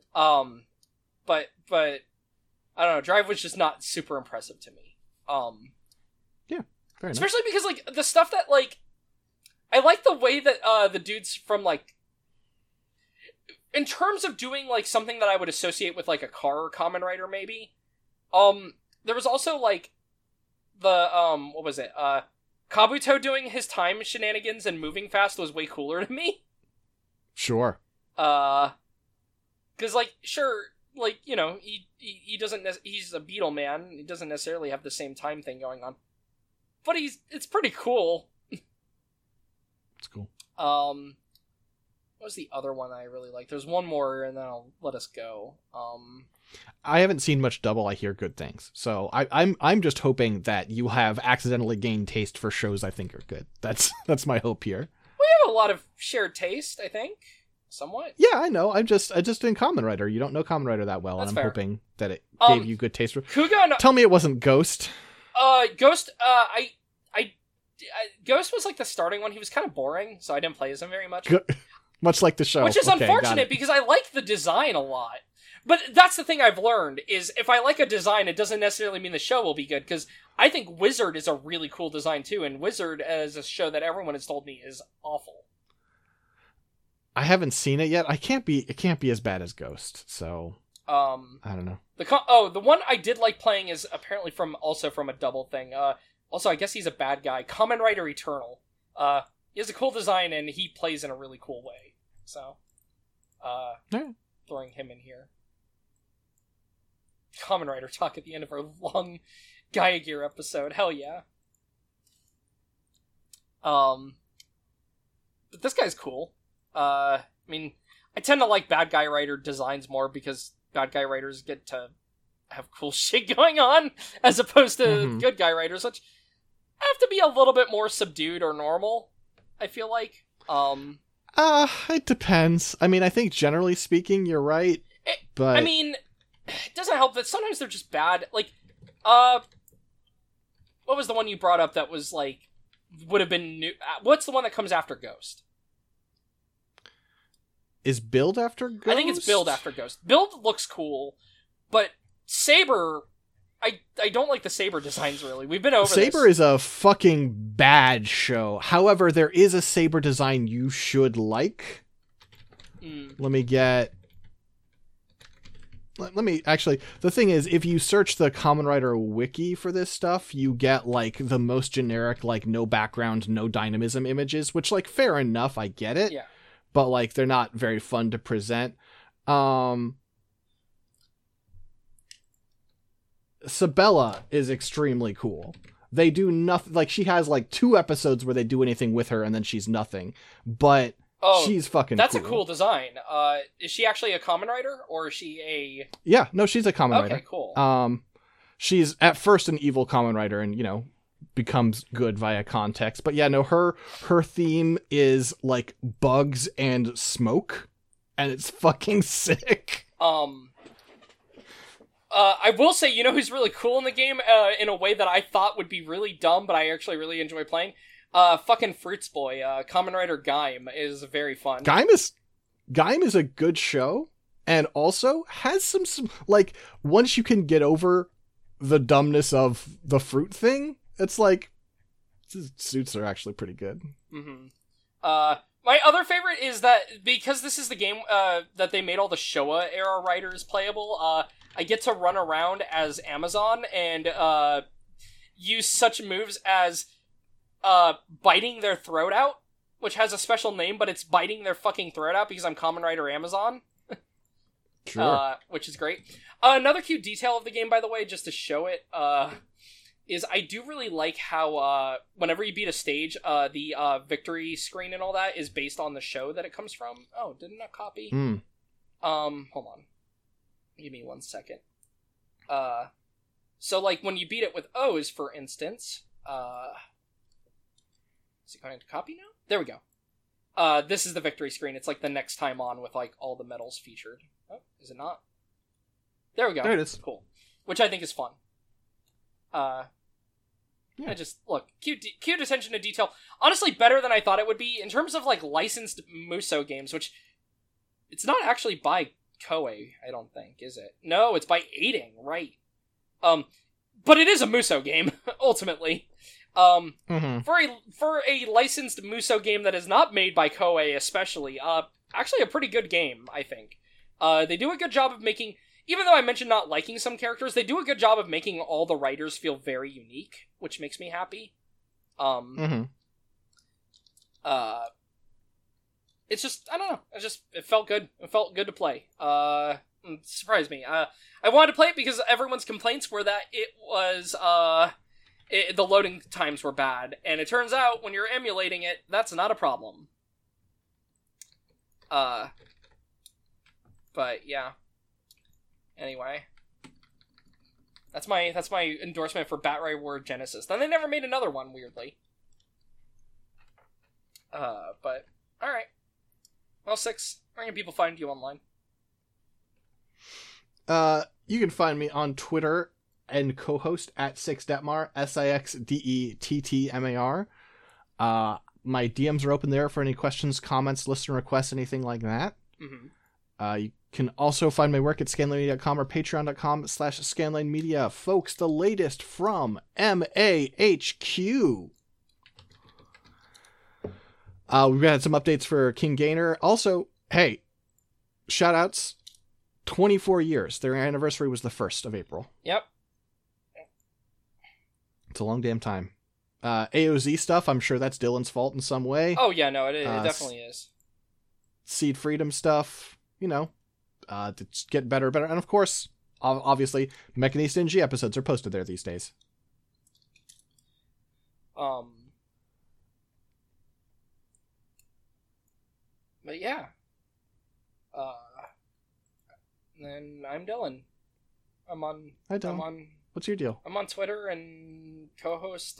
But I don't know, Drive was just not super impressive to me. Yeah, fair enough. Especially because, like, the stuff that, like, I like the way that the dudes from like, in terms of doing like something that I would associate with like a car Kamen Rider maybe. There was also like the what was it? Kabuto doing his time shenanigans and moving fast was way cooler to me. Sure. Because like sure, like you know he doesn't he's a beetle man. He doesn't necessarily have the same time thing going on, but it's pretty cool. It's cool. What was the other one that I really liked? There's one more, and then I'll let us go. I haven't seen much Double. I hear good things, so I'm just hoping that you have accidentally gained taste for shows I think are good. That's my hope here. We have a lot of shared taste, I think, somewhat. Yeah, I know. I just in Kamen Rider. You don't know Kamen Rider that well, That's and I'm fair. hoping that it gave you good taste. Kuga and Tell me it wasn't Ghost. Ghost. Ghost was like the starting one. He was kind of boring, so I didn't play as him very much. Much like the show. Which is Okay, got unfortunate it. because I like the design a lot. But that's the thing I've learned, is if I like a design, it doesn't necessarily mean the show will be good, because I think Wizard is a really cool design too, and Wizard is a show that everyone has told me is awful. I haven't seen it yet. It can't be as bad as Ghost, so I don't know. The one I did like playing is apparently from a Double thing. Also, I guess he's a bad guy. Kamen Rider Eternal. He has a cool design, and he plays in a really cool way. So, throwing him in here. Kamen Rider talk at the end of our long Gaia Gear episode. Hell yeah. But this guy's cool. I mean, I tend to like bad guy writer designs more because bad guy writers get to have cool shit going on as opposed to good guy writers, which have to be a little bit more subdued or normal, I feel like. It depends. I mean, I think generally speaking, you're right. But I mean, it doesn't help that sometimes they're just bad. Like, what was the one you brought up that was like would have been new? What's the one that comes after Ghost? Is Build after Ghost? I think it's Build after Ghost. Build looks cool, but Saber, I don't like the Saber designs really. We've been over Saber is a fucking bad show. However, there is a Saber design you should like. Let me actually, the thing is, if you search the Kamen Rider wiki for this stuff, you get like the most generic, like no background, no dynamism images, which like fair enough, I get it. Yeah. But like they're not very fun to present. Sabella is extremely cool. They do nothing, like she has like 2 episodes where they do anything with her and then she's nothing. But she's fucking that's cool. a cool design. Is she actually a Kamen Rider, or is she a... Yeah, no, she's a Kamen Rider. Okay, cool. She's at first an evil Kamen Rider and, you know, becomes good via context. But yeah, no, her theme is like bugs and smoke, and it's fucking sick. I will say, you know who's really cool in the game, in a way that I thought would be really dumb, but I actually really enjoy playing? Fucking Fruits Boy, Kamen Rider Gaim is very fun. Gaim is a good show, and also has some like, once you can get over the dumbness of the fruit thing, it's like, suits are actually pretty good. Mm-hmm. My other favorite is that, because this is the game, that they made all the Showa era writers playable, I get to run around as Amazon and, use such moves as, biting their throat out, which has a special name, but it's biting their fucking throat out because I'm Kamen Rider Amazon. Sure. Which is great. Another cute detail of the game, by the way, just to show it, is I do really like how, whenever you beat a stage, the, victory screen and all that is based on the show that it comes from. Oh, didn't I copy? Hold on. Give me 1 second. So, like, when you beat it with O's, for instance, is it going to copy now? There we go. This is the victory screen. It's like the next time on with, like, all the medals featured. Oh, is it not? There we go. There it is. Cool. Which I think is fun. Yeah. I just, look, cute attention to detail. Honestly, better than I thought it would be in terms of, like, licensed Muso games, which it's not actually by Koei, I don't think, is it? No, it's by Aiding, right. But it is a Muso game, ultimately. For a licensed Musou game that is not made by Koei, especially, actually a pretty good game, I think. They do a good job of making, even though I mentioned not liking some characters, they do a good job of making all the writers feel very unique, which makes me happy. It's just, I don't know, it felt good. It felt good to play. It surprised me. I wanted to play it because everyone's complaints were that it was, the loading times were bad, and it turns out when you're emulating it, that's not a problem. But yeah. Anyway, that's my endorsement for Battlefield Ward Genesis. Then they never made another one, weirdly. But all right. Well, 6. Where can people find you online? You can find me on Twitter and co-host at Sixdettmar, SIXDETTMAR. My DMs are open there for any questions, comments, listener requests, anything like that. You can also find my work at scanlinemedia.com or patreon.com/scanlinemedia. Folks, the latest from MAHQ. We've had some updates for King Gainer. Also, hey, shout-outs. 24 years. Their anniversary was the 1st of April. Yep. It's a long damn time. AOZ stuff, I'm sure that's Dylan's fault in some way. Oh, yeah, no, it definitely is. Seed Freedom stuff, it's getting better and better. And of course, obviously, Mechanist NG episodes are posted there these days. But yeah. And I'm Dylan. Hi, Dylan. What's your deal? I'm on Twitter and co-host,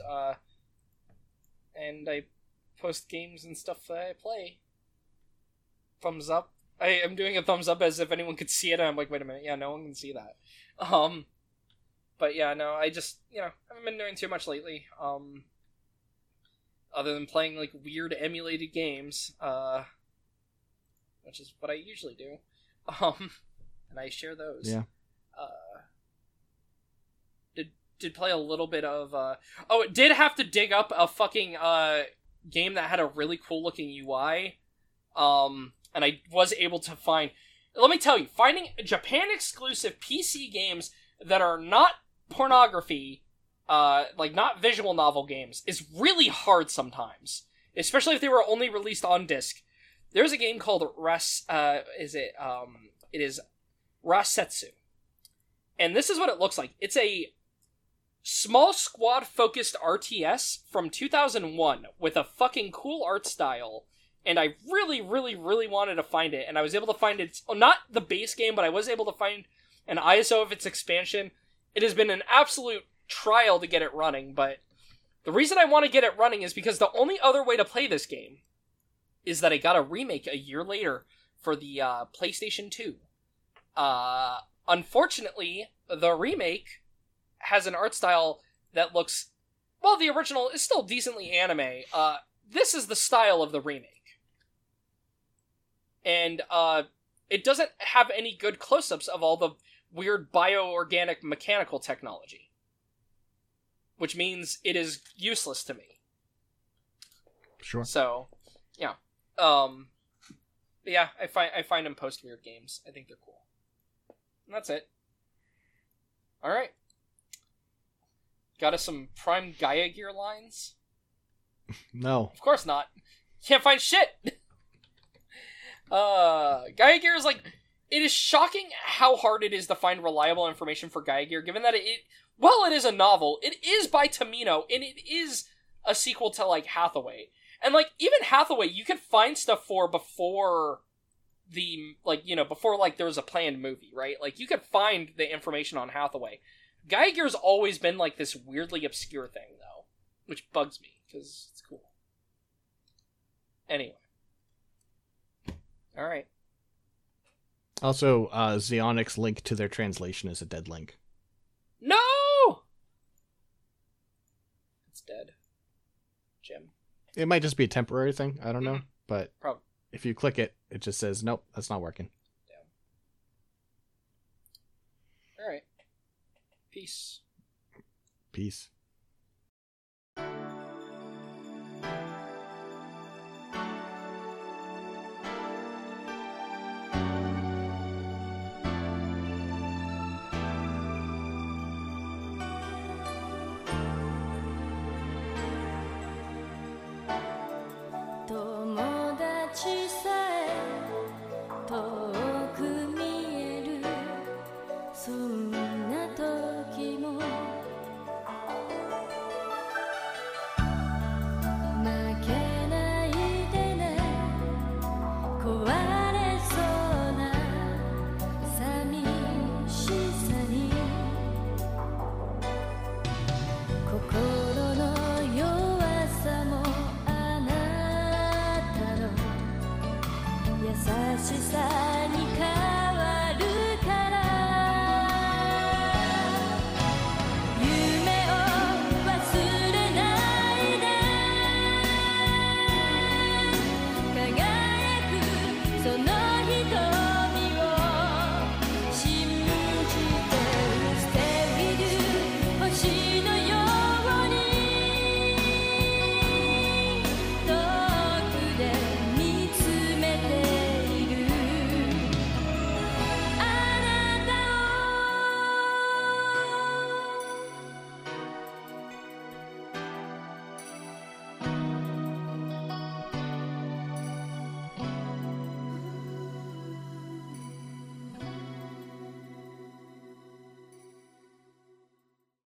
and I post games and stuff that I play. Thumbs up. I am doing a thumbs up as if anyone could see it, and I'm like, wait a minute, yeah, no one can see that. But yeah, no, I just, haven't been doing too much lately, other than playing, like, weird emulated games, which is what I usually do, and I share those. Yeah. Did play a little bit of, it did have to dig up a fucking, game that had a really cool looking UI, and I was able to find, let me tell you, finding Japan exclusive PC games that are not pornography, like not visual novel games, is really hard sometimes, especially if they were only released on disc. There's a game called it is Rasetsu. And this is what it looks like. It's a small squad focused RTS from 2001 with a fucking cool art style. And I really, really, really wanted to find it. And I was able to find it, not the base game, but I was able to find an ISO of its expansion. It has been an absolute trial to get it running, but the reason I want to get it running is because the only other way to play this game is that I got a remake a year later for the PlayStation 2. Unfortunately, the remake has an art style that looks, well, the original is still decently anime. This is the style of the remake. And it doesn't have any good close-ups of all the weird bioorganic mechanical technology. Which means it is useless to me. Sure. So, yeah. Yeah, I find them post weird games. I think they're cool. And that's it. Alright. Got us some Prime Gaia Gear lines? No. Of course not. Can't find shit! Gaia Gear is like... It is shocking how hard it is to find reliable information for Gaia Gear, given that it is a novel, it is by Tamino, and it is a sequel to, like, Hathaway. And, like, even Hathaway, you can find stuff for before the, like, before, like, there was a planned movie, right? Like, you could find the information on Hathaway. Gaia Gear's always been, like, this weirdly obscure thing, though, which bugs me, because it's cool. Anyway. Alright. Also, Xeonix link to their translation is a dead link. No! It's dead. Jim. It might just be a temporary thing. I don't know. But Probably. if you click it, it just says, nope, that's not working. Damn. Alright. Peace. Peace.